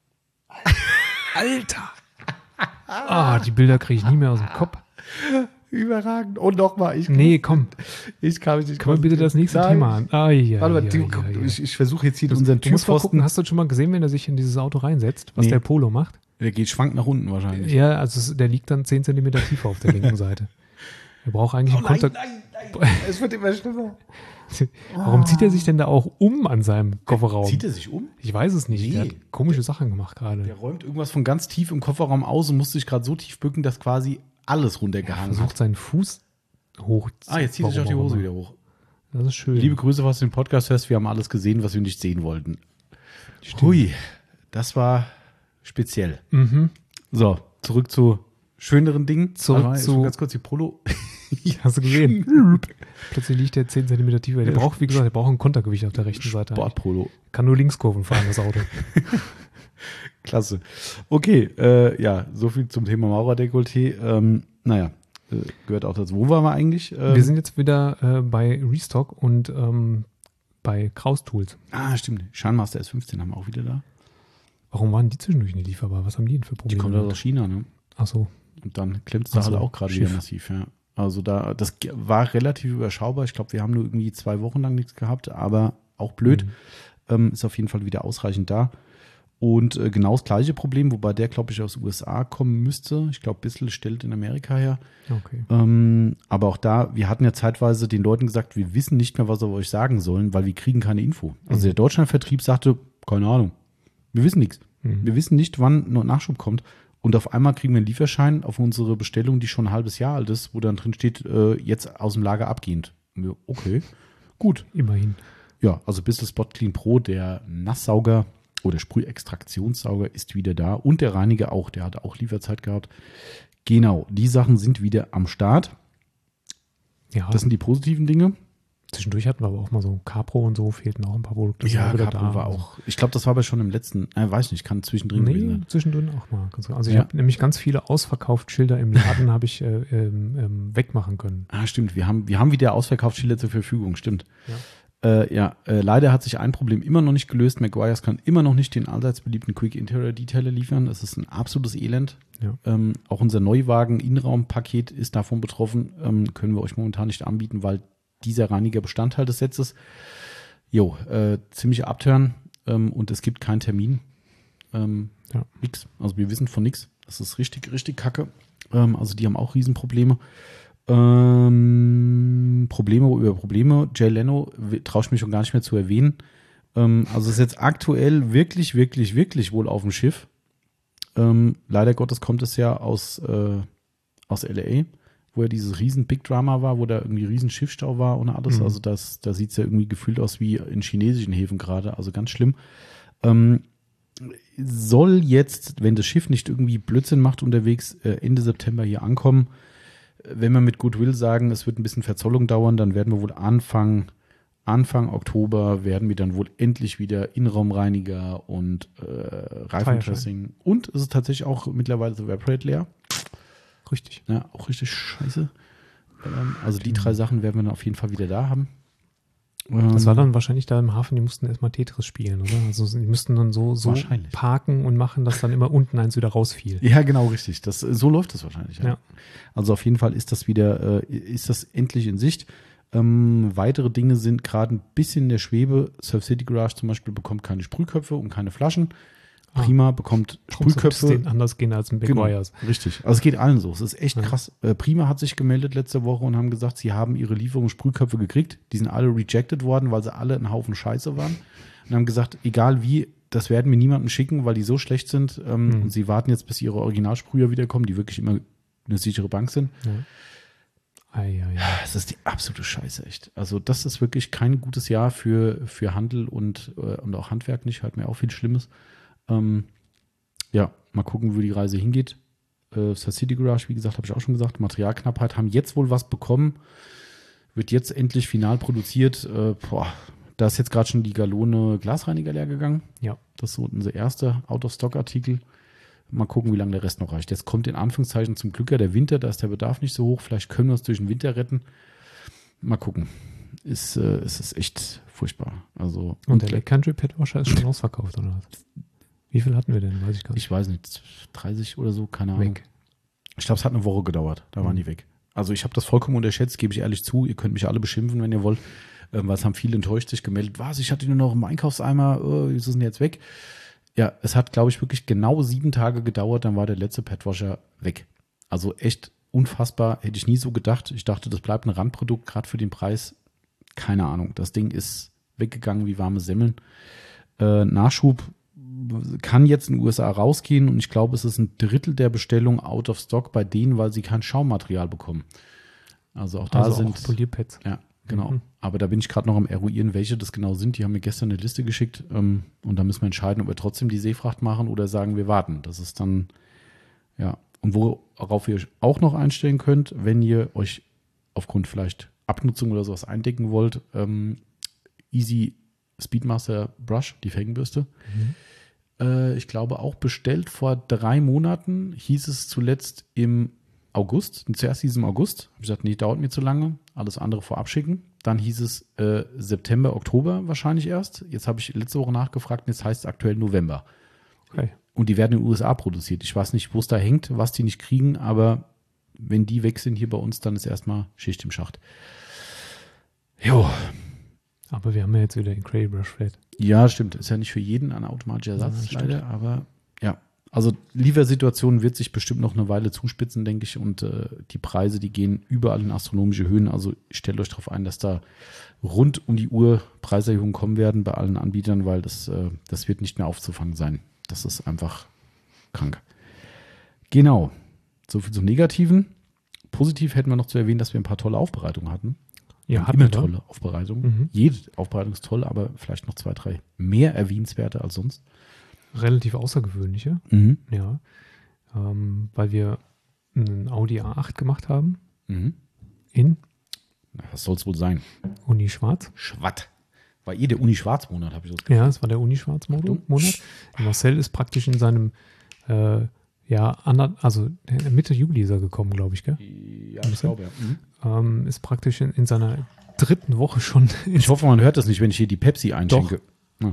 Alter! Ah, die Bilder kriege ich nie mehr aus dem Kopf. Überragend. Und nochmal. Ich, Nee, komm. Ich kann mich nicht Können wir bitte das nächste Nein. Thema an? Ah, ja, Warte mal, ja, Timo, ja, guck, ja. ich, ich versuche jetzt hier Du, unseren du musst mal Türpfosten. gucken, hast du schon mal gesehen, wenn er sich in dieses Auto reinsetzt, was Nee. der Polo macht? Der geht schwank nach unten wahrscheinlich. Ja, also es, der liegt dann zehn Zentimeter tiefer auf der linken Seite. Er braucht eigentlich einen Kontakt. nein, nein. Es wird immer schlimmer. Warum zieht er sich denn da auch um an seinem Kofferraum? Zieht er sich um? Ich weiß es nicht. Nee. Der hat komische Sachen gemacht gerade. Der räumt irgendwas von ganz tief im Kofferraum aus und muss sich gerade so tief bücken, dass quasi alles Er runtergehangen hat. versucht seinen Fuß hoch. Ah, jetzt zieht er sich auch die Hose wieder hoch. Das ist schön. Liebe Grüße, was du den Podcast hörst. Wir haben alles gesehen, was wir nicht sehen wollten. Stimmt. Hui, das war speziell. Mhm. So, zurück zu schöneren Dingen. Zurück Warte mal, zu- schon ganz kurz die Polo. Hast du gesehen? Plötzlich liegt der zehn Zentimeter tiefer. Der Ja, braucht, wie gesagt, der braucht ein Kontergewicht auf der rechten Seite. eigentlich. Sportpolo. Kann nur Linkskurven fahren, das Auto. Klasse. Okay, äh, ja, so viel zum Thema Maurerdekolleté. Ähm, naja, äh, gehört auch dazu. Wo waren wir eigentlich? Ähm, Wir sind jetzt wieder äh, bei Restock und ähm, bei Kraus Tools. ah, stimmt. Shanmaster S fünfzehn haben wir auch wieder da. Warum waren die zwischendurch nicht lieferbar? Was haben die denn für Die Probleme? kommen aus China, ne? Ach so. Und dann klemmt es da Ach so, halt auch gerade wieder Schiff. massiv, ja. Also da, das ge- war relativ überschaubar. Ich glaube, wir haben nur irgendwie zwei Wochen lang nichts gehabt, aber auch blöd. Mhm. Ähm, ist auf jeden Fall wieder ausreichend da. Und äh, genau das gleiche Problem, wobei der, glaube ich, aus U S A kommen müsste. Ich glaube, Bissell stellt in Amerika her. Okay. Ähm, aber auch da, wir hatten ja zeitweise den Leuten gesagt, wir wissen nicht mehr, was wir euch sagen sollen, weil wir kriegen keine Info. Also Mhm. der Deutschlandvertrieb sagte, keine Ahnung, wir wissen nichts. Mhm. Wir wissen nicht, wann noch Nachschub kommt. Und auf einmal kriegen wir einen Lieferschein auf unsere Bestellung, die schon ein halbes Jahr alt ist, wo dann drin steht, äh, jetzt aus dem Lager abgehend. Und wir, okay, gut. Immerhin. Ja, also Bissell Spot Clean Pro, der Nasssauger oder Sprühextraktionssauger ist wieder da und der Reiniger auch, der hat auch Lieferzeit gehabt. Genau, die Sachen sind wieder am Start. Ja, Das sind die positiven Dinge. zwischendurch hatten wir aber auch mal so Capro und so, fehlten auch ein paar Produkte. Ja, Sind wieder Capro da. war auch. Ich glaube, das war aber schon im letzten, äh, weiß nicht, kann zwischendrin gewesen Nee, sein. zwischendrin auch mal. Also ich Ja. habe nämlich ganz viele Ausverkaufsschilder im Laden habe ich äh, ähm, ähm, wegmachen können. Ah, stimmt. Wir haben, wir haben wieder Ausverkaufsschilder zur Verfügung, stimmt. Ja. Äh, ja, äh, leider hat sich ein Problem immer noch nicht gelöst. Maguires kann immer noch nicht den allseits beliebten Quick Interior Detailer liefern. Das ist ein absolutes Elend. Ja. Ähm, auch unser Neuwagen-Innenraumpaket ist davon betroffen. Ähm, können wir euch momentan nicht anbieten, weil dieser Reiniger Bestandteil des Sets ist. Jo, äh, ziemlich Abturn ähm, und es gibt keinen Termin. Ähm, Ja. Nix. Also wir wissen von nichts. Das ist richtig, richtig kacke. Ähm, also die haben auch Riesenprobleme. Ähm, Probleme über Probleme. Jay Leno traue ich mich schon gar nicht mehr zu erwähnen. Ähm, also ist jetzt aktuell wirklich, wirklich, wirklich wohl auf dem Schiff. Ähm, leider Gottes kommt es ja aus, äh, aus L A. wo ja dieses riesen Big Drama war, wo da irgendwie riesen Schiffstau war und alles. Mhm. Also das, da sieht es ja irgendwie gefühlt aus wie in chinesischen Häfen gerade, also ganz schlimm. Ähm, soll jetzt, wenn das Schiff nicht irgendwie Blödsinn macht unterwegs, äh, Ende September hier ankommen. Wenn wir mit Goodwill sagen, es wird ein bisschen Verzollung dauern, dann werden wir wohl Anfang, Anfang Oktober werden wir dann wohl endlich wieder Innenraumreiniger und äh, Reifendressing. Und es ist tatsächlich auch mittlerweile so Vaporate leer. Richtig. Ja, auch richtig scheiße. Ähm, also die drei Sachen werden wir dann auf jeden Fall wieder da haben. Das war dann wahrscheinlich da im Hafen, die mussten erstmal Tetris spielen, oder? Also die müssten dann so, so Wahrscheinlich. parken und machen, dass dann immer unten eins wieder rausfiel. Ja, genau, richtig. Das, so läuft das wahrscheinlich. Ja. Ja. Also auf jeden Fall ist das wieder, äh, ist das endlich in Sicht. Ähm, weitere Dinge sind gerade ein bisschen in der Schwebe. Surf City Garage zum Beispiel bekommt keine Sprühköpfe und keine Flaschen. Prima bekommt Sprühköpfe. Den anders gehen als ein Big Genau, Wires. richtig. Also es geht allen so. Es ist echt Ja. krass. Äh, Prima hat sich gemeldet letzte Woche und haben gesagt, sie haben ihre Lieferung Sprühköpfe gekriegt. Die sind alle rejected worden, weil sie alle ein Haufen Scheiße waren. Und haben gesagt, egal wie, das werden wir niemandem schicken, weil die so schlecht sind. Ähm, Mhm. Und sie warten jetzt, bis ihre Originalsprüher wiederkommen, die wirklich immer eine sichere Bank sind. Ja. Ei, ei, ei. Es ist die absolute Scheiße, echt. Also das ist wirklich kein gutes Jahr für, für Handel und, äh, und auch Handwerk nicht. Hört mir auch viel Schlimmes. Ähm, ja, mal gucken, wo die Reise hingeht. Äh, Surf City Garage, wie gesagt, habe ich auch schon gesagt. Materialknappheit, haben jetzt wohl was bekommen. Wird jetzt endlich final produziert. Äh, boah, da ist jetzt gerade schon die Galone Glasreiniger leer gegangen. Ja. Das ist so unser erster Out-of-Stock-Artikel. Mal gucken, wie lange der Rest noch reicht. Jetzt kommt in Anführungszeichen zum Glück ja der Winter, da ist der Bedarf nicht so hoch. Vielleicht können wir es durch den Winter retten. Mal gucken. Ist, äh, es ist echt furchtbar. Also, Und der Lake Country Pet Washer ist schon ausverkauft, oder was? Wie viel hatten wir denn? Weiß ich gar nicht. ich weiß nicht, dreißig oder so, keine Ahnung. Weg. Ich glaube, es hat eine Woche gedauert. Da waren Mhm. die weg. Also ich habe das vollkommen unterschätzt, gebe ich ehrlich zu. Ihr könnt mich alle beschimpfen, wenn ihr wollt. Ähm, weil es haben viele enttäuscht sich gemeldet. Was, ich hatte nur noch im Einkaufseimer, oh, ist es denn jetzt weg? Ja, es hat, glaube ich, wirklich genau sieben Tage gedauert, dann war der letzte Petwasher weg. Also echt unfassbar, hätte ich nie so gedacht. Ich dachte, das bleibt ein Randprodukt, gerade für den Preis. Keine Ahnung, das Ding ist weggegangen wie warme Semmeln. Äh, Nachschub kann jetzt in den U S A rausgehen und ich glaube, es ist ein Drittel der Bestellung out of stock bei denen, weil sie kein Schaummaterial bekommen. Also auch da Also sind auch Polierpads. ja, genau. Mhm. Aber da bin ich gerade noch am eruieren, welche das genau sind. Die haben mir gestern eine Liste geschickt ähm, und da müssen wir entscheiden, ob wir trotzdem die Seefracht machen oder sagen, wir warten. Das ist dann, ja. Und worauf ihr euch auch noch einstellen könnt, wenn ihr euch aufgrund vielleicht Abnutzung oder sowas eindecken wollt, ähm, Easy Speedmaster Brush, die Felgenbürste. Mhm. Äh, ich glaube auch bestellt vor drei Monaten, hieß es zuletzt im August. Zuerst hieß es im August. Habe ich gesagt, nee, dauert mir zu lange. Alles andere vorab schicken. Dann hieß es äh, September, Oktober wahrscheinlich erst. Jetzt habe ich letzte Woche nachgefragt und jetzt heißt es aktuell November. Okay. Und die werden in den U S A produziert. Ich weiß nicht, wo es da hängt, was die nicht kriegen, aber wenn die weg sind hier bei uns, dann ist erstmal Schicht im Schacht. Jo. Aber wir haben ja jetzt wieder den Cray Brush Flat. Ja, stimmt. Ist ja nicht für jeden ein automatischer Ersatz, Ja, leider, aber ja. Also Liefersituation wird sich bestimmt noch eine Weile zuspitzen, denke ich. Und äh, die Preise, die gehen überall in astronomische Höhen. Also stellt euch darauf ein, dass da rund um die Uhr Preiserhöhungen kommen werden bei allen Anbietern, weil das, äh, das wird nicht mehr aufzufangen sein. Das ist einfach krank. Genau. So viel zum Negativen. Positiv hätten wir noch zu erwähnen, dass wir ein paar tolle Aufbereitungen hatten. Ja, haben hatten immer wir, tolle Aufbereitungen. Mhm. Jede Aufbereitung ist toll, aber vielleicht noch zwei, drei mehr erwähnenswerte als sonst. Relativ außergewöhnliche, Mhm. ja. Ähm, weil wir einen Audi A acht gemacht haben Mhm. in Na, was soll es wohl sein? Uni Schwarz. Schwatt. War eh der Uni-Schwarz-Monat, habe ich so Ja, es war der Uni Schwarz-Monat. Marcel ist praktisch in seinem, äh, ja, ander, also Mitte Juli ist er gekommen, glaube ich, gell? Ja, ich glaube, ja. Mhm. Ähm, ist praktisch in, in seiner dritten Woche schon. Ich hoffe, man hört das nicht, wenn ich hier die Pepsi einschenke. Ja.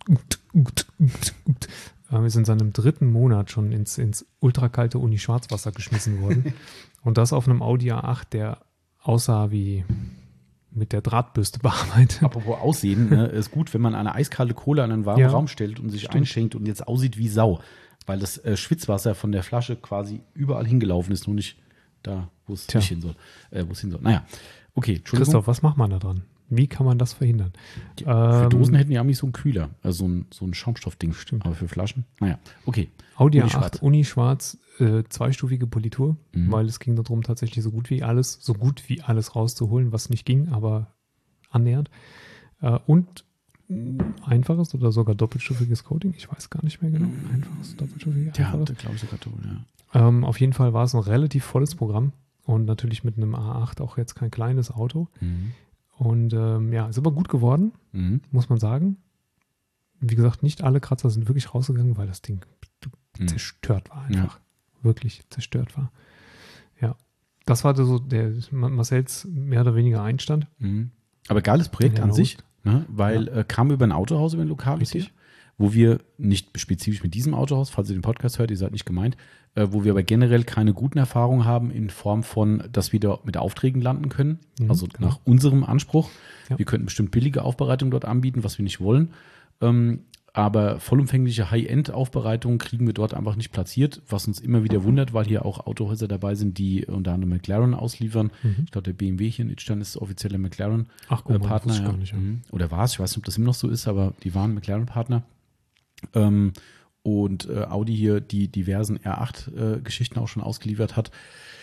Ähm, ist in seinem dritten Monat schon ins, ins ultrakalte Uni Schwarzwasser geschmissen worden. Und das auf einem Audi A acht, der aussah wie mit der Drahtbürste bearbeitet. Apropos Aussehen, ne, ist gut, wenn man eine eiskalte Cola in einen warmen Ja, Raum stellt und sich stimmt. einschenkt und jetzt aussieht wie Sau, weil das äh, Schwitzwasser von der Flasche quasi überall hingelaufen ist, nur nicht da, wo es Tja. nicht hin soll. Äh, wo es hin soll. Naja, okay, Entschuldigung. Christoph, was macht man da dran? Wie kann man das verhindern? Für Ähm, Dosen hätten die Amis so einen Kühler, also so ein, so ein Schaumstoffding. Stimmt. Aber für Flaschen, naja, okay. Audi Uni A acht schwarz. Uni schwarz, äh, zweistufige Politur, Mhm. weil es ging darum, tatsächlich so gut wie alles, so gut wie alles rauszuholen, was nicht ging, aber annähernd. Äh, und mh, einfaches oder sogar doppelstufiges Coating, ich weiß gar nicht mehr genau. Einfaches, doppelstufiges, Ja, einfaches. da glaube ich sogar toll, ja. Ähm, auf jeden Fall war es ein relativ volles Programm und natürlich mit einem A acht auch jetzt kein kleines Auto. Mhm. Und ähm, ja, ist aber gut geworden, Mhm. muss man sagen. Wie gesagt, nicht alle Kratzer sind wirklich rausgegangen, weil das Ding Mhm. zerstört war einfach. Wirklich zerstört war. Ja, das war so der Marcells mehr oder weniger Einstand. Mhm. Aber geiles Projekt Ja, an gut. sich, ne? Weil äh, kam über ein Autohaus, über ein lokales Richtig. hier, wo wir nicht spezifisch mit diesem Autohaus, falls ihr den Podcast hört, ihr seid nicht gemeint, äh, wo wir aber generell keine guten Erfahrungen haben in Form von, dass wir da mit Aufträgen landen können, Mhm, also genau. nach unserem Anspruch. Ja. Wir könnten bestimmt billige Aufbereitung dort anbieten, was wir nicht wollen. Ähm, aber vollumfängliche High-End-Aufbereitung kriegen wir dort einfach nicht platziert, was uns immer wieder wundert, weil hier auch Autohäuser dabei sind, die unter anderem McLaren ausliefern. Mhm. Ich glaube, der B M W hier in Idstein ist offizieller McLaren. Ach, Äh, guck mal, Partner, das wusste ich ja. gar nicht. Ja. Mhm. Oder war es, ich weiß nicht, ob das immer noch so ist, aber die waren McLaren-Partner. Ähm, und äh, Audi hier die diversen R acht-Geschichten auch schon ausgeliefert hat.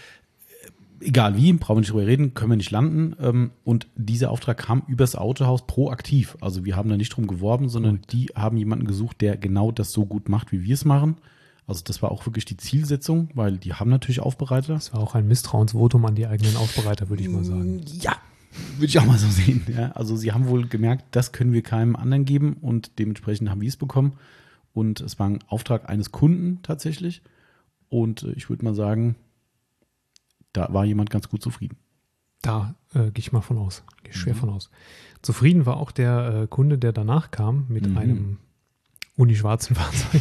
Egal wie, brauchen wir nicht drüber reden, können wir nicht landen. Ähm, und dieser Auftrag kam übers Autohaus proaktiv. Also wir haben da nicht drum geworben, sondern die haben jemanden gesucht, der genau das so gut macht, wie wir es machen. Also das war auch wirklich die Zielsetzung, weil die haben natürlich Aufbereiter. Das war auch ein Misstrauensvotum an die eigenen Aufbereiter, würde ich mal sagen. Ja, würde ich auch mal so sehen. Ja, also sie haben wohl gemerkt, das können wir keinem anderen geben und dementsprechend haben wir es bekommen. Und es war ein Auftrag eines Kunden tatsächlich. Und äh, ich würde mal sagen, da war jemand ganz gut zufrieden. Da äh, gehe ich mal von aus. Gehe ich schwer Mhm. von aus. Zufrieden war auch der äh, Kunde, der danach kam mit Mhm. einem unischwarzen Fahrzeug.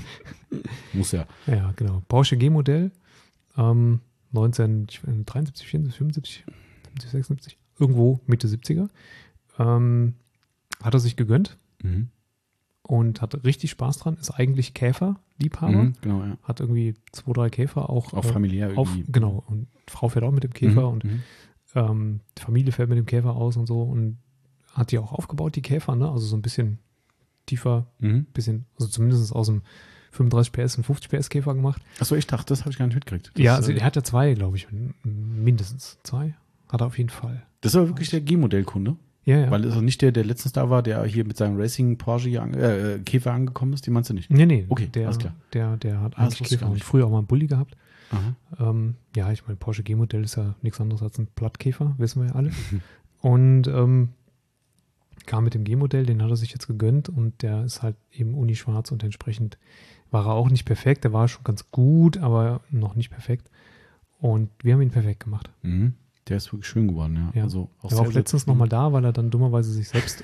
Muss ja. Ja, genau. Porsche G-Modell. Ähm, neunzehnhundertdreiundsiebzig, vierundsiebzig, fünfundsiebzig, fünfundsiebzig, sechsundsiebzig. Irgendwo Mitte siebziger. Ähm, hat er sich gegönnt Mhm. und hatte richtig Spaß dran. Ist eigentlich Käferliebhaber. Mhm, genau, ja. Hat irgendwie zwei, drei Käfer auch. Auch äh, familiär auf, irgendwie. genau. Und Frau fährt auch mit dem Käfer Mhm, und mhm. ähm, die Familie fährt mit dem Käfer aus und so und hat die auch aufgebaut, die Käfer, ne? Also so ein bisschen tiefer, Mhm. bisschen, also zumindest aus dem fünfunddreißig P S und fünfzig P S Käfer gemacht. Achso, ich dachte, das habe ich gar nicht mitgekriegt. Das, ja, also äh, er hat ja zwei, glaube ich, m- mindestens zwei. Hat er auf jeden Fall. das war wirklich der G-Modell-Kunde. Ja, ja. Weil es auch nicht der, der letztens da war, der hier mit seinem Racing Porsche hier an, äh, Käfer angekommen ist, die meinst du nicht? nee, nee. Okay, der, alles klar. Der, der hat Ah, das eigentlich wusste ich Käfer gar und nicht. früher auch mal einen Bulli gehabt. Aha. Ähm, ja, ich meine, Porsche G-Modell ist ja nichts anderes als ein Plattkäfer, wissen wir ja alle. Und ähm, kam mit dem G-Modell, den hat er sich jetzt gegönnt und der ist halt eben unischwarz und entsprechend war er auch nicht perfekt. Der war schon ganz gut, aber noch nicht perfekt. Und wir haben ihn perfekt gemacht. Mhm. Der ist wirklich schön geworden, ja. Ja. Also Er war auch letztens nochmal da, weil er dann dummerweise sich selbst,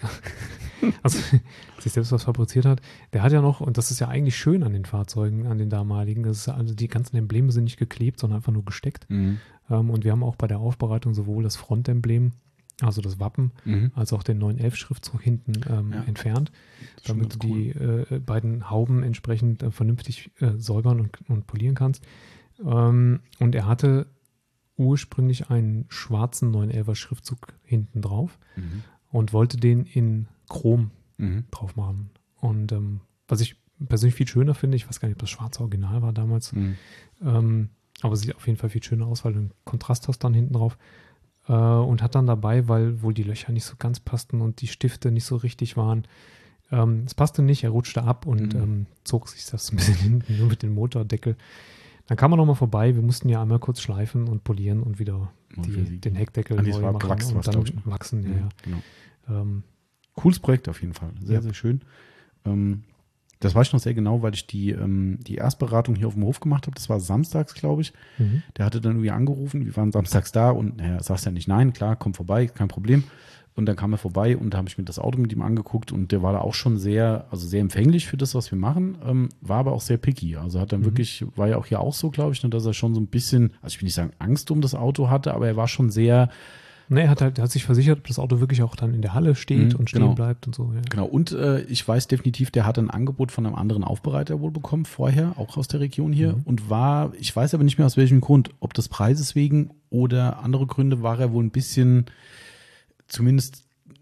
also sich selbst was fabriziert hat. Der hat ja noch, und das ist ja eigentlich schön an den Fahrzeugen, an den damaligen, das ist ja, also die ganzen Embleme sind nicht geklebt, sondern einfach nur gesteckt. Mhm. Ähm, und wir haben auch bei der Aufbereitung sowohl das Frontemblem, also das Wappen, Mhm. als auch den neun elf Schriftzug hinten ähm, Ja. entfernt, Das ist schon damit du ganz die äh, beiden Hauben entsprechend äh, vernünftig äh, säubern und, und polieren kannst. Ähm, und er hatte ursprünglich einen schwarzen neun elfer Schriftzug hinten drauf Mhm. und wollte den in Chrom Mhm. drauf machen. Und ähm, was ich persönlich viel schöner finde, ich weiß gar nicht, ob das schwarze Original war damals, Mhm. ähm, aber es sieht auf jeden Fall viel schöner aus, weil du einen Kontrast hast dann hinten drauf. Äh, und hat dann dabei, weil wohl die Löcher nicht so ganz passten und die Stifte nicht so richtig waren. Ähm, es passte nicht, er rutschte ab und Mhm. ähm, zog sich das ein bisschen hinten, nur mit dem Motordeckel. Dann kam er nochmal vorbei, wir mussten ja einmal kurz schleifen und polieren und wieder Und die, wir sie- den Heckdeckel Ah, nee, es neu war machen gewachsen, und war's, dann glaub ich, ne? wachsen. Ja, Mhm. ja. Genau. Ähm, Cooles Projekt auf jeden Fall. Sehr, Ja. sehr schön. Ähm, das weiß ich noch sehr genau, weil ich die, ähm, die Erstberatung hier auf dem Hof gemacht habe. Das war samstags, glaube ich. mhm. Der hatte dann irgendwie angerufen, wir waren samstags da und naja, sagst ja nicht nein, klar, komm vorbei, kein Problem. Und dann kam er vorbei und da habe ich mir das Auto mit ihm angeguckt und der war da auch schon sehr, also sehr empfänglich für das, was wir machen, ähm, war aber auch sehr picky. Also hat dann Mhm. wirklich, war ja auch hier auch so, glaube ich, ne, dass er schon so ein bisschen, also ich will nicht sagen Angst um das Auto hatte, aber er war schon sehr, Ne, er hat halt, er hat sich versichert, ob das Auto wirklich auch dann in der Halle steht Mhm, und stehen genau. bleibt und so. Ja. genau. Und äh, ich weiß definitiv, der hat ein Angebot von einem anderen Aufbereiter wohl bekommen, vorher, auch aus der Region hier Mhm. und war, ich weiß aber nicht mehr aus welchem Grund, ob des Preises wegen oder andere Gründe, war er wohl ein bisschen, zumindest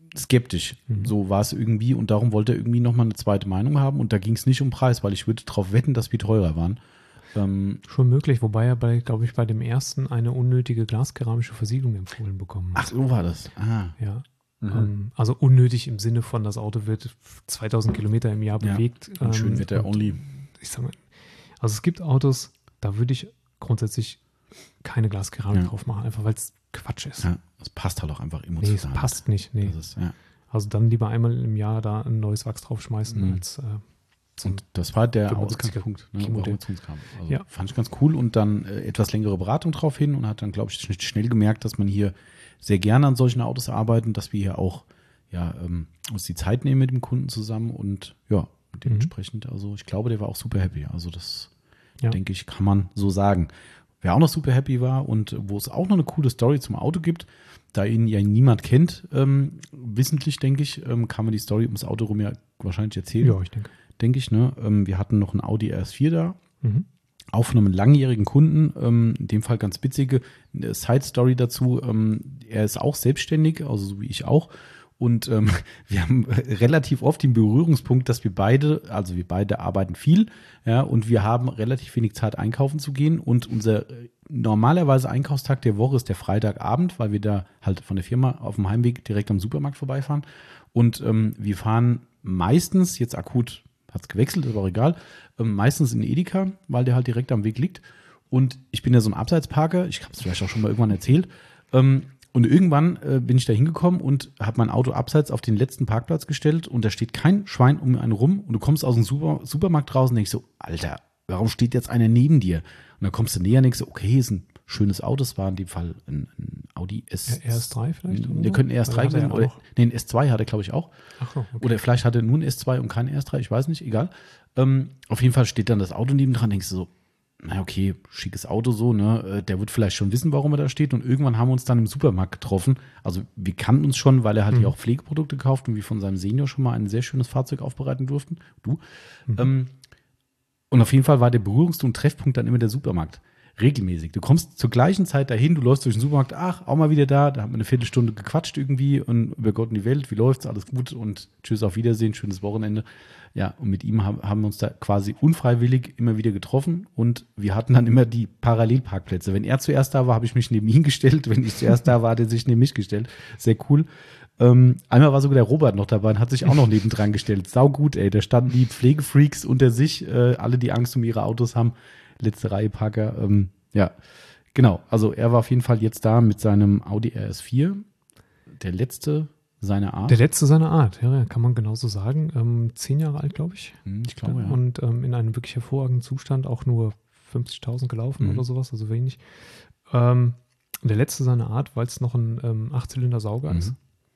skeptisch. Mhm. So war es irgendwie und darum wollte er irgendwie nochmal eine zweite Meinung haben und da ging es nicht um Preis, weil ich würde darauf wetten, dass wir teurer waren. Ähm, Schon möglich, wobei er bei, glaube ich, bei dem ersten eine unnötige glaskeramische Versiegelung empfohlen bekommen hat. ach, so war das. Ah. Ja. Mhm. Ähm, also unnötig im Sinne von, das Auto wird zweitausend Kilometer im Jahr Ja. bewegt. Und schön ähm, wird der und only. Ich sag mal, also es gibt Autos, da würde ich grundsätzlich keine Glaskeramik Ja. drauf machen, einfach weil es Quatsch ist. Ja, das passt halt auch einfach Nee, emotional. es passt nicht. Nee. Das ist, ja. Also dann lieber einmal im Jahr da ein neues Wachs draufschmeißen, Mhm. als äh, Und das war der fünfundsiebziger Ausgangspunkt, ne, Kimo- warum es zu uns kam. Also Ja. fand ich ganz cool und dann äh, etwas längere Beratung drauf hin und hat dann, glaube ich, schn- schnell gemerkt, dass man hier sehr gerne an solchen Autos arbeitet, dass wir hier auch ja, ähm, uns die Zeit nehmen mit dem Kunden zusammen und ja, dementsprechend, also ich glaube, der war auch super happy. Also das, Ja. denke ich, kann man so sagen. Wer auch noch super happy war und wo es auch noch eine coole Story zum Auto gibt, da ihn ja niemand kennt, ähm, wissentlich, denke ich, ähm, kann man die Story ums Auto rum ja wahrscheinlich erzählen. ja, ich denke. Denke ich, ne? Ähm, wir hatten noch einen Audi R S vier da, Mhm. auch von einem langjährigen Kunden, ähm, in dem Fall ganz witzige eine Side-Story dazu. Ähm, er ist auch selbstständig, also so wie ich auch. Und ähm, wir haben relativ oft den Berührungspunkt, dass wir beide, also wir beide arbeiten viel, ja, und wir haben relativ wenig Zeit, einkaufen zu gehen. Und unser äh, normalerweise Einkaufstag der Woche ist der Freitagabend, weil wir da halt von der Firma auf dem Heimweg direkt am Supermarkt vorbeifahren. Und ähm, wir fahren meistens, jetzt akut hat es gewechselt, ist aber auch egal, ähm, meistens in Edeka, weil der halt direkt am Weg liegt. Und ich bin ja so ein Abseitsparker, ich habe es vielleicht auch schon mal irgendwann erzählt. Ähm, und irgendwann äh, bin ich da hingekommen und habe mein Auto abseits auf den letzten Parkplatz gestellt und da steht kein Schwein um einen rum und du kommst aus dem Super- Supermarkt draußen und denkst so, Alter, warum steht jetzt einer neben dir? Und dann kommst du näher und denkst so, okay, ist ein schönes Auto, es war in dem Fall ein, ein Audi S. R S drei vielleicht? oder Der so? könnte ein R S drei Weil der sein. hat er Oder, ja auch- nee, ein S zwei hat er, glaube ich, auch. Ach so, okay. Oder vielleicht hatte er nur ein S zwei und kein R S drei, ich weiß nicht, egal. Ähm, auf jeden Fall steht dann das Auto neben dran, denkst du so, na okay, schickes Auto so, ne? Äh, Der wird vielleicht schon wissen, warum er da steht. Und irgendwann haben wir uns dann im Supermarkt getroffen. Also wir kannten uns schon, weil er halt Mhm. hier auch Pflegeprodukte kauft und wir von seinem Senior schon mal ein sehr schönes Fahrzeug aufbereiten durften. Du. Mhm. Ähm, und auf jeden Fall war der Berührungs- und Treffpunkt dann immer der Supermarkt. Regelmäßig. Du kommst zur gleichen Zeit dahin, du läufst durch den Supermarkt, ach, auch mal wieder da, da haben wir eine Viertelstunde gequatscht irgendwie und über Gott und die Welt, wie läuft's, alles gut und tschüss, auf Wiedersehen, schönes Wochenende. Ja, und mit ihm haben, haben wir uns da quasi unfreiwillig immer wieder getroffen und wir hatten dann immer die Parallelparkplätze. Wenn er zuerst da war, habe ich mich neben ihn gestellt, wenn ich zuerst da war, hat er sich neben mich gestellt. Sehr cool. Ähm, einmal war sogar der Robert noch dabei und hat sich auch noch nebendran gestellt. Sau gut, ey. Da standen die Pflegefreaks unter sich, äh, alle, die Angst um ihre Autos haben. Letzte Reihe Parker. Ähm, ja, genau. Also er war auf jeden Fall jetzt da mit seinem Audi R S vier. Der letzte seiner Art. Der letzte seiner Art, ja, kann man genauso sagen. Ähm, zehn Jahre alt, glaube ich. Hm, ich glaube, ja. Und ähm, in einem wirklich hervorragenden Zustand, auch nur fünfzigtausend gelaufen Mhm. oder sowas, also wenig. Ähm, der letzte seiner Art, weil es noch ein ähm, Achtzylinder-Sauger ist. Mhm.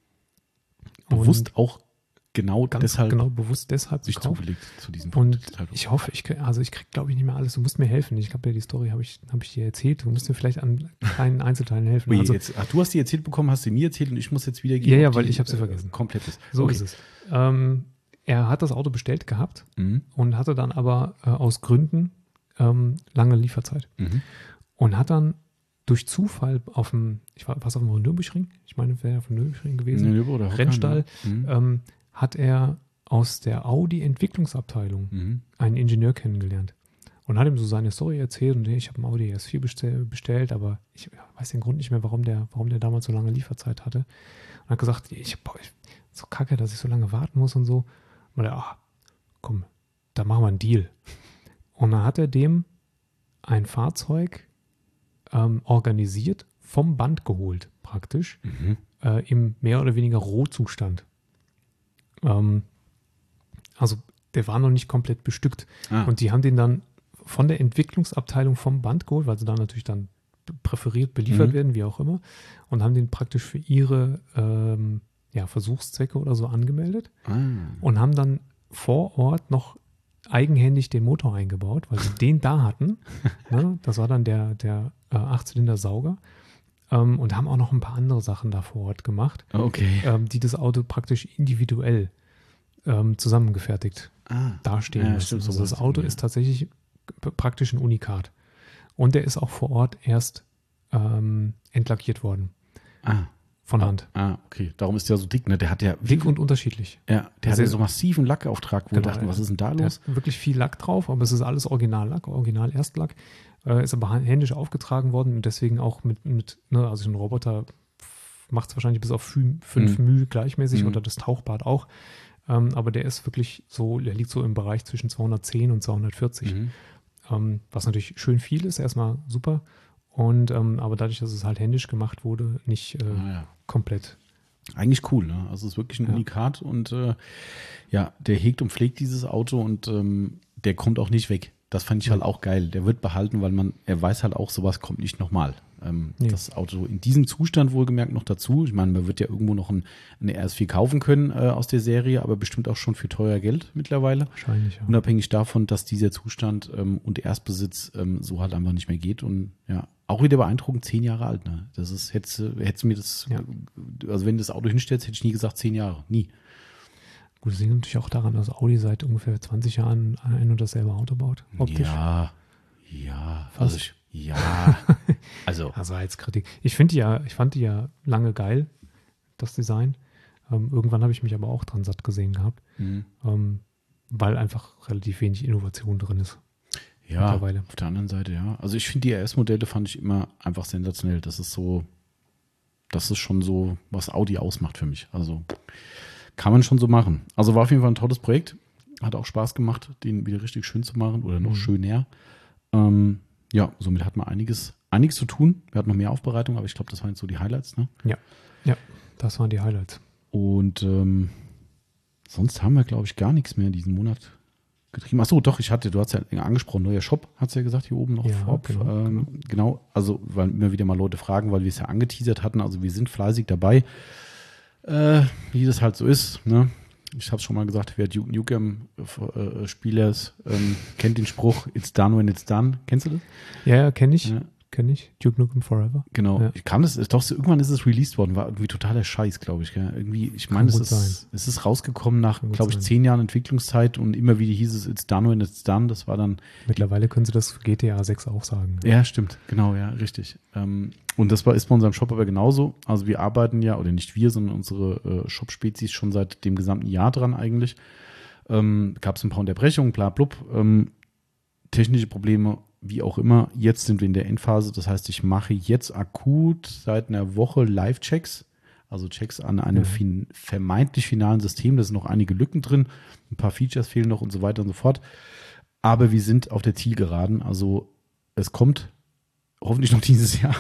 Bewusst Und auch genau ganz deshalb genau bewusst deshalb sich gekauft. zugelegt zu diesem Und Zeitpunkt. ich hoffe, ich krieg, also ich krieg, glaube ich, nicht mehr alles. Du musst mir helfen. Ich glaube, ja, die Story habe ich, hab ich dir erzählt. Du musst mir vielleicht an kleinen Einzelteilen helfen. Ui, also, jetzt, ach, du hast die erzählt bekommen, hast sie mir erzählt und ich muss jetzt wieder Ja, ja, ob weil die, ich habe sie äh, vergessen. Komplett ist. so Okay. ist es. Ähm, er hat das Auto bestellt gehabt Mhm. und hatte dann aber äh, aus Gründen ähm, lange Lieferzeit. Mhm. Und hat dann durch Zufall auf dem, ich war was auf dem Nürburgring, ich meine, wäre auf dem Nürburgring gewesen, Nee, oder Hocker, Rennstall, ne? Mhm. ähm, hat er aus der Audi-Entwicklungsabteilung Mhm. einen Ingenieur kennengelernt und hat ihm so seine Story erzählt und hey, ich habe einen Audi R S vier bestell, bestellt, aber ich weiß den Grund nicht mehr, warum der, warum der damals so lange Lieferzeit hatte. Und hat gesagt, ich, boah, ich so kacke, dass ich so lange warten muss und so. Und er, ach, komm, da machen wir einen Deal. Und dann hat er dem ein Fahrzeug ähm, organisiert, vom Band geholt, praktisch, Mhm. äh, im mehr oder weniger Rohzustand. Ähm, also der war noch nicht komplett bestückt. Ah. Und die haben den dann von der Entwicklungsabteilung vom Band geholt, weil sie dann natürlich dann präferiert beliefert Mhm. werden, wie auch immer, und haben den praktisch für ihre ähm, ja, Versuchszwecke oder so angemeldet ah. und haben dann vor Ort noch eigenhändig den Motor eingebaut, weil sie den da hatten. Ne? Das war dann der, der äh, Achtzylinder-Sauger. Ähm, und haben auch noch ein paar andere Sachen da vor Ort gemacht, Okay. ähm, die das Auto praktisch individuell ähm, zusammengefertigt Ah. dastehen Ja, müssen. stimmt, so Also war's das Auto irgendwie, ist tatsächlich p- praktisch ein Unikat. Und der ist auch vor Ort erst ähm, entlackiert worden. Ah. von ah, Hand. Ah, okay. Darum ist der so dick, ne? Der hat ja. Dick und unterschiedlich. Ja, der Also, hat ja so massiven Lackauftrag, wo wir genau, dachten, was ist denn da Der los? hat wirklich viel Lack drauf, aber es ist alles Original-Lack, Original-Erstlack. Äh, ist aber händisch aufgetragen worden und deswegen auch mit, mit ne, also ein Roboter macht es wahrscheinlich bis auf fünf mhm. Mhm. μ gleichmäßig Mhm. oder das Tauchbad auch. Ähm, aber der ist wirklich so, der liegt so im Bereich zwischen zweihundertzehn und zweihundertvierzig. Mhm. Ähm, was natürlich schön viel ist, erstmal super. Und ähm, aber dadurch, dass es halt händisch gemacht wurde, nicht äh, Ah, ja. komplett. Eigentlich cool, ne? Also es ist wirklich ein Ja. Unikat und äh, ja, der hegt und pflegt dieses Auto und ähm, der kommt auch nicht weg. Das fand ich halt Ja. auch geil. Der wird behalten, weil man, er weiß halt auch, sowas kommt nicht nochmal. Ähm, Nee. Das Auto in diesem Zustand wohlgemerkt noch dazu. Ich meine, man wird ja irgendwo noch ein, eine R S vier kaufen können äh, aus der Serie, aber bestimmt auch schon für teuer Geld mittlerweile. Wahrscheinlich, ja. Unabhängig davon, dass dieser Zustand ähm, und Erstbesitz ähm, so halt einfach nicht mehr geht. Und ja, auch wieder beeindruckend, zehn Jahre alt. Ne? Das ist, hättest du hättest du mir das, Ja. also wenn du das Auto hinstellst, hätte ich nie gesagt zehn Jahre. Nie. Gut, das liegt natürlich auch daran, dass Audi seit ungefähr zwanzig Jahren ein und dasselbe Auto baut. Optisch. Ja, ja, Fast. also ich, ja, also Also als Kritik. Ich finde die ja, ich fand die ja lange geil, das Design. Ähm, irgendwann habe ich mich aber auch dran satt gesehen gehabt, mhm. ähm, weil einfach relativ wenig Innovation drin ist. ja, Mittlerweile. auf der anderen Seite, ja. Also ich finde die R S-Modelle fand ich immer einfach sensationell. Das ist so, das ist schon so, was Audi ausmacht für mich. Also kann man schon so machen. Also war auf jeden Fall ein tolles Projekt. Hat auch Spaß gemacht, den wieder richtig schön zu machen oder noch Mhm. schöner. Ähm, ja, somit hat man einiges, einiges zu tun. Wir hatten noch mehr Aufbereitung, aber ich glaube, das waren jetzt so die Highlights, ne? Das waren die Highlights. Und ähm, sonst haben wir, glaube ich, gar nichts mehr diesen Monat getrieben. Achso, doch, ich hatte, du hast ja angesprochen, neuer Shop, hat es ja gesagt, hier oben noch Ja, vorab. genau, ähm, genau, also weil immer wieder mal Leute fragen, weil wir es ja angeteasert hatten, also wir sind fleißig dabei, äh, wie das halt so ist, ne? Ich habe es schon mal gesagt, wer Duke Nukem äh, Spieler ist, ähm, kennt den Spruch, it's done when it's done. Kennst du das? Ja, ja, kenne ich. Ja. Kenne ich. Duke Nukem Forever. Genau, Ja. ich kann das, doch, so, irgendwann ist es released worden, war irgendwie totaler Scheiß, glaube ich. Gell? Irgendwie, ich Kann meine, es gut ist, sein. es ist rausgekommen nach, Kann gut glaube ich, sein. zehn Jahren Entwicklungszeit und immer wieder hieß es, it's done when it's done. Das war dann, Mittlerweile können sie das für G T A sechs auch sagen. ja, stimmt, genau, ja, richtig. Ähm, und das war, ist bei unserem Shop aber genauso. Also wir arbeiten ja, oder nicht wir, sondern unsere äh, Shop-Spezies schon seit dem gesamten Jahr dran eigentlich. Ähm, Gab es ein paar Unterbrechungen, bla blub, ähm, technische Probleme, wie auch immer. Jetzt sind wir in der Endphase, das heißt, ich mache jetzt akut seit einer Woche Live-Checks, also Checks an einem Ja. fin- vermeintlich finalen System. Da sind noch einige Lücken drin, ein paar Features fehlen noch und so weiter und so fort. Aber wir sind auf der Zielgeraden, also es kommt hoffentlich noch dieses Jahr.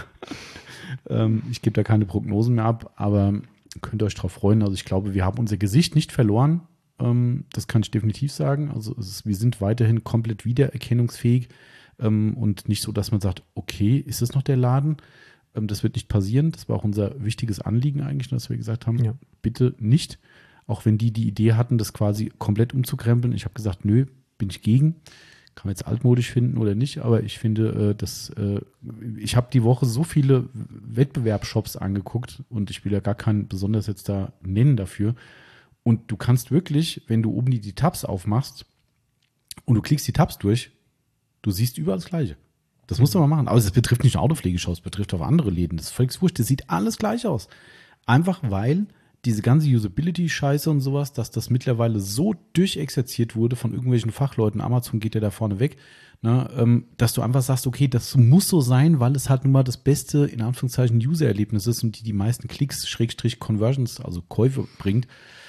ähm, ich gebe da keine Prognosen mehr ab, aber könnt ihr euch drauf freuen. Also ich glaube, wir haben unser Gesicht nicht verloren. Ähm, das kann ich definitiv sagen. Also es ist, wir sind weiterhin komplett wiedererkennungsfähig ähm, und nicht so, dass man sagt, okay, ist das noch der Laden? Ähm, das wird nicht passieren. Das war auch unser wichtiges Anliegen eigentlich, dass wir gesagt haben, Ja. bitte nicht. Auch wenn die die Idee hatten, das quasi komplett umzukrempeln. Ich habe gesagt, nö, bin ich gegen. Kann man jetzt altmodisch finden oder nicht, aber ich finde, äh, dass äh, ich habe die Woche so viele Wettbewerbsshops angeguckt und ich will ja gar keinen besonders jetzt da nennen dafür. Und du kannst wirklich, wenn du oben die, die Tabs aufmachst und du klickst die Tabs durch, du siehst überall das Gleiche. Das musst du mal machen. Aber es betrifft nicht nur Autopflegeshops, es betrifft auch andere Läden. Das ist völlig wurscht. Das sieht alles gleich aus. Einfach weil diese ganze Usability-Scheiße und sowas, dass das mittlerweile so durchexerziert wurde von irgendwelchen Fachleuten, Amazon geht ja da vorne weg, ne, ähm, dass du einfach sagst, okay, das muss so sein, weil es halt nun mal das beste, in Anführungszeichen, User-Erlebnis ist und die die meisten Klicks, Schrägstrich Conversions, also Käufe bringt.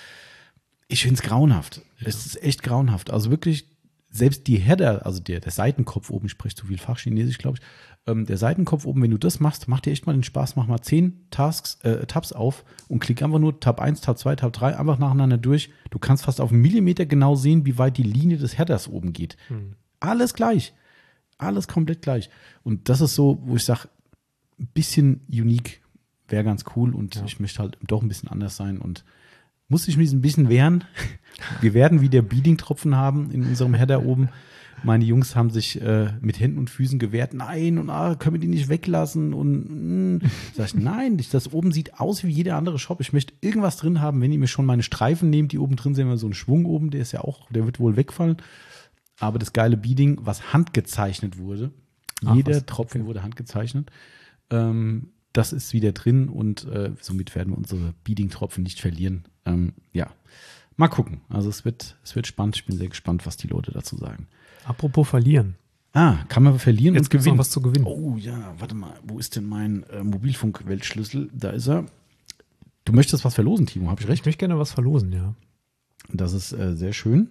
Ich finde es grauenhaft. Ja. Es ist echt grauenhaft. Also wirklich, selbst die Header, also der, der Seitenkopf oben, ich spreche zu viel Fachchinesisch, glaube ich, ähm, der Seitenkopf oben, wenn du das machst, macht dir echt mal den Spaß, mach mal zehn Tasks, äh, Tabs auf und klick einfach nur Tab eins, Tab zwei, Tab drei, einfach nacheinander durch. Du kannst fast auf einen Millimeter genau sehen, wie weit die Linie des Headers oben geht. Hm. Alles gleich. Alles komplett gleich. Und das ist so, wo ich sage, ein bisschen unique wäre ganz cool und Ja. ich möchte halt doch ein bisschen anders sein und muss ich mich ein bisschen wehren. Wir werden wieder Beading-Tropfen haben in unserem Header oben. Meine Jungs haben sich äh, mit Händen und Füßen gewehrt. Nein, und ah, können wir die nicht weglassen? Und mh. Sag ich, nein, das oben sieht aus wie jeder andere Shop. Ich möchte irgendwas drin haben, wenn ihr mir schon meine Streifen nehmt, die oben drin sind, wir so einen Schwung oben, der ist ja auch, der wird wohl wegfallen. Aber das geile Beading, was handgezeichnet wurde, Ach, jeder was? Tropfen Okay. wurde handgezeichnet. Ähm, das ist wieder drin und äh, somit werden wir unsere Bieding-Tropfen nicht verlieren. Ähm, ja, mal gucken. Also es wird, es wird spannend. Ich bin sehr gespannt, was die Leute dazu sagen. Apropos verlieren. Ah, kann man verlieren Jetzt und gibt's gewinnen. noch was zu gewinnen. Oh ja, warte mal. Wo ist denn mein äh, Mobilfunk-Weltschlüssel? Da ist er. Du möchtest was verlosen, Timo, habe ich recht? Ich möchte gerne was verlosen, ja. Das ist äh, sehr schön.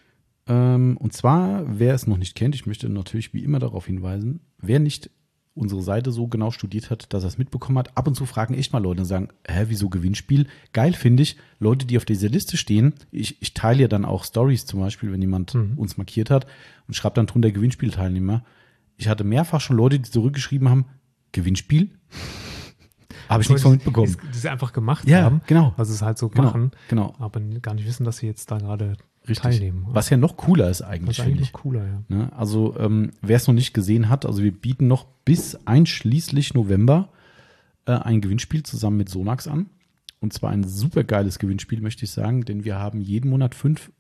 Ähm, und zwar, wer es noch nicht kennt, ich möchte natürlich wie immer darauf hinweisen, wer nicht unsere Seite so genau studiert hat, dass er es mitbekommen hat, ab und zu fragen echt mal Leute und sagen, hä, wieso Gewinnspiel? Geil finde ich, Leute, die auf dieser Liste stehen, ich, ich teile ja dann auch Stories zum Beispiel, wenn jemand mhm. uns markiert hat und schreibt dann drunter Gewinnspielteilnehmer. Ich hatte mehrfach schon Leute, die zurückgeschrieben haben, Gewinnspiel? Habe ich nichts von mitbekommen. Die sie einfach gemacht ja, haben, genau. was es halt so genau, machen, genau. aber gar nicht wissen, dass sie jetzt da gerade Richtig. teilnehmen. Was ja noch cooler ist eigentlich, Was eigentlich noch cooler, ja. Ne? Also ähm, wer es noch nicht gesehen hat, also wir bieten noch bis einschließlich November äh, ein Gewinnspiel zusammen mit Sonax an. Und zwar ein super geiles Gewinnspiel, möchte ich sagen, denn wir haben jeden Monat fünf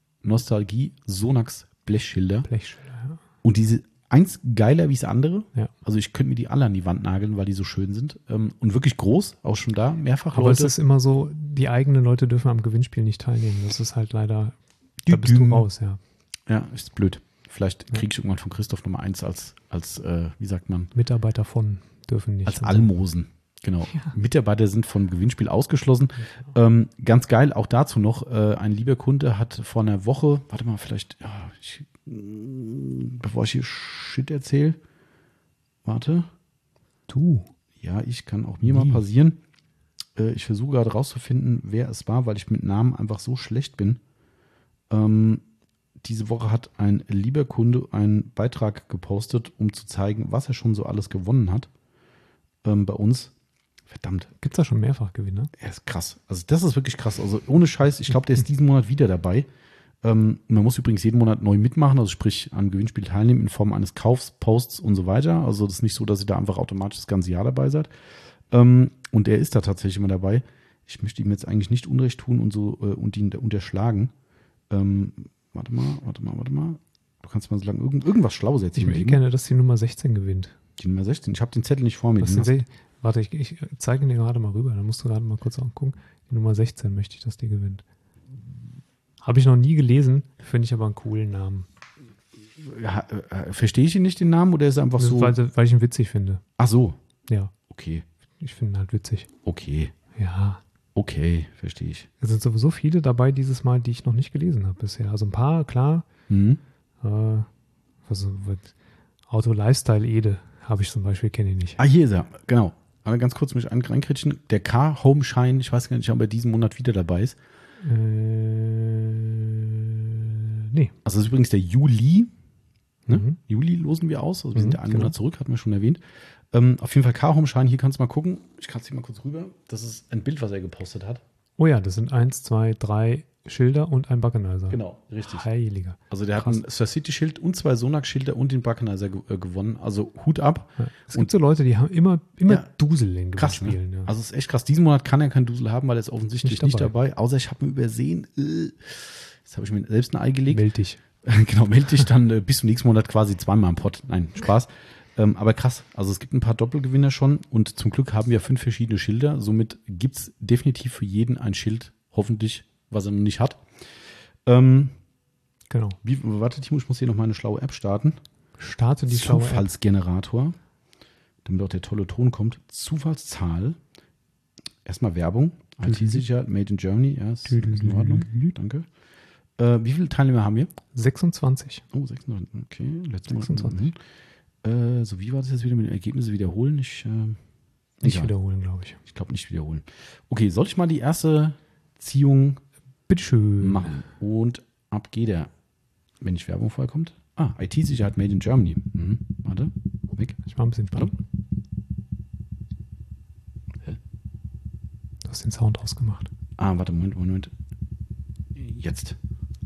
Nostalgie-Sonax-Blechschilder. Blechschilder, ja. Und diese eins geiler wie das andere. Ja. Also ich könnte mir die alle an die Wand nageln, weil die so schön sind. Ähm, und wirklich groß, auch schon da, mehrfach. Aber Leute. es ist immer so, die eigenen Leute dürfen am Gewinnspiel nicht teilnehmen. Das ist halt leider, da bist du raus, ja. Ja, ist blöd. Vielleicht Ja. kriege ich irgendwann von Christoph Nummer eins als, als äh, wie sagt man? Mitarbeiter von dürfen nicht. Als Almosen. Genau. Ja. Mitarbeiter sind vom Gewinnspiel ausgeschlossen. Ähm, ganz geil, auch dazu noch, äh, ein lieber Kunde hat vor einer Woche, warte mal, vielleicht, ja, ich, mh, bevor ich hier Shit erzähle, warte. Du. Ja, ich kann auch mir Wie? mal passieren. Äh, ich versuche gerade rauszufinden, wer es war, weil ich mit Namen einfach so schlecht bin. Ähm, diese Woche hat ein lieber Kunde einen Beitrag gepostet, um zu zeigen, was er schon so alles gewonnen hat ähm, bei uns. Verdammt. Gibt es da schon mehrfach Gewinner? Er ist krass. Also das ist wirklich krass. Also ohne Scheiß, ich glaube, der ist diesen Monat wieder dabei. Ähm, man muss übrigens jeden Monat neu mitmachen, also sprich an Gewinnspiel teilnehmen in Form eines Kaufs, Posts und so weiter. Also das ist nicht so, dass ihr da einfach automatisch das ganze Jahr dabei seid. Ähm, und er ist da tatsächlich immer dabei. Ich möchte ihm jetzt eigentlich nicht Unrecht tun und so äh, und ihn unterschlagen. Ähm, warte mal, warte mal, warte mal. Du kannst mal so lange irgend, irgendwas Schlaues erzählen. Ich möchte gerne, dass die Nummer sechzehn gewinnt. Die Nummer sechzehn. Ich habe den Zettel nicht vor mir. Was Den sind hast- sie? Warte, ich, ich zeige ihn dir gerade mal rüber. Dann musst du gerade mal kurz angucken. Die Nummer sechzehn möchte ich, dass die gewinnt. Habe ich noch nie gelesen, finde ich aber einen coolen Namen. Ja, äh, verstehe ich ihn nicht, den Namen, oder ist er einfach so? Weil, weil ich ihn witzig finde. Ach so. Ja, Okay. ich finde ihn halt witzig. Okay. Ja. Okay, verstehe ich. Es sind sowieso viele dabei dieses Mal, die ich noch nicht gelesen habe bisher. Also ein paar, klar. Mhm. Äh, was, was, Auto Lifestyle Ede habe ich zum Beispiel, kenne ich nicht. Ah, hier ist er. Genau. Aber ganz kurz mich reinkritschen. Der Car Home Shine, ich weiß gar nicht, ob er diesen Monat wieder dabei ist. Äh, nee. Also das ist übrigens der Juli. Ne? Mhm. Juli losen wir aus. Also wir Mhm, sind ja einen genau. Monat zurück, hatten wir schon erwähnt. Ähm, auf jeden Fall Car Home Shine, hier kannst du mal gucken. Ich kann es hier mal kurz rüber. Das ist ein Bild, was er gepostet hat. Oh ja, das sind eins, zwei, drei Schilder und ein Buckenizer. Genau, richtig. Heiliger. Also der Krass. hat ein Star City-Schild und zwei Sonax-Schilder und den Buckenizer ge äh, gewonnen. Also Hut ab. Ja. Es gibt so Leute, die haben immer, immer Ja. Dusel in Krass, ne? Spielen. Ja. Also es ist echt krass. Diesen Monat kann er keinen Dusel haben, weil er ist offensichtlich Nicht nicht dabei. dabei. Außer ich habe ihn übersehen. Äh, Jetzt habe ich mir selbst ein Ei gelegt. Meld dich. Genau, melde dich dann äh, bis zum nächsten Monat quasi zweimal im Pott. Nein, Spaß. Ähm, aber krass, also es gibt ein paar Doppelgewinner schon und zum Glück haben wir fünf verschiedene Schilder. Somit gibt es definitiv für jeden ein Schild, hoffentlich, was er noch nicht hat. Ähm, Genau. wie, warte, Timo, ich muss hier noch mal eine schlaue App starten. Starte die schlaue App. Zufallsgenerator, damit auch der tolle Ton kommt. Zufallszahl. Erstmal Werbung. I T-Sicherheit, Made in Germany. Ja, ist in Ordnung. Danke. Äh, wie viele Teilnehmer haben wir? sechsundzwanzig. Oh, sechsundzwanzig. Okay, letztes Mal. sechsundzwanzig. Äh, so, wie war das jetzt wieder mit den Ergebnissen wiederholen? Ich, äh, Nicht egal. wiederholen, glaube ich. Ich glaube nicht wiederholen. Okay, soll ich mal die erste Ziehung Bitteschön. machen? Und ab geht er. Wenn nicht Werbung vorkommt. Ah, I T-Sicherheit Made in Germany. Mhm. Warte, weg. Ich war ein bisschen Warte. spannend. Du hast den Sound ausgemacht. Ah, warte, Moment, Moment. Jetzt.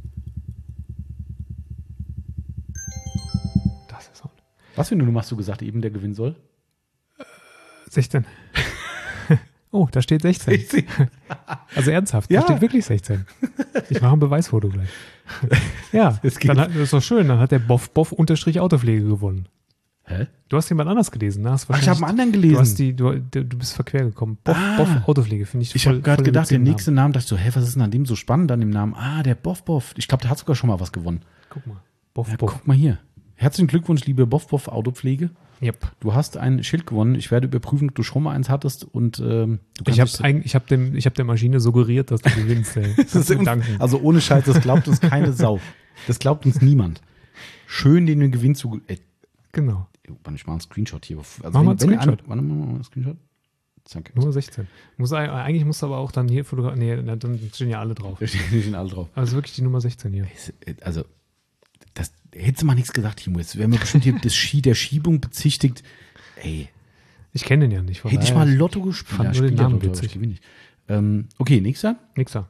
Das ist Sound. Was für eine Nummer hast du gesagt, eben der gewinnen soll? sechzehn. Oh, da steht sechzehn. Also ernsthaft, Ja. da steht wirklich sechzehn. Ich mache ein Beweisfoto gleich. Ja, Es geht. dann hat, das ist doch schön. Dann hat der Boff Boff Unterstrich Autopflege gewonnen. Hä? Du hast jemand anders gelesen, ne? Hast Ach, ich habe einen anderen gelesen. Du, hast die, du, du bist verquer gekommen. Boff, Ah. Boff Autopflege, finde ich Ich voll- habe gerade voll gedacht, der witzigen nächste Name, dachte ich so, hä, was ist denn an dem so spannend an dem Namen? Ah, der Boff Boff. Ich glaube, der hat sogar schon mal was gewonnen. Namen. Guck mal. Boff, Ja, Boff. guck mal hier. Herzlichen Glückwunsch, liebe Boff Boff Autopflege. Yep. Du hast ein Schild gewonnen. Ich werde überprüfen, ob du schon mal eins hattest. Und ähm, du Ich kannst habe dich- ich hab dem, ich hab der Maschine suggeriert, dass du gewinnst. Ey. Das ist uns, Danken. also ohne Scheiß, das glaubt uns keine Sau. Das glaubt uns niemand. Schön den Gewinn zu. Ey, Genau. ich mache einen Screenshot hier. Also Mach mal einen Screenshot. An, warte mal, mal einen Screenshot. Zack. Nummer sechzehn. Muss, eigentlich musst du aber auch dann hier fotografieren. Nee, dann stehen ja alle drauf. Da stehen alle drauf. Also wirklich die Nummer sechzehn hier. Also, das hättest du mal nichts gesagt, Timo. Jetzt wären wir bestimmt hier das Ski, der Schiebung bezichtigt. Ey, Ich kenne den ja nicht. von hätte ich daher- mal Lotto gespielt. fand Ja, nur den spiel ja Namen Lotto, aber witzig. ich gewinne nicht. Ähm, okay, nächster. Nix da.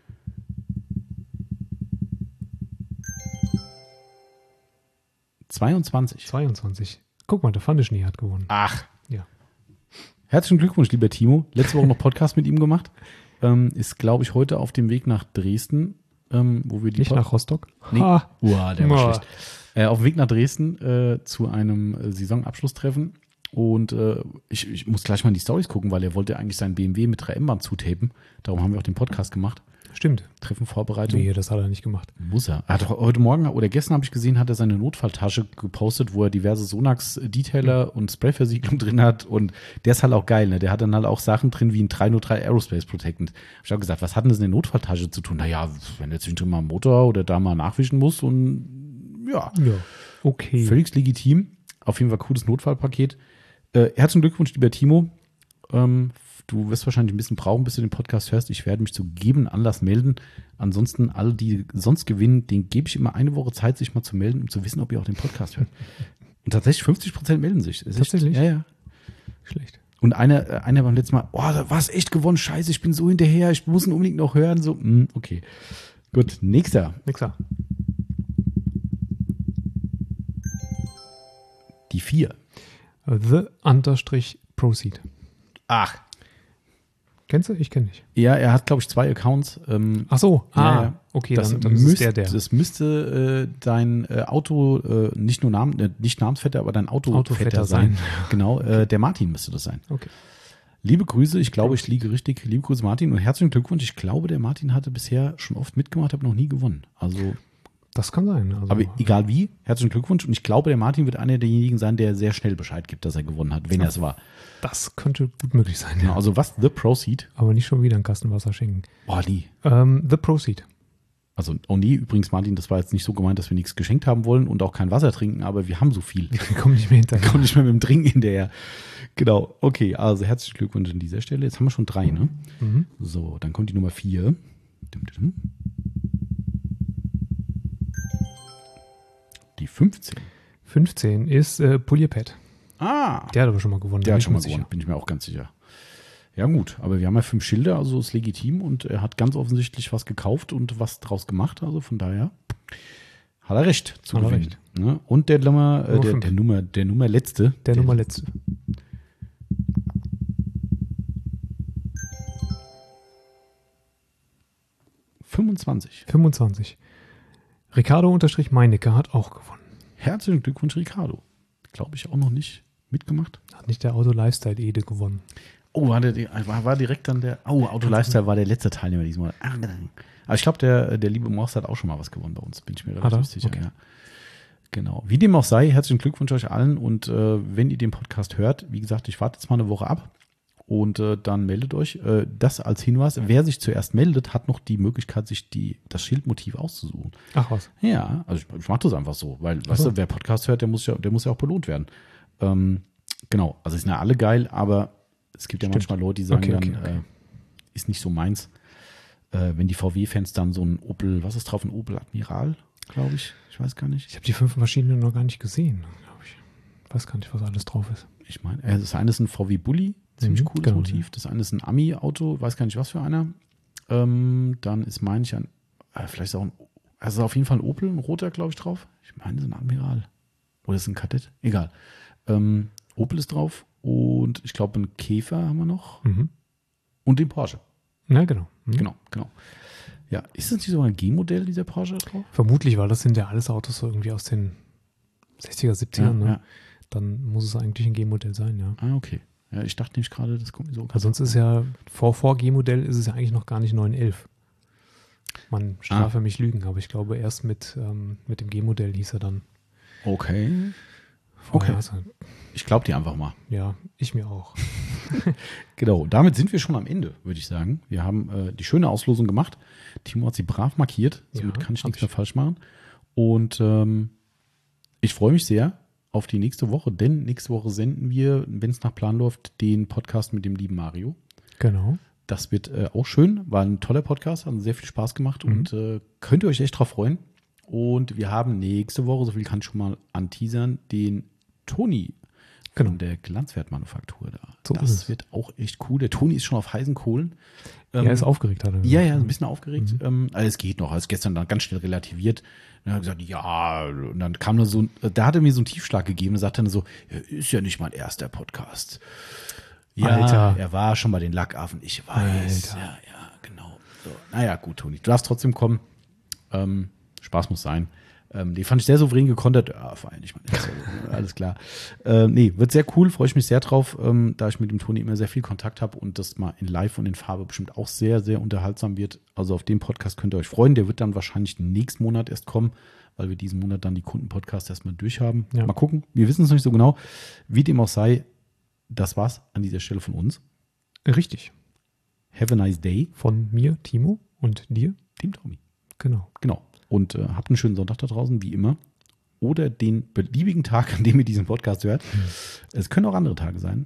zweiundzwanzig. zweiundzwanzig. Guck mal, der Fandeschnee hat gewonnen. Ach. Ja. Herzlichen Glückwunsch, lieber Timo. Letzte Woche noch Podcast mit ihm gemacht. Ähm, ist, glaube ich, heute auf dem Weg nach Dresden, ähm, wo wir die Nicht Pod- nach Rostock? Nee. Ha. Uah, der war Uah. schlecht. Äh, auf dem Weg nach Dresden äh, zu einem äh, Saisonabschlusstreffen. Und äh, ich, ich muss gleich mal in die Storys gucken, weil er wollte eigentlich seinen B M W mit drei M-Band zutapen. Darum haben wir auch den Podcast gemacht. Stimmt. Treffenvorbereitung. Nee, das hat er nicht gemacht. Muss er. er hat heute Morgen oder gestern habe ich gesehen, hat er seine Notfalltasche gepostet, wo er diverse Sonax-Detailer und Sprayversiegelung drin hat. Und der ist halt auch geil, ne? Der hat dann halt auch Sachen drin wie ein drei null drei Aerospace Protectant. Ich habe gesagt, was hat denn das in der Notfalltasche zu tun? Naja, wenn er zwischendrin mal einen Motor oder da mal nachwischen muss und ja, Ja. Okay. völlig legitim. Auf jeden Fall cooles Notfallpaket. Äh, herzlichen Glückwunsch, lieber Timo. Ähm, du wirst wahrscheinlich ein bisschen brauchen, bis du den Podcast hörst. Ich werde mich zu gegebenen Anlass melden. Ansonsten, alle, die sonst gewinnen, denen gebe ich immer eine Woche Zeit, sich mal zu melden, um zu wissen, ob ihr auch den Podcast hört. Und tatsächlich fünfzig Prozent melden sich. Ist echt- Tatsächlich? Ja, ja. Schlecht. Und einer, äh, einer beim letzten Mal, oh, da war es echt gewonnen, scheiße, ich bin so hinterher, ich muss ihn unbedingt noch hören. So, mm, okay. Gut, nächster. Nix da. Die vier. The Unterstrich Proceed. Ach. Kennst du? Ich kenne nicht. Ja, er hat, glaube ich, zwei Accounts. Ähm, Ach so. Ja, Ah, ja. okay, das, dann, dann müsst, ist es der, der. das müsste äh, dein äh, Auto, äh, nicht nur Namen, äh, nicht Namensvetter, aber dein Autovetter Autovetter sein. sein. Genau, äh, der Martin müsste das sein. Okay. Liebe Grüße, ich glaube, ich liege richtig. Liebe Grüße, Martin, und herzlichen Glückwunsch. Ich glaube, der Martin hatte bisher schon oft mitgemacht, habe noch nie gewonnen. Also, Das kann sein. Also, aber egal wie, herzlichen Glückwunsch. Und ich glaube, der Martin wird einer derjenigen sein, der sehr schnell Bescheid gibt, dass er gewonnen hat, wenn er es war. das könnte gut möglich sein. Genau, Ja. also was? The Proceed? Aber nicht schon wieder einen Kasten Wasser schenken. Oh, nie. Ähm, The Proceed. Also, oh nee, übrigens, Martin, das war jetzt nicht so gemeint, dass wir nichts geschenkt haben wollen und auch kein Wasser trinken, aber wir haben so viel. Wir kommen nicht mehr hinterher. Kommt nicht mehr mit dem Trinken hinterher. Genau, okay, also herzlichen Glückwunsch an dieser Stelle. Jetzt haben wir schon drei, ne? Mhm. So, dann kommt die Nummer vier. Dum, dum, dum. Die fünfzehn. fünfzehn ist äh, Polypet. Ah, Der hat aber schon mal gewonnen. der bin hat ich schon mir mal sicher. gewonnen, bin ich mir auch ganz sicher. Ja gut, aber wir haben ja fünf Schilder, also ist legitim und er hat ganz offensichtlich was gekauft und was draus gemacht, also von daher hat er recht zu Hat er gewinnen. recht. Ne? Und der Nummer, äh, Nummer der, fünf. der Nummer, der Nummer letzte. Der Nummer letzte. fünfundzwanzig. fünfundzwanzig. Ricardo unterstrich Meinecke hat auch gewonnen. Herzlichen Glückwunsch, Ricardo. Glaube ich auch noch nicht mitgemacht. Hat nicht der Auto Lifestyle Ede gewonnen. Oh, war, der, war, war direkt dann der. Oh, Auto Lifestyle war der letzte Teilnehmer diesmal. Aber ich glaube, der, der liebe Morst hat auch schon mal was gewonnen bei uns, bin ich mir Hat er? relativ sicher. Okay. Ja. Genau. Wie dem auch sei, herzlichen Glückwunsch euch allen. Und äh, wenn ihr den Podcast hört, wie gesagt, ich warte jetzt mal eine Woche ab und äh, dann meldet euch. Äh, das als Hinweis: Wer sich zuerst meldet, hat noch die Möglichkeit, sich die, das Schildmotiv auszusuchen. Ach was. Ja, also ich, ich mache das einfach so, weil, Ach weißt so. du, wer Podcast hört, der muss ja, der muss ja auch belohnt werden. Ähm, genau, also es sind ja alle geil, aber es gibt ja Stimmt. manchmal Leute, die sagen Okay, okay, dann, okay. Äh, ist nicht so meins. Äh, wenn die V W-Fans dann so ein Opel, was ist drauf, ein Opel Admiral, glaube ich, ich weiß gar nicht. Ich habe die fünf verschiedenen noch gar nicht gesehen, glaube ich. Weiß gar nicht, was alles drauf ist. Ich meine, äh, das eine ist ein V W Bulli, ziemlich Mhm, cooles genau, Motiv. Das eine ist ein Ami-Auto, weiß gar nicht, was für einer. Ähm, dann ist, meine ich, ein, äh, vielleicht ist auch ein, also auf jeden Fall ein Opel, ein roter, glaube ich, drauf. Ich meine, das ist ein Admiral. Oder ist es ein Kadett? Egal. Ähm, Opel ist drauf und ich glaube, einen Käfer haben wir noch Mhm. und den Porsche. Na, genau. Mhm. Genau, genau. Ja, ist das nicht so ein G-Modell, dieser Porsche drauf? Vermutlich, weil das sind ja alles Autos so irgendwie aus den sechziger, siebziger. Ja, ne? ja. dann muss es eigentlich ein G-Modell sein, ja. Ah, okay. Ja, ich dachte nicht gerade, das kommt mir so. Weil sonst ist ja, vor, vor G-Modell ist es ja eigentlich noch gar nicht neun elf. Man strafe Ah. mich Lügen, aber ich glaube erst mit, ähm, mit dem G-Modell hieß er dann. Okay. Vorher Okay. also, Ich glaube dir einfach mal. ja, ich mir auch. Genau, damit sind wir schon am Ende, würde ich sagen. Wir haben äh, die schöne Auslosung gemacht. Timo hat sie brav markiert, somit Ja, kann ich hab nichts ich. mehr falsch machen. Und ähm, ich freue mich sehr auf die nächste Woche, denn nächste Woche senden wir, wenn es nach Plan läuft, den Podcast mit dem lieben Mario. Genau. Das wird äh, auch schön, war ein toller Podcast, hat sehr viel Spaß gemacht Mhm. und äh, könnt ihr euch echt drauf freuen. Und wir haben nächste Woche, so viel kann ich schon mal anteasern, den Toni Genau. von der Glanzwertmanufaktur da. So ist das es. wird auch echt cool. Der Toni ist schon auf heißen Kohlen. Er Ähm, ist aufgeregt, hat er Ja, gesagt. ja, ein bisschen aufgeregt. Mhm. Ähm, also es geht noch. Also gestern dann ganz schnell relativiert. Dann hat er gesagt, ja, und dann kam da so ein, da hat er mir so einen Tiefschlag gegeben und sagte dann so, ja, ist ja nicht mein erster Podcast. Ja, Alter. er war schon bei den Lackaffen. Ich weiß. Alter. Ja, ja, genau. So. Naja, gut, Toni, du darfst trotzdem kommen. Ähm, Spaß muss sein. Ähm, die fand ich sehr souverän gekontert. Ja, vor allem nicht mein erster. Alles klar. Ähm, nee, wird sehr cool, freue ich mich sehr drauf, ähm, da ich mit dem Toni immer sehr viel Kontakt habe und das mal in Live und in Farbe bestimmt auch sehr, sehr unterhaltsam wird. Also auf den Podcast könnt ihr euch freuen. Der wird dann wahrscheinlich nächsten Monat erst kommen, weil wir diesen Monat dann die Kundenpodcasts erstmal durchhaben. Ja. Mal gucken. Wir wissen es noch nicht so genau. Wie dem auch sei, das war's an dieser Stelle von uns. Richtig. Have a nice day, Von mir, Timo, und dir. dem Tommy. Genau. Genau. Und äh, habt einen schönen Sonntag da draußen, wie immer. Oder den beliebigen Tag, an dem ihr diesen Podcast hört. Mhm. Es können auch andere Tage sein.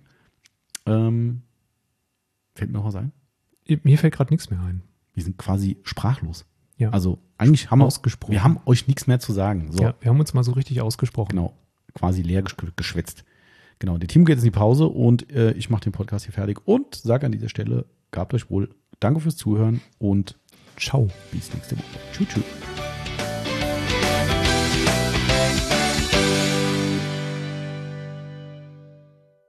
Ähm, fällt mir noch was ein? Mir fällt gerade nichts mehr ein. Wir sind quasi sprachlos. Ja. Also eigentlich haben wir, Ausgesprochen. wir haben euch nichts mehr zu sagen. So, Ja, wir haben uns mal so richtig ausgesprochen. genau. Quasi leer gesch geschwätzt. Genau. Der Team geht jetzt in die Pause und äh, ich mache den Podcast hier fertig und sage an dieser Stelle, gehabt euch wohl. Danke fürs Zuhören und Ciao. bis nächste Woche. Tschüss, tschüss.